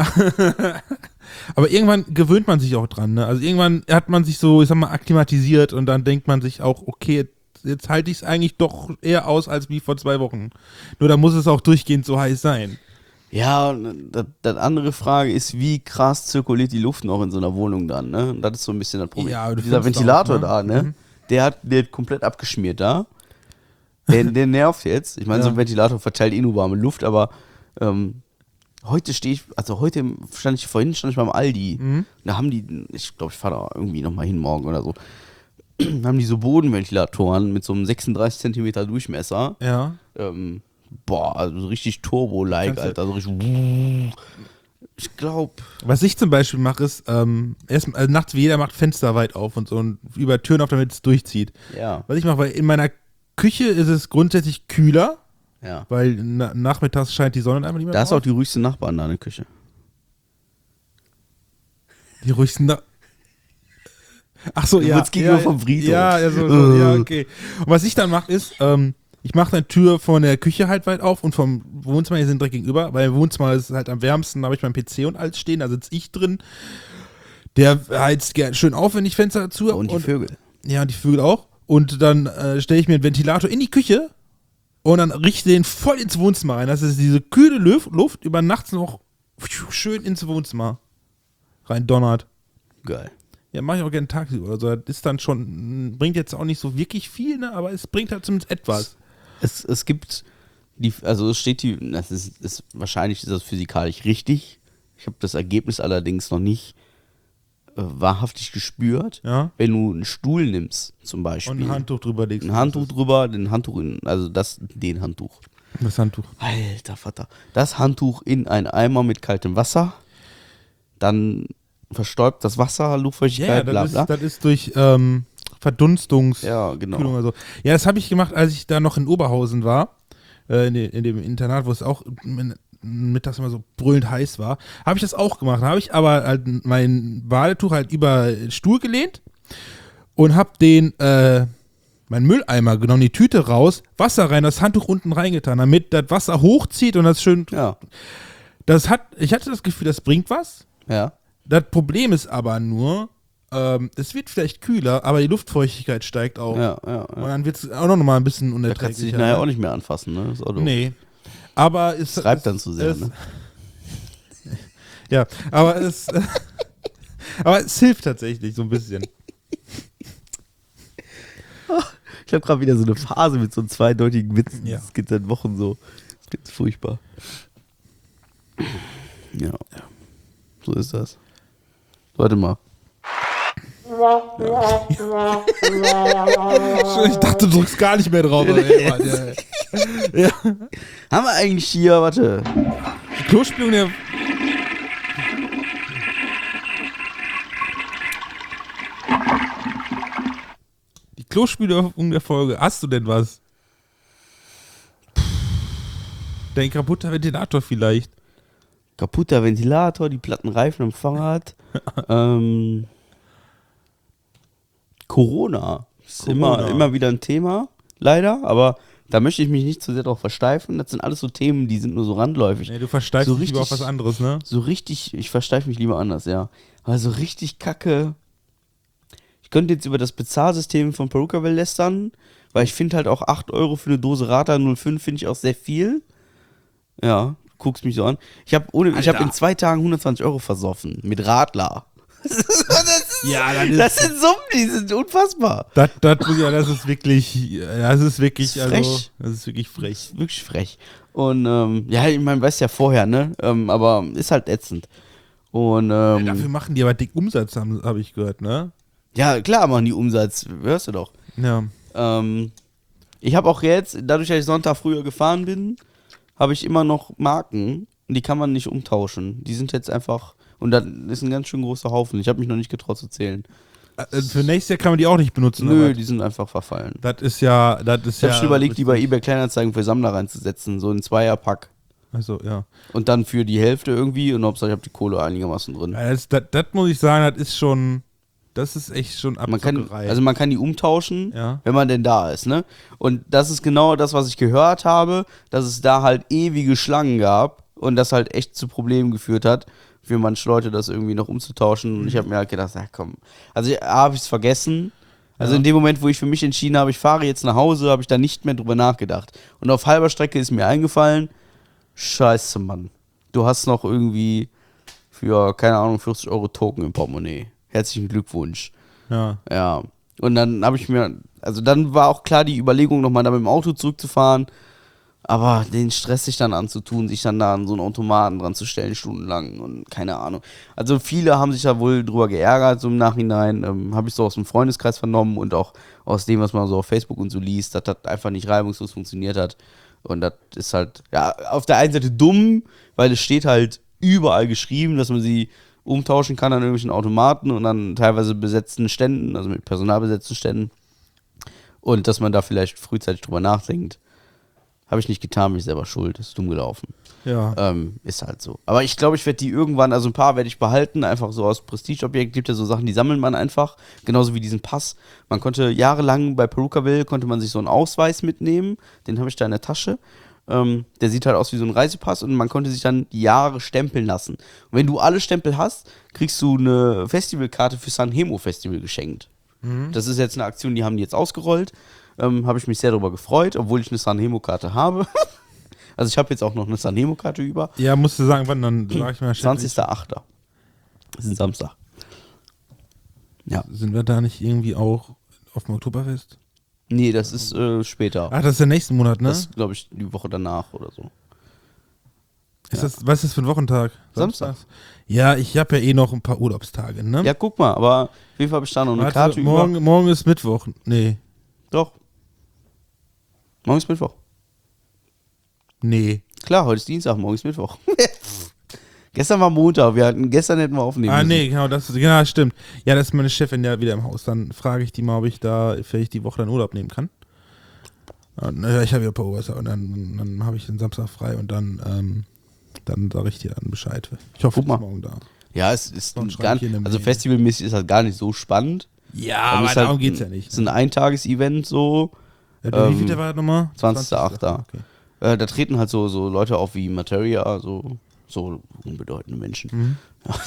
aber irgendwann gewöhnt man sich auch dran, ne? Also irgendwann hat man sich so, ich sag mal, akklimatisiert und dann denkt man sich auch, okay, jetzt halte ich es eigentlich doch eher aus als wie vor 2 Wochen. Nur da muss es auch durchgehend so heiß sein. Ja, und das andere Frage ist, wie krass zirkuliert die Luft noch in so einer Wohnung dann, ne? Und das ist so ein bisschen das Problem. Ja, aber du Dieser findest Ventilator auch, ne? da, ne? Mhm. Der hat komplett abgeschmiert da. Der nervt jetzt. Ich meine, so ein Ventilator verteilt nur warme Luft, aber vorhin stand ich beim Aldi. Da haben die, ich glaube, ich fahre da irgendwie nochmal hin morgen oder so. Haben die so Bodenventilatoren mit so einem 36 Zentimeter Durchmesser. Ja. Also so richtig Turbo-like, Kannst du- Alter. So richtig. Ich glaube. Was ich zum Beispiel mache, ist, nachts wie jeder macht Fenster weit auf und so und über Türen auf, damit es durchzieht. Ja. Was ich mache, weil in meiner Küche ist es grundsätzlich kühler, Ja. weil nachmittags scheint die Sonne einfach nicht mehr Da ist drauf. auch die ruhigsten Nachbarn da in der Küche. Die ruhigsten Ach so, Du ja. wurdest gegenüber ja, vom Friedhof. Ja, ja, okay. Und was ich dann mache, ist, ich mache eine Tür von der Küche halt weit auf und vom Wohnzimmer, hier sind direkt gegenüber, weil im Wohnzimmer ist es halt am wärmsten, da habe ich meinen PC und alles stehen, da sitze ich drin. Der heizt schön auf, wenn ich Fenster dazu habe. Und die Vögel. Ja, und die Vögel auch. Und dann stelle ich mir einen Ventilator in die Küche und dann richte den voll ins Wohnzimmer rein. Das ist diese kühle Luft über nachts noch schön ins Wohnzimmer rein donnert. Geil. Ja, mache ich auch gerne tagsüber oder so. Das ist dann schon, bringt jetzt auch nicht so wirklich viel, ne? Aber es bringt halt zumindest etwas. Es gibt es steht wahrscheinlich ist das physikalisch richtig. Ich habe das Ergebnis allerdings noch nicht wahrhaftig gespürt. Ja. Wenn du einen Stuhl nimmst, zum Beispiel. Und ein Handtuch drüber legst. Ein Handtuch drüber, den Handtuch. Das Handtuch. Alter Vater. Das Handtuch in einen Eimer mit kaltem Wasser. Dann verstäubt das Wasser, Luftfeuchtigkeit, bla bla. Das ist durch Verdunstungs. Ja, genau. Kühlung oder so. Ja, das habe ich gemacht, als ich da noch in Oberhausen war. In dem Internat, wo es auch mittags immer so brüllend heiß war. Habe ich das auch gemacht. Da habe ich aber halt mein Badetuch halt über den Stuhl gelehnt und habe meinen Mülleimer genommen, die Tüte raus, Wasser rein, das Handtuch unten reingetan, damit das Wasser hochzieht und das schön. Ja. Ich hatte das Gefühl, das bringt was. Ja. Das Problem ist aber nur, es wird vielleicht kühler, aber die Luftfeuchtigkeit steigt auch. Ja. Und dann wird es auch noch mal ein bisschen Da unerträglicher. kannst du dich nachher auch nicht mehr anfassen, ne? Das ist auch doof. Nee. Aber es Das reibt dann zu sehr, ne? Ja, aber es hilft tatsächlich so ein bisschen. Ich habe gerade wieder so eine Phase mit so zweideutigen Witzen. Ja. Das geht seit Wochen so. Das geht furchtbar. Ja. So ist das. Warte mal. Ich dachte, du drückst gar nicht mehr drauf. Aber ja. Haben wir eigentlich hier, warte. Die Klospülung der. Die Klospülung der Folge. Hast du denn was? Dein kaputter Ventilator vielleicht. Kaputter Ventilator, die platten Reifen am Fahrrad. Corona. Ist Corona. immer wieder ein Thema, leider, aber da möchte ich mich nicht zu sehr drauf versteifen. Das sind alles so Themen, die sind nur so randläufig. Nee, du versteifst So dich lieber auf richtig- was anderes, ne? So richtig, ich versteife mich lieber anders, ja. Aber so richtig kacke. Ich könnte jetzt über das Bezahlsystem von Perukaville lästern, weil ich finde halt auch 8 Euro für eine Dose Radler 05 finde ich auch sehr viel. Ja, guckst mich so an. Ich habe in 2 Tagen 120 Euro versoffen mit Radler. Das sind Summen, die sind unfassbar. Das ist wirklich, Das ist frech. Das ist wirklich frech. Wirklich frech. Und ja, ich meine, weißt ja vorher, ne? Aber ist halt ätzend. Und Dafür machen die aber dick Umsatz, habe ich gehört, ne? ja, klar machen die Umsatz, hörst du doch. Ja. Ich habe auch jetzt, dadurch, dass ich Sonntag früher gefahren bin, habe ich immer noch Marken und die kann man nicht umtauschen. Die sind jetzt einfach, und das ist ein ganz schön großer Haufen. Ich habe mich noch nicht getraut zu zählen. Für nächstes Jahr kann man die auch nicht benutzen. Nö, aber die sind einfach verfallen. das ist ja. Ich habe schon überlegt, die bei eBay Kleinanzeigen für Sammler reinzusetzen, so ein Zweierpack. Also, ja. Und dann für die Hälfte irgendwie und Hauptsache ich habe die Kohle einigermaßen drin. Das muss ich sagen, das ist echt schon Abzockerei. Man kann die umtauschen, Ja. wenn man denn da ist, ne? Und das ist genau das, was ich gehört habe, dass es da halt ewige Schlangen gab und das halt echt zu Problemen geführt hat, für manche Leute das irgendwie noch umzutauschen. Und ich habe mir halt gedacht, ja komm. Also habe ich es vergessen. Also in dem Moment, wo ich für mich entschieden habe, ich fahre jetzt nach Hause, habe ich da nicht mehr drüber nachgedacht. Und auf halber Strecke ist mir eingefallen, scheiße, Mann. Du hast noch irgendwie für, keine Ahnung, 40 Euro Token im Portemonnaie. Herzlichen Glückwunsch. Ja. Ja. Und dann habe ich mir, also dann war auch klar die Überlegung, nochmal da mit dem Auto zurückzufahren. Aber den Stress sich dann anzutun, sich dann da an so einen Automaten dran zu stellen, stundenlang und keine Ahnung. Also viele haben sich da wohl drüber geärgert, so im Nachhinein. Habe ich so aus dem Freundeskreis vernommen und auch aus dem, was man so auf Facebook und so liest, dass das einfach nicht reibungslos funktioniert hat. Und das ist halt, ja, auf der einen Seite dumm, weil es steht halt überall geschrieben, dass man sie umtauschen kann an irgendwelchen Automaten und an teilweise besetzten Ständen, also mit Personal besetzten Ständen. Und dass man da vielleicht frühzeitig drüber nachdenkt. Habe ich nicht getan, bin ich selber schuld, ist dumm gelaufen. Ja. Ist halt so. Aber ich glaube, ich werde die irgendwann, also ein paar werde ich behalten, einfach so aus Prestigeobjekt. Gibt ja so Sachen, die sammelt man einfach, genauso wie diesen Pass. Man konnte jahrelang bei Perukaville, konnte man sich so einen Ausweis mitnehmen, den habe ich da in der Tasche. Der sieht halt aus wie so ein Reisepass und man konnte sich dann die Jahre stempeln lassen. Und wenn du alle Stempel hast, kriegst du eine Festivalkarte für San Hemo Festival geschenkt. Das ist jetzt eine Aktion, die haben die jetzt ausgerollt. Habe ich mich sehr darüber gefreut, obwohl ich eine San Hemo-Karte habe. Also ich habe jetzt auch noch eine San Hemo-Karte über. Ja, musst du sagen, wann, dann sag ich mal. 20.08. Das ist ein Samstag. Ja. Sind wir da nicht irgendwie auch auf dem Oktoberfest? Nee, das ist später. Ach, das ist der nächste Monat, ne? Das ist, glaube ich, die Woche danach oder so. Was ist das für ein Wochentag? Samstag. Ja, ich habe ja eh noch ein paar Urlaubstage, ne? Ja, guck mal, aber auf jeden Fall habe ich da noch eine Karte über. Morgen ist Mittwoch. Nee. Doch. Morgen ist Mittwoch. Nee. Klar, heute ist Dienstag, morgen ist Mittwoch. Gestern war Montag, gestern hätten wir aufnehmen müssen. Nee, genau, stimmt. Ja, das ist meine Chefin ja wieder im Haus. Dann frage ich die mal, ob ich da vielleicht die Woche dann Urlaub nehmen kann. Ja, ich habe ja ein paar Urlaubstage und dann habe ich den Samstag frei und dann sage ich dir dann Bescheid. Ich hoffe, du bist morgen da. Ja, es ist Sonst gar, schreibe ich hier eine also Mail. festivalmäßig ist das gar nicht so spannend. Ja, aber darum geht's ja nicht. Es ist ein Eintages-Event so. Wie viel der war das nochmal? 20.08. Okay. Da treten halt so Leute auf wie Materia, so unbedeutende Menschen.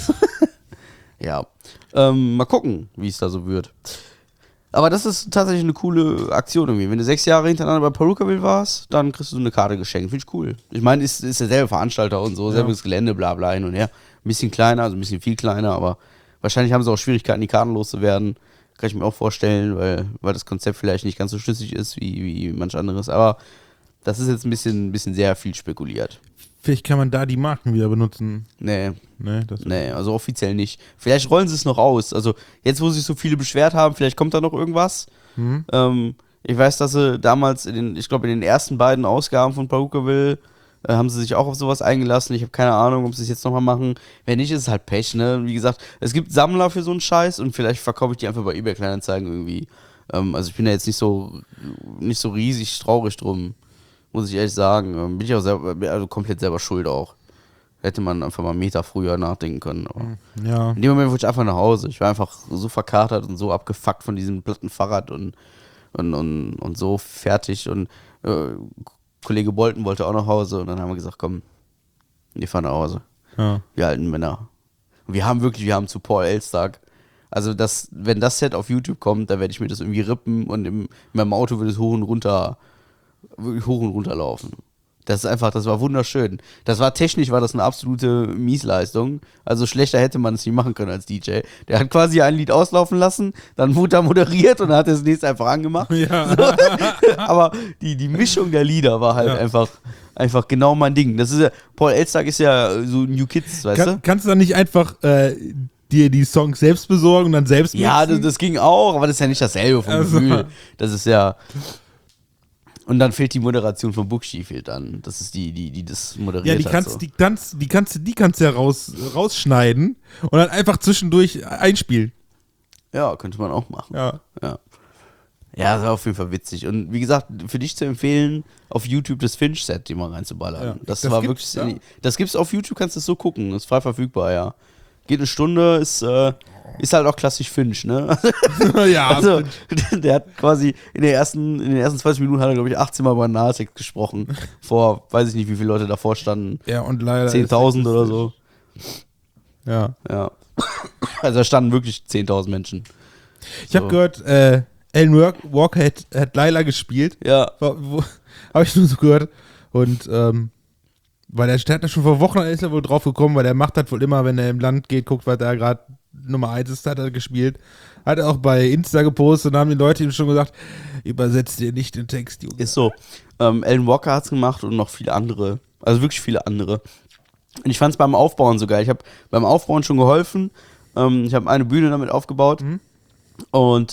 Ja. Mal gucken, wie es da so wird. Aber das ist tatsächlich eine coole Aktion irgendwie. Wenn du 6 Jahre hintereinander bei Perukaville warst, dann kriegst du eine Karte geschenkt. Finde ich cool. Ich meine, ist derselbe Veranstalter und so, selbes Gelände, bla bla hin und her. Ein bisschen kleiner, also ein bisschen viel kleiner, aber wahrscheinlich haben sie auch Schwierigkeiten, die Karten loszuwerden. Kann ich mir auch vorstellen, weil das Konzept vielleicht nicht ganz so schlüssig ist wie manch anderes. Aber das ist jetzt ein bisschen sehr viel spekuliert. Vielleicht kann man da die Marken wieder benutzen. Nee, Nee, also offiziell nicht. Vielleicht rollen sie es noch aus. Also jetzt, wo sich so viele beschwert haben, vielleicht kommt da noch irgendwas. Ich weiß, dass sie damals, in den ersten beiden Ausgaben von Perukaville haben sie sich auch auf sowas eingelassen. Ich habe keine Ahnung, ob sie es jetzt nochmal machen. Wenn nicht, ist es halt Pech, ne? Wie gesagt, es gibt Sammler für so einen Scheiß und vielleicht verkaufe ich die einfach bei eBay Kleinanzeigen irgendwie. Also ich bin da jetzt nicht so riesig traurig drum, muss ich ehrlich sagen. Bin ich auch also komplett selber schuld auch. Hätte man einfach mal einen Meter früher nachdenken können. Aber Ja. in dem Moment wollte ich einfach nach Hause. Ich war einfach so verkatert und so abgefuckt von diesem platten Fahrrad und so fertig. Und Kollege Bolton wollte auch nach Hause und dann haben wir gesagt, komm, wir fahren nach Hause. Ja. Wir alten Männer. Und wir haben zu Paul Elstag, also wenn das Set auf YouTube kommt, dann werde ich mir das irgendwie rippen und in meinem Auto wird es hoch und runter laufen. Das war wunderschön. Technisch war das eine absolute Miesleistung. Also schlechter hätte man es nicht machen können als DJ. Der hat quasi ein Lied auslaufen lassen, dann wurde er moderiert und dann hat er das nächste einfach angemacht. Ja. So. Aber die Mischung der Lieder war halt einfach genau mein Ding. Das ist ja, Paul Elstag ist ja so New Kids, weißt du? Kannst du dann nicht einfach dir die Songs selbst besorgen und dann selbst mixen? Ja, das ging auch, aber das ist ja nicht dasselbe vom Gefühl. Das ist ja... Und dann fehlt die Moderation von Bookshi fehlt dann. Das ist die das moderiert Ja, hat. die kannst du ja rausschneiden und dann einfach zwischendurch einspielen. Ja, könnte man auch machen. Ja. Ja, das war auf jeden Fall witzig. Und wie gesagt, für dich zu empfehlen, auf YouTube das Finch-Set, die mal reinzuballern. Ja. Das Das war gibt's, wirklich. ja? Das gibt's auf YouTube, kannst du es so gucken. Ist frei verfügbar, ja. Geht eine Stunde, ist halt auch klassisch Finch, ne? Ja, Also, der hat quasi in den ersten 20 Minuten hat er, glaube ich, 18 Mal bei Natex gesprochen. Vor, weiß ich nicht, wie viele Leute davor standen. ja, und leider 10.000 oder so. Ja. Ja. Also da standen wirklich 10.000 Menschen. Ich habe gehört, Alan Walker hat Laila gespielt. Ja. Habe ich nur so gehört. Und weil der hat da schon vor Wochen ist er wohl drauf gekommen, weil der macht das wohl immer, wenn er im Land geht, guckt, was da gerade Nummer 1 ist, hat er gespielt. Hat er auch bei Insta gepostet und haben die Leute ihm schon gesagt, übersetzt dir nicht den Text, Junge. Ist so. Alan Walker hat's gemacht und noch viele andere. Also wirklich viele andere. Und ich fand's beim Aufbauen so geil. Ich habe beim Aufbauen schon geholfen. Ich habe eine Bühne damit aufgebaut. Und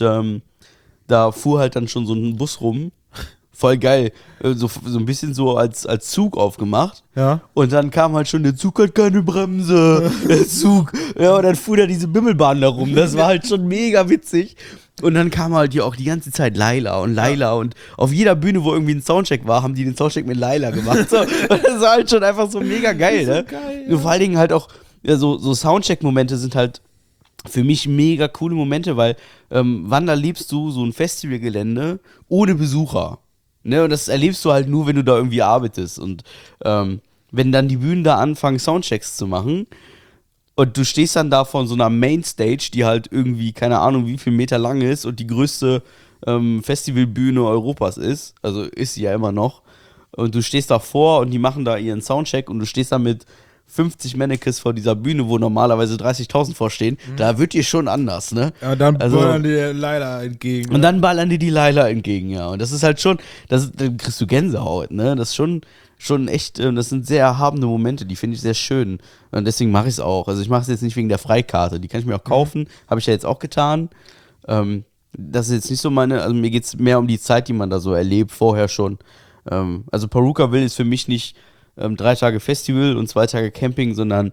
da fuhr halt dann schon so ein Bus rum. Voll geil. So ein bisschen so als Zug aufgemacht. Ja. Und dann kam halt schon, der Zug hat keine Bremse. Der Zug. Ja, und dann fuhr da diese Bimmelbahn da rum. Das war halt schon mega witzig. Und dann kam halt hier auch die ganze Zeit Laila. Und auf jeder Bühne, wo irgendwie ein Soundcheck war, haben die den Soundcheck mit Laila gemacht. So. Und das war halt schon einfach so mega geil, ne? geil, Und vor allen Dingen halt auch, ja, so Soundcheck-Momente sind halt für mich mega coole Momente, weil wann erlebst du so ein Festivalgelände ohne Besucher? Ne, und das erlebst du halt nur, wenn du da irgendwie arbeitest. Und wenn dann die Bühnen da anfangen, Soundchecks zu machen und du stehst dann da vor so einer Mainstage, die halt irgendwie, keine Ahnung, wie viel Meter lang ist und die größte Festivalbühne Europas ist, also ist sie ja immer noch, und du stehst davor und die machen da ihren Soundcheck und du stehst da mit 50 Mannequins vor dieser Bühne, wo normalerweise 30.000 vorstehen, da wird dir schon anders, ne? Ja, dann Also- ballern dir Laila entgegen. Und dann ballern dir die Laila entgegen, ja. Und das ist halt schon, dann kriegst du Gänsehaut, ne? Das ist schon echt, das sind sehr erhabene Momente, die finde ich sehr schön. Und deswegen mache ich es auch. Also ich mache es jetzt nicht wegen der Freikarte, die kann ich mir auch kaufen, habe ich ja jetzt auch getan. Das ist jetzt nicht so also mir geht es mehr um die Zeit, die man da so erlebt, vorher schon. Also Perukaville ist für mich nicht 3 Tage Festival und 2 Tage Camping, sondern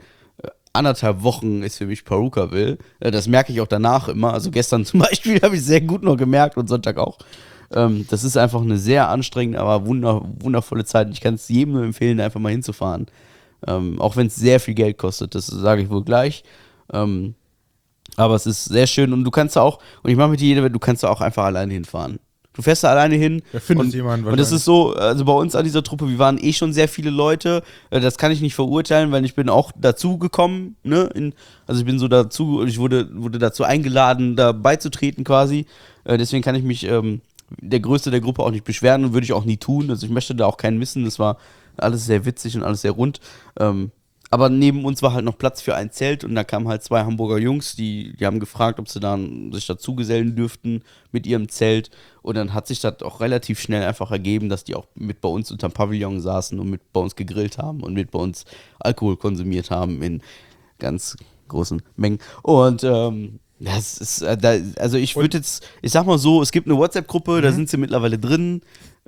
1,5 Wochen ist für mich Perukaville. Das merke ich auch danach immer. Also gestern zum Beispiel habe ich sehr gut noch gemerkt und Sonntag auch. Das ist einfach eine sehr anstrengende, aber wundervolle Zeit. Und ich kann es jedem nur empfehlen, da einfach mal hinzufahren. Auch wenn es sehr viel Geld kostet, das sage ich wohl gleich. Aber es ist sehr schön und du kannst da auch, und ich mache mit dir jede, du kannst da auch einfach alleine hinfahren. Du fährst da alleine hin. Da findest und, jemanden und das ist so, also bei uns an dieser Truppe, wir waren eh schon sehr viele Leute. Das kann ich nicht verurteilen, weil ich bin auch dazu gekommen, ne? Also ich bin so dazu, ich wurde dazu eingeladen, da beizutreten quasi. Deswegen kann ich mich der Größte der Gruppe auch nicht beschweren und würde ich auch nie tun. Also ich möchte da auch keinen missen. Das war alles sehr witzig und alles sehr rund. Aber neben uns war halt noch Platz für ein Zelt und da kamen halt 2 Hamburger Jungs, die haben gefragt, ob sie sich dazugesellen dürften mit ihrem Zelt. Und dann hat sich das auch relativ schnell einfach ergeben, dass die auch mit bei uns unterm Pavillon saßen und mit bei uns gegrillt haben und mit bei uns Alkohol konsumiert haben in ganz großen Mengen. Und das ist, also ich würde jetzt, ich sag mal so, es gibt eine WhatsApp-Gruppe, da sind sie mittlerweile drin.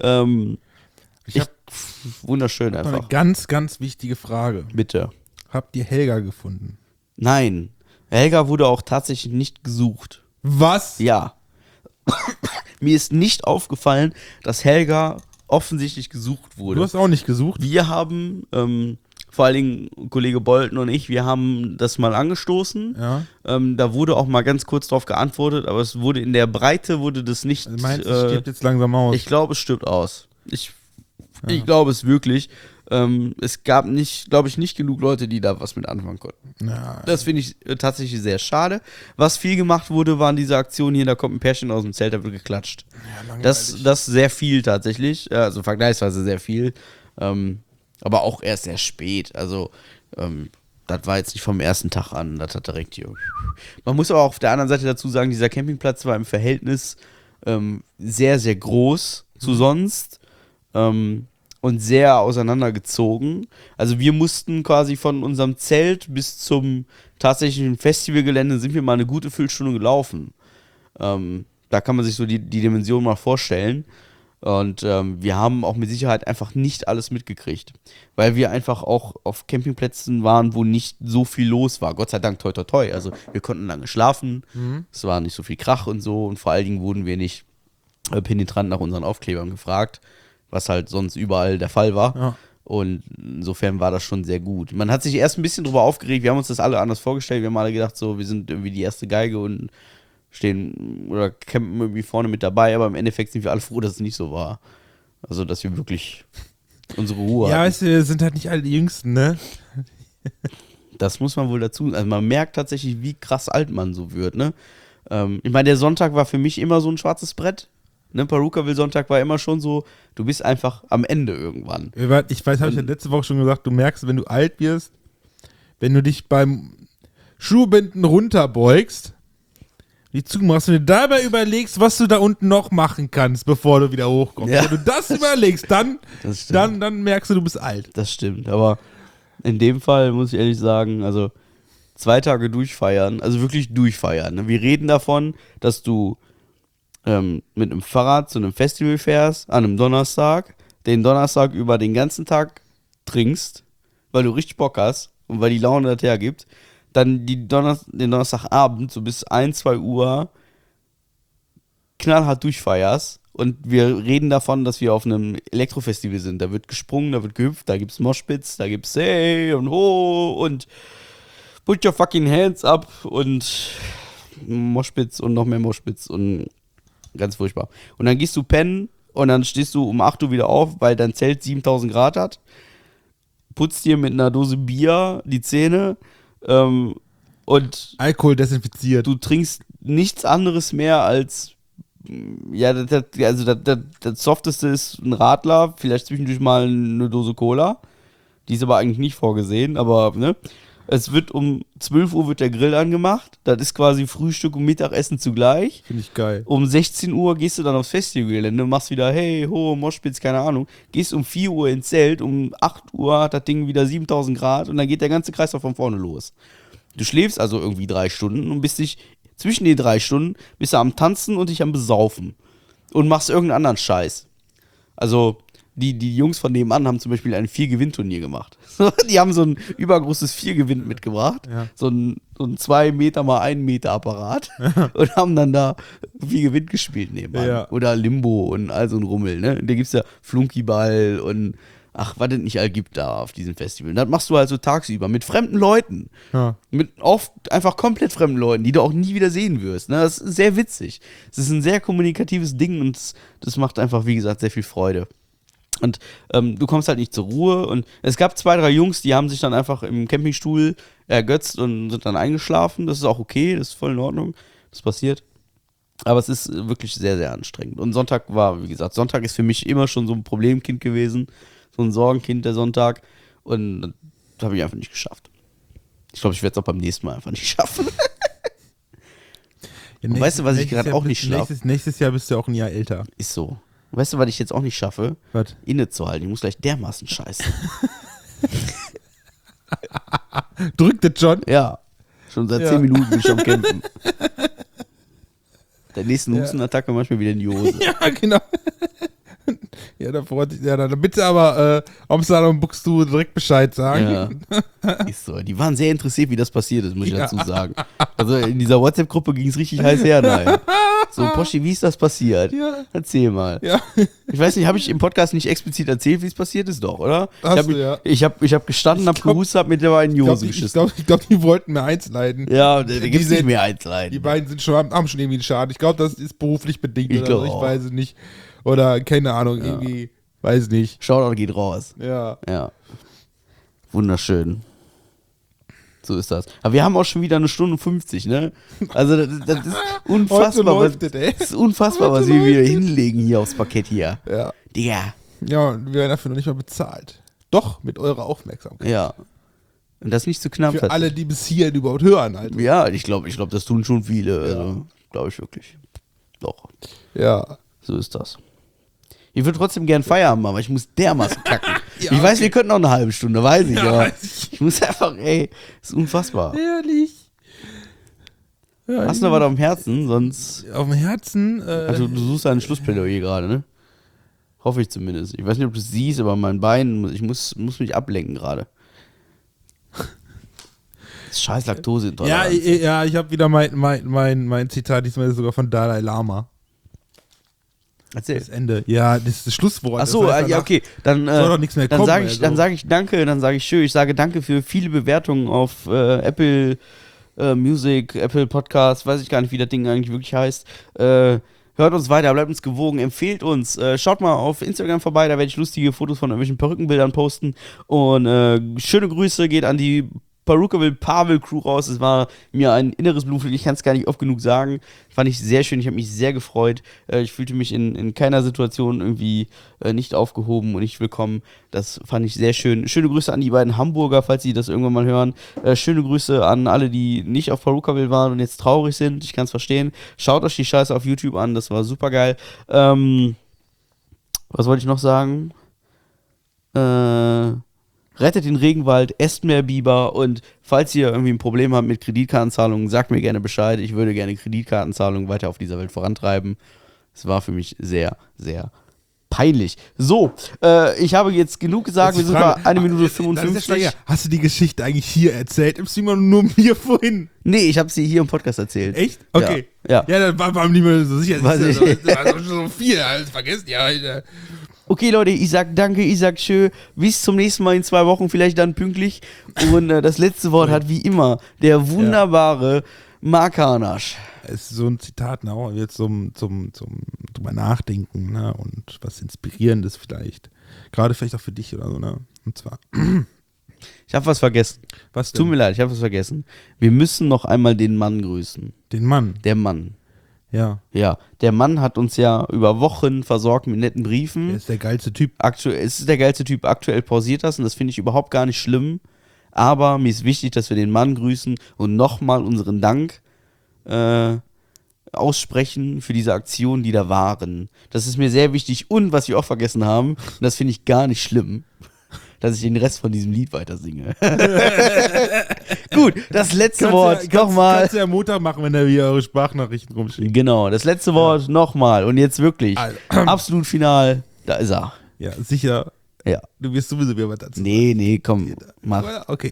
Wunderschön eine einfach. ganz, ganz wichtige Frage. Bitte. Habt ihr Helga gefunden? Nein. Helga wurde auch tatsächlich nicht gesucht. Was? Ja. Mir ist nicht aufgefallen, dass Helga offensichtlich gesucht wurde. Du hast auch nicht gesucht? Wir haben, vor allen Dingen Kollege Bolton und ich, wir haben das mal angestoßen. Ja. Da wurde auch mal ganz kurz drauf geantwortet, aber es wurde in der Breite wurde das nicht. Also meinst du, es stirbt jetzt langsam aus? Ich glaube, es stirbt aus. Ich glaube es wirklich. Es gab glaube ich, nicht genug Leute, die da was mit anfangen konnten. Ja. Das finde ich tatsächlich sehr schade. Was viel gemacht wurde, waren diese Aktionen hier, da kommt ein Pärchen aus dem Zelt, da wird geklatscht. Ja, Das sehr viel tatsächlich, also vergleichsweise sehr viel. Aber auch erst sehr spät. Also, das war jetzt nicht vom ersten Tag an, das hat direkt hier. Man muss aber auch auf der anderen Seite dazu sagen, dieser Campingplatz war im Verhältnis sehr, sehr groß zu sonst. Und sehr auseinandergezogen. Also wir mussten quasi von unserem Zelt bis zum tatsächlichen Festivalgelände sind wir mal eine gute Viertelstunde gelaufen. Da kann man sich so die Dimension mal vorstellen. Und wir haben auch mit Sicherheit einfach nicht alles mitgekriegt. Weil wir einfach auch auf Campingplätzen waren, wo nicht so viel los war. Gott sei Dank, toi toi toi. Also wir konnten lange schlafen. Es war nicht so viel Krach und so. Und vor allen Dingen wurden wir nicht penetrant nach unseren Aufklebern gefragt, was halt sonst überall der Fall war. Ja. Und insofern war das schon sehr gut. Man hat sich erst ein bisschen drüber aufgeregt, wir haben uns das alle anders vorgestellt, wir haben alle gedacht, so, wir sind irgendwie die erste Geige und stehen oder campen irgendwie vorne mit dabei, aber im Endeffekt sind wir alle froh, dass es nicht so war. Also, dass wir wirklich unsere Ruhe Ja, hatten. weißt du, wir sind halt nicht alle die Jüngsten, ne? Das muss man wohl dazu, also man merkt tatsächlich, wie krass alt man so wird, ne? Ich meine, der Sonntag war für mich immer so ein schwarzes Brett. Ne, Perukaville-Sonntag war immer schon so, du bist einfach am Ende irgendwann. Ich weiß, habe ich ja letzte Woche schon gesagt, du merkst, wenn du alt wirst, wenn du dich beim Schuhbinden runterbeugst, die zumachst und dir dabei überlegst, was du da unten noch machen kannst, bevor du wieder hochkommst. Ja. Wenn du das überlegst, dann merkst du bist alt. Das stimmt, aber in dem Fall muss ich ehrlich sagen, also 2 Tage durchfeiern, also wirklich durchfeiern. Ne? Wir reden davon, dass du mit einem Fahrrad zu einem Festival fährst, an einem Donnerstag, den Donnerstag über den ganzen Tag trinkst, weil du richtig Bock hast und weil die Laune das hergibt, dann den Donnerstagabend so bis 1, 2 Uhr knallhart durchfeierst und wir reden davon, dass wir auf einem Elektrofestival sind. Da wird gesprungen, da wird gehüpft, da gibt's Moshpits, da gibt's hey und ho und put your fucking hands up und Moshpits und noch mehr Moshpits und ganz furchtbar. Und dann gehst du pennen und dann stehst du um 8 Uhr wieder auf, weil dein Zelt 7000 Grad hat, putzt dir mit einer Dose Bier die Zähne und Alkohol desinfiziert. du trinkst nichts anderes mehr als ja, das Softeste ist ein Radler, vielleicht zwischendurch mal eine Dose Cola. Die ist aber eigentlich nicht vorgesehen, aber ne? Es wird um 12 Uhr wird der Grill angemacht. Das ist quasi Frühstück und Mittagessen zugleich. Finde ich geil. Um 16 Uhr gehst du dann aufs Festivalgelände, machst wieder hey, ho, Moshpits, keine Ahnung. Gehst um 4 Uhr ins Zelt, um 8 Uhr hat das Ding wieder 7000 Grad und dann geht der ganze Kreislauf von vorne los. Du schläfst also irgendwie 3 Stunden und bist dich zwischen den 3 Stunden bist du am Tanzen und dich am Besaufen. Und machst irgendeinen anderen Scheiß. Also, die Jungs von nebenan haben zum Beispiel ein 4-Gewinn-Turnier gemacht. Die haben so ein übergroßes 4-Gewinn mitgebracht. Ja. So ein 2 Meter mal 1 Meter Apparat. Und haben dann da 4-Gewinn gespielt nebenan. Ja. Oder Limbo und all so ein Rummel. Ne? Da gibt es ja Flunkyball und ach, was es nicht all gibt da auf diesem Festival. Und das machst du halt so tagsüber mit fremden Leuten. Ja. Mit oft einfach komplett fremden Leuten, die du auch nie wieder sehen wirst. Ne? Das ist sehr witzig. Es ist ein sehr kommunikatives Ding und das macht einfach, wie gesagt, sehr viel Freude. Und du kommst halt nicht zur Ruhe. Und es gab 2, 3 Jungs, die haben sich dann einfach im Campingstuhl ergötzt und sind dann eingeschlafen. Das ist auch okay, das ist voll in Ordnung. Das passiert. Aber es ist wirklich sehr, sehr anstrengend. Und Sonntag war, wie gesagt, Sonntag ist für mich immer schon so ein Problemkind gewesen. So ein Sorgenkind, der Sonntag. Und das habe ich einfach nicht geschafft. Ich glaube, ich werde es auch beim nächsten Mal einfach nicht schaffen. Ja, Und weißt du, was ich gerade Jahr auch nicht schaffe? Nächstes Jahr bist du auch ein Jahr älter. Ist so. Und weißt du, was ich jetzt auch nicht schaffe? Was? Innezuhalten. Ich muss gleich dermaßen scheißen. Drückt das schon? Ja. Schon seit Ja. 10 Minuten bin ich am Kämpfen. Der nächsten Hustenattacke manchmal wieder in die Hose. Ja, genau. Ja, da freut sich, ja, dann bitte aber am Salon Buxtehude direkt Bescheid sagen. Ja. Ist so. Die waren sehr interessiert, wie das passiert ist, muss ich dazu sagen. Also in dieser WhatsApp-Gruppe ging es richtig heiß her. Nein. So, Poschi, wie ist das passiert? Ja. Erzähl mal. Ja. Ich weiß nicht, habe ich im Podcast nicht explizit erzählt, wie es passiert ist? Doch, oder? Hast du, ja. Ich hab gestanden, hab glaub- gehustet, hab mit der in die Hose Ich geschissen. glaube, die wollten mir eins leiden. Ja, da gibt's Diese- nicht mehr Einzelheiten. Die beiden haben schon irgendwie einen Schaden. Ich glaube, das ist beruflich bedingt. Ich oder glaub so. Ich auch. weiß es nicht. Oder keine Ahnung, irgendwie, weiß nicht. Shoutout geht raus. Ja. Ja. Wunderschön. So ist das. Aber wir haben auch schon wieder 1 Stunde 50, ne? Also das ist unfassbar. Heute läuft es, ey. Das ist unfassbar, Heute was wir wieder läuft es. hinlegen hier aufs Parkett hier. Ja. Digga. Ja, und wir werden dafür noch nicht mal bezahlt. Doch, mit eurer Aufmerksamkeit. Ja. Und das nicht zu knapp. Für alle, die bis hierhin überhaupt hören, Alter. Ja, ich glaube, das tun schon viele. Also, glaube ich wirklich. Doch. Ja. So ist das. Ich würde trotzdem gern Feierabend machen, aber ich muss dermaßen kacken. Ja, ich weiß, okay. wir könnten noch eine halbe Stunde, weiß ich, Ja, aber weiß ich. ich muss einfach, ey, das ist unfassbar. Ehrlich. Ja, Hast du noch was auf dem Herzen? Sonst. auf dem Herzen? Also, du suchst ein Schlussplädoyer gerade, ne? Hoffe ich zumindest. Ich weiß nicht, ob du es siehst, aber mein Bein, ich muss mich ablenken gerade. Das ist scheiß ja, Laktoseintoleranz. ja, ich habe wieder mein Zitat, diesmal sogar von Dalai Lama. Erzähl. Das Ende. Ja, das ist das Schlusswort. Ach so, das heißt ja, danach okay. Dann, soll doch nichts mehr dann kommen, sage ich, also. dann sage ich danke, dann sage ich schön. Ich sage danke für viele Bewertungen auf Apple Music, Apple Podcast, weiß ich gar nicht, wie das Ding eigentlich wirklich heißt. Hört uns weiter, bleibt uns gewogen, empfehlt uns. Schaut mal auf Instagram vorbei, da werde ich lustige Fotos von irgendwelchen Perückenbildern posten. Und schöne Grüße geht an die Perukaville-Pavel-Crew raus. Es war mir ein inneres Blumenpflücken, ich kann es gar nicht oft genug sagen. Fand ich sehr schön, ich habe mich sehr gefreut. Ich fühlte mich in keiner Situation irgendwie nicht aufgehoben und nicht willkommen. Das fand ich sehr schön. Schöne Grüße an die beiden Hamburger, falls sie das irgendwann mal hören. Schöne Grüße an alle, die nicht auf Perukaville waren und jetzt traurig sind. Ich kann es verstehen. Schaut euch die Scheiße auf YouTube an, das war super geil. Was wollte ich noch sagen? Rettet den Regenwald, esst mehr Biber und falls ihr irgendwie ein Problem habt mit Kreditkartenzahlungen, sagt mir gerne Bescheid. Ich würde gerne Kreditkartenzahlungen weiter auf dieser Welt vorantreiben. Es war für mich sehr, sehr peinlich. So, ich habe jetzt genug gesagt. Wir sind bei 1 Minute 55. Hast du die Geschichte eigentlich hier erzählt? Im Stream nur mir vorhin. Nee, ich habe sie hier im Podcast erzählt. Echt? Okay. Ja. Ja, dann war nicht mehr so sicher. Weiß Das ich. war schon so viel, alles vergessen. Ja, Alter. Okay, Leute, ich sag danke, ich sag tschö. Bis zum nächsten Mal in 2 Wochen, vielleicht dann pünktlich. Und das letzte Wort hat wie immer der wunderbare Mark Hanasch. Es ist so ein Zitat, ne, jetzt zum drüber nachdenken, ne, und was Inspirierendes vielleicht. Gerade vielleicht auch für dich oder so, ne. Und zwar. Ich habe was vergessen. Was denn? Tut mir leid, ich habe was vergessen. Wir müssen noch einmal den Mann grüßen. Den Mann. Der Mann. Ja. Ja, der Mann hat uns ja über Wochen versorgt mit netten Briefen. Er ist der geilste Typ. Es ist der geilste Typ. Aktuell pausiert das und das finde ich überhaupt gar nicht schlimm. Aber mir ist wichtig, dass wir den Mann grüßen und nochmal unseren Dank aussprechen für diese Aktionen, die da waren. Das ist mir sehr wichtig. Und was wir auch vergessen haben, und das finde ich gar nicht schlimm, dass ich den Rest von diesem Lied weiter singe. Gut, das letzte Wort nochmal. Kannst du ja Montag machen, wenn da wieder eure Sprachnachrichten rumschicken. Genau, das letzte Wort nochmal. Und jetzt wirklich, Also, absolut final, da ist er. Ja, sicher. Ja. Du wirst sowieso wieder was dazu sagen. Nee, komm, mach. Okay.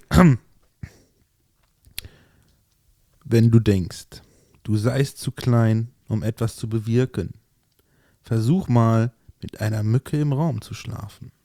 Wenn du denkst, du seist zu klein, um etwas zu bewirken, versuch mal, mit einer Mücke im Raum zu schlafen.